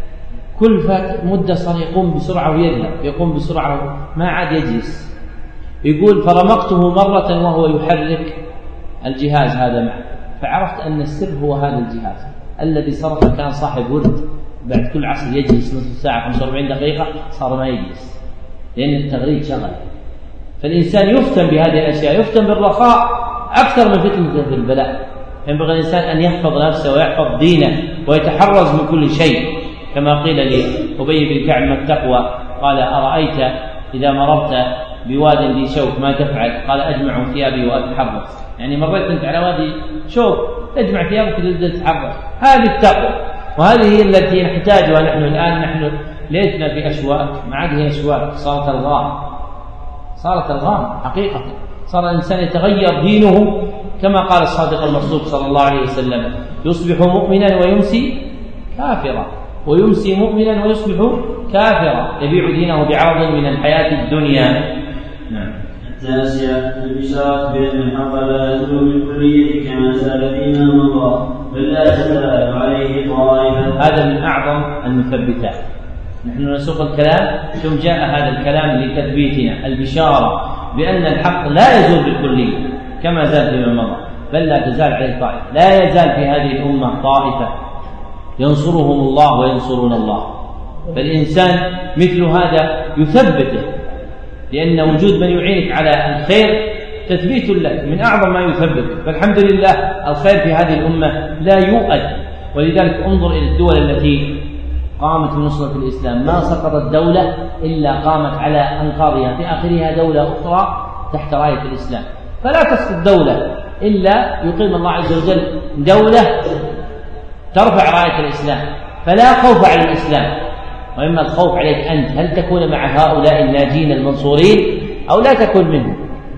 كل مدة صار يقوم بسرعة ويذهب، يقوم بسرعة ما عاد يجلس. يقول: فرمقته مرة وهو يحرك الجهاز هذا معه، فعرفت أن السر هو هذا الجهاز الذي صرف كان صاحب ورد بعد كل عصر يجلس نصف ساعة 45 دقيقة، صار ما يجلس لأن التغريد شغل. فالإنسان يفتن بهذه الأشياء، يفتن بالرخاء أكثر من فتنة بالبلاء. ينبغي الإنسان أن يحفظ نفسه ويحفظ دينه ويتحرز من كل شيء، كما قيل لأبي بن كعب: ما التقوى؟ قال: أرأيت إذا مررت بواد ذي شوك ما تفعل؟ قال: أجمع ثيابي وأتحرز. يعني مريت أنت على وادي شوك تجمع ثيابك وتتحرز. هذه التقوى، وهذه هي التي نحتاجها نحن الآن. نحن ليتنا في أشواك، ما عاد هي أشواك، صارت الغام، صارت الغام حقيقة. صار الإنسان يتغير دينه كما قال الصادق المصدوق صلى الله عليه وسلم: يصبح مؤمنا ويمسي كافرا. ويمسي مؤمنا ويصبح كافرا يبيع دينه بعرض من الحياة الدنيا. نعم. التاسعة البشارة بأن الحق لا يزول بالكلية كما زال فيما مضى بل لا تزال عليه طائفة. هذا من أعظم المثبتات. نحن نسوق الكلام ثم جاء هذا الكلام لتثبيتنا، البشارة بأن الحق لا يزول بالكلية كما زال فيما مضى بل لا تزال عليه طائفة. لا يزال في هذه الأمة طائفة ينصرهم الله وينصرون الله، فالإنسان مثل هذا يثبته، لأن وجود من يعينك على الخير تثبيت لك من أعظم ما يثبت. فالحمد لله الخير في هذه الأمة لا يؤد، ولذلك انظر إلى الدول التي قامت بنصرة الإسلام، ما سقطت دولة إلا قامت على أنقاضها في آخرها دولة أخرى تحت راية الإسلام. فلا تسقط دولة إلا يقيم الله عز وجل دولة ترفع راية الإسلام، فلا خوف على الإسلام، وإما الخوف عليك أنت، هل تكون مع هؤلاء الناجين المنصورين أو لا تكون منهم.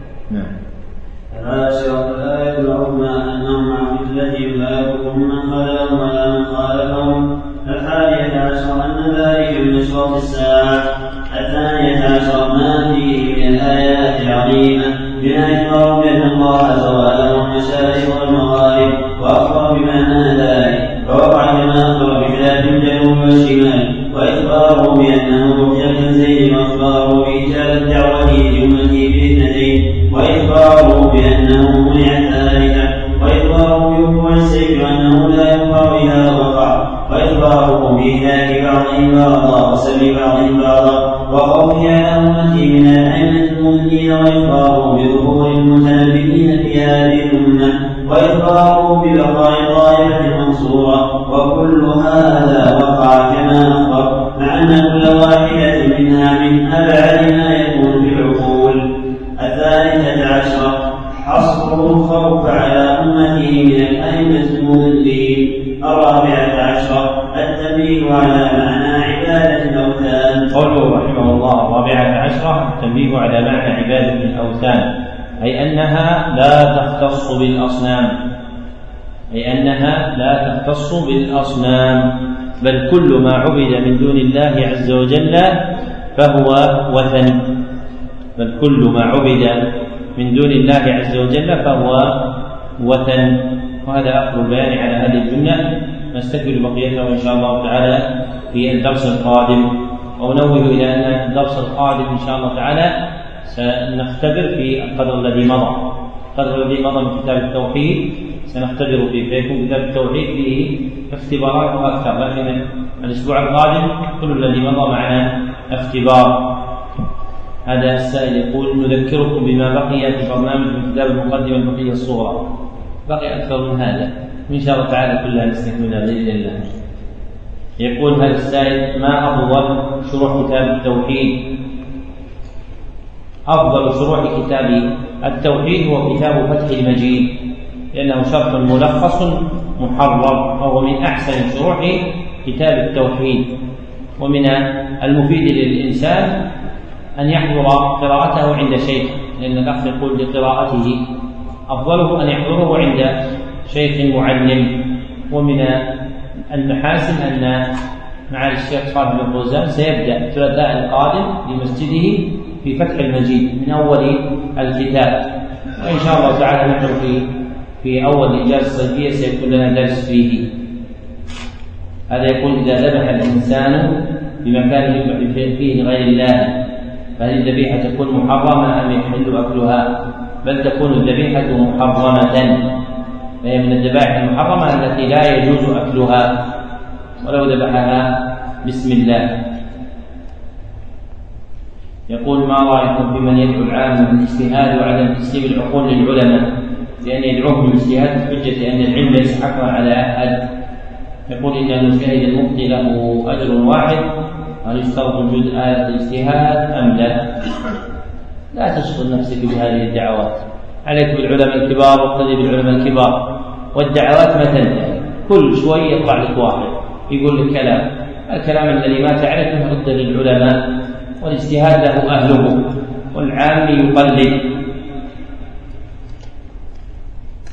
العاشرة الآية العظمى أنهم مع مثلهم لا يضرهم من خلقهم ولا من خالفهم. الحادية عشر أن ذلك من أشراط الساعة. الثانية عشر ما فيه من الآيات العظيمة بما يخبر بأن الله سواء له المشارق والمغارب وأخبر بمعنى ذلك، فوقع كما أخبر بخلاف الجنوب والشمال، وإخباره بأنه رقي كنزين، وإخباره بإجابة دعوته لأمته باثنتين، وإخباره بأنه منع الثالثة، وإخباره بوقوع السيف وأنه لا يقع إذا وقع، وإخباره بإهلاك بعضهم بعضا وسلب بعضهم بعضا وخوفه على أمته من الأئمة المضلين، وإخباره بظهور المتنبئين في هذه الأمة، وإخباره ببقاء طائفة منصورة. وكل هذا وقع كما أخبر، مع أن كل واحدة منها من أبعد ما يكون في العقول. الثالثة عشرة حصر الخوف على أمته من الأئمة المضلين. الرابعة عشرة التنبيه على معنى عبادة الأوثان. قوله رحمه الله الرابعة عشرة التنبيه على معنى عبادة الأوثان، أي أنها لا تختص بالأصنام، أي أنها لا تختص بالأصنام، بل كل ما عبد من دون الله عز وجل فهو وثن، بل كل ما عبد من دون الله عز وجل فهو وثن. وهذا آخر البيان على هذه الجملة، نستكمل بقيته إن شاء الله تعالى في الدرس القادم. وأنوه إلى أن الدرس القادم إن شاء الله تعالى سنختبر في القدر الذي مضى، القدر الذي مضى من كتاب التوحيد سنختبر فيه، فيكون كتاب التوحيد فيه اختبارات أكثر، لكن الأسبوع القادم كل الذي مضى معنا اختبار. هذا السائل يقول نذكركم بما بقي في برنامج من كتاب المقدمة الفقهية الصغرى، بقي أكثر من هذا إن شاء الله تعالى كلها نستكملها بإذن الله. يقول هذا السائل ما أفضل شروح كتاب التوحيد؟ أفضل شروح كتاب التوحيد هو كتاب فتح المجيد، لأنه شرح ملخص محرر، وهو من أحسن شروح كتاب التوحيد. ومن المفيد للإنسان أن يحضر قراءته عند شيخ، لأن الأخ يقول لقراءته أفضله أن يحضره عند شيخ معلم. ومن المحاسن أن معالي الشيخ صالح بن فوزان سيبدأ الثلاثاء القادم لمسجده في فتح المجيد من أول الكتاب، وإن شاء الله تعالى نحن في أول الإجازة الصيفية سيكون لنا درس فيه. هذا يقول إذا ذبح الإنسان بمكان يذبح فيه لغير الله فهل الذبيحة تكون محرمة أم يحل أكلها؟ بل تكون الذبيحة محرمة، فهي من الذبائح المحرمة التي لا يجوز أكلها ولو ذبحها بسم الله. يقول ما رأيكم في من يدعو العامة بالاجتهاد وعدم تسليم العقول للعلماء لأن يدعوهم بالاجتهاد بحجة أن العلم ليس حقا على أحد؟ يقول إن المجتهد المخطئ له أجر واحد، هل يشترط وجود آلة الاجتهاد أم لا؟ لا تشغل نفسك بهذه الدعوات، عليك بالعلماء الكبار واقتدي بالعلماء الكبار، والدعوات ما تنتهي، كل شوي يطلع لك واحد يقول لك الكلام الذي ما تعرفه رد للعلماء، والاجتهاد له أهله، والعام يقلد.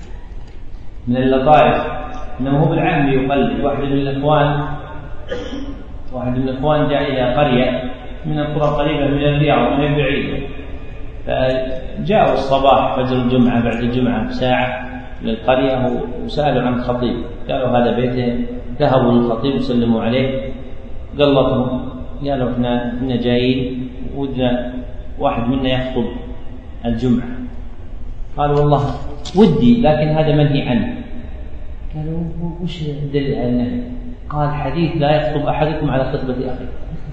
من اللطائف أنه هو بالعام يقلد. واحد من الأخوان واحد من الإخوان جاء إلى قرية من القرى قريبة من الرياض وهي بعيدة، فجاءوا الصباح فجر الجمعة بعد الجمعة بساعة للقرية وسألوا عن الخطيب، قالوا هذا بيته، ذهبوا للخطيب وسلموا عليه، قلطهم قالوا احنا جايين ودنا واحد منا يخطب الجمعة. قالوا والله ودي لكن هذا منهي عنه. قالوا وش الدليل على النهي؟ قال حديث لا يخطب أحدكم على خطبة أخيه.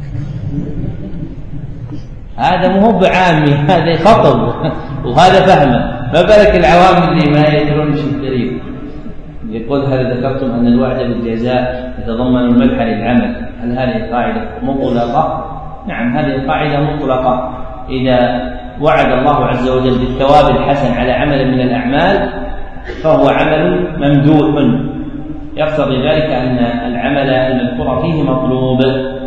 هذا مو بعامي، هذا خطب وهذا فهمه، ما بالك العوام اللي ما يدرون شو الدليل. يقول هل ذكرتم أن الوعد بالجزاء يتضمن المدح للعمل، هل هذه قاعدة مطلقة؟ نعم هذه القاعدة مطلقة، إذا وعد الله عز وجل بالثواب الحسن على عمل من الأعمال فهو عمل ممدوح، يقتضي ذلك أن العمل المذكور فيه مطلوب.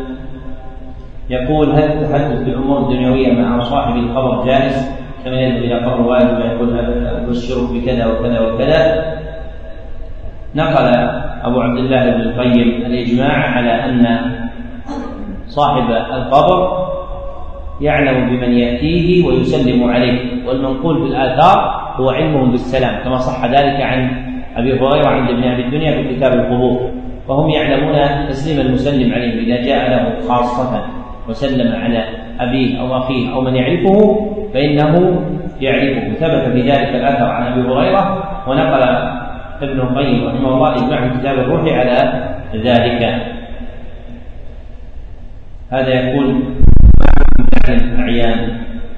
يقول هل التحدث بالأمور الدنيوية مع صاحب الخبر جائز؟ كما يذهب إلى قبر والد ويقول أبشرك بكذا وكذا وكذا. نقل أبو عبد الله بن القيم الإجماع على أن صاحب القبر يعلم بمن يأتيه ويسلم عليه، والمنقول في الآثار هو علمهم بالسلام، كما صح ذلك عن أبي هريرة عند ابن أبي الدنيا في كتاب القبور، فهم يعلمون تسليم المسلم عليه إذا جاء له خاصة وسلم على أبيه أو أخيه أو من يعرفه فإنه يعرفه. ثبت في ذلك الأثر عن أبي هريرة، ونقل ابن القيم رحمه الله إجماع في كتاب الروح على ذلك. هذا يقول الأعيان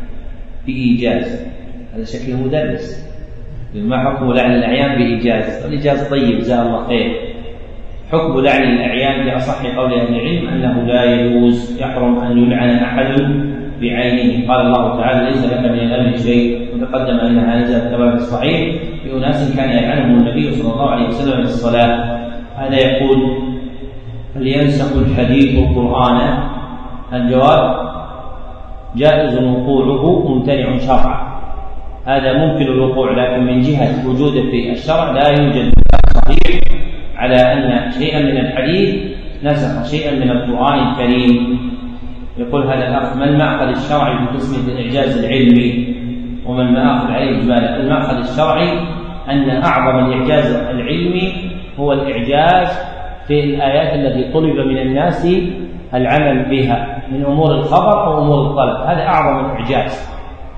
بإيجاز، هذا شكله مدرس، ما حكم لعن الأعيان بإيجاز؟ الإيجاز طيب جزاه الله خير. حكم لعن الأعيان بأصح قول أهل العلم أنه لا يجوز، يحرم أن يلعن أحد بعينه. قال الله تعالى ليس لك من الأمر شيء، وتقدم أنها نزلت كما في الصحيح في أناس كان يلعنهم النبي صلى الله عليه وسلم في الصلاة. هذا يقول هل ينسخ الحديث القرآن؟ الجواب جائز وقوعه ممتنع شرعا، هذا ممكن الوقوع، لكن من جهة وجوده في الشرع لا يوجد صحيح على أن شيئا من الحديث نسخ شيئا من القرآن الكريم. يقول هذا الأخ ما المأخذ الشرعي في قسم الإعجاز العلمي وما المأخذ عليه إجمالا؟ المأخذ الشرعي أن أعظم الإعجاز العلمي هو الإعجاز في الآيات التي طلب من الناس العمل بها من أمور الخبر أو أمور الطلب، هذا أعظم الإعجاز.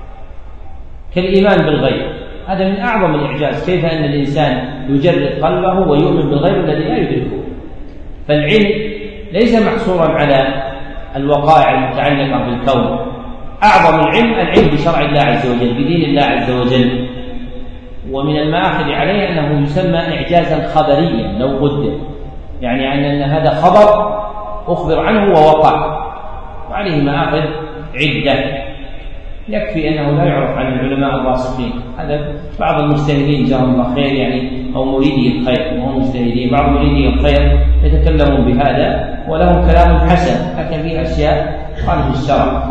كالإيمان بالغيب، هذا من أعظم الإعجاز، كيف أن الإنسان يجرد قلبه ويؤمن بالغيب الذي لا يدركه. فالعلم ليس محصورا على الوقائع المتعلقة بالكون، أعظم العلم بشرع الله عز وجل، بدين الله عز وجل. ومن المآخذ عليه أنه يسمى إعجازا خبريا لو قدر، يعني أن هذا خبر أخبر عنه ووقع، وعليه مآخذ عدة. يكفي أنه لا يعرف عن العلماء الراسخين، هذا بعض المجتهدين جزاهم الله خير يعني أو مريدي الخير وهم مجتهدين، بعض مريدي الخير يتكلمون بهذا ولهم كلام حسن، لكن في أشياء خارج الشرع.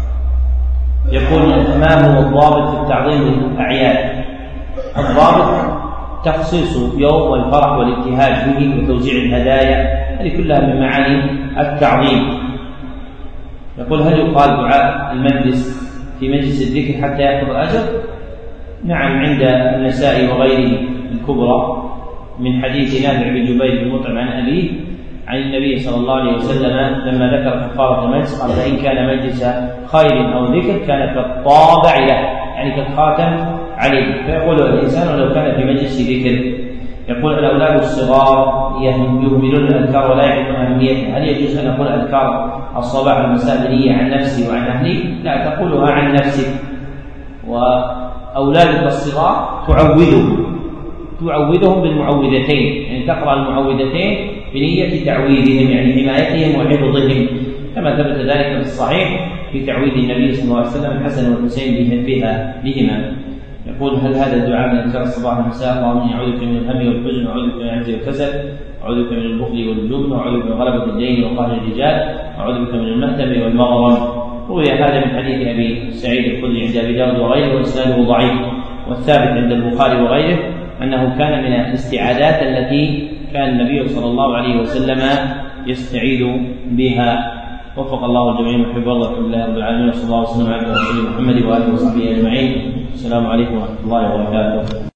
يقول ما هو الضابط في التعظيم للأعياد؟ الضابط تخصيص يوم والفرح والابتهاج به وتوزيع الهدايا، هذه كلها من معاني التعظيم. يقول هل يقال دعاء المجلس في مجلس الذكر حتى يأخذ الأجر؟ نعم، عند النسائي وغيره الكبرى من حديث نافع بن جبير بن مطعم عن أبيه عن النبي صلى الله عليه وسلم لما ذكر كفارة المجلس قال فإن كان مجلس خير أو ذكر كان كالطابع له، يعني كالخاتم عليه، فيقول الإنسان ولو كان في مجلس ذكر. يقول الأولاد الصغار يهملون الأذكار ولا يعرفون أهميتها، هل يجوز أن أقول أذكار الصباح والمساء بنية عن نفسي وعن أهلي؟ لا، تقولها عن نفسك، وأولادك الصغار تعوذهم بالمعوذتين، يعني تقرأ المعوذتين بنية تعويذهم يعني حمايتهم وحفظهم، كما ثبت ذلك في الصحيح في تعويذ النبي صلى الله عليه وسلم الحسن والحسين بهما. يقول هل هذا الدعاء من أذكار الصباح والمساء؟ اللهم إني أعوذ بك من الهم والحزن، وأعوذ بك من العجز والكسل، وأعوذ بك من البخل والجبن، وأعوذ بك من غلبة الدين وقهر الرجال، وأعوذ بك من المأثم والمغرم. روي هذا من حديث أبي سعيد الخدري عند أبي داود وغيره وإسناده ضعيف، والثابت عند البخاري وغيره أنه كان من الاستعاذات التي كان النبي صلى الله عليه وسلم يستعيد بها. وفق الله الجميع وحب الله الحمد لله رب العالمين، وصلى الله وسلم على رسول محمد وآله وصحبه أجمعين. السلام عليكم ورحمة الله وبركاته.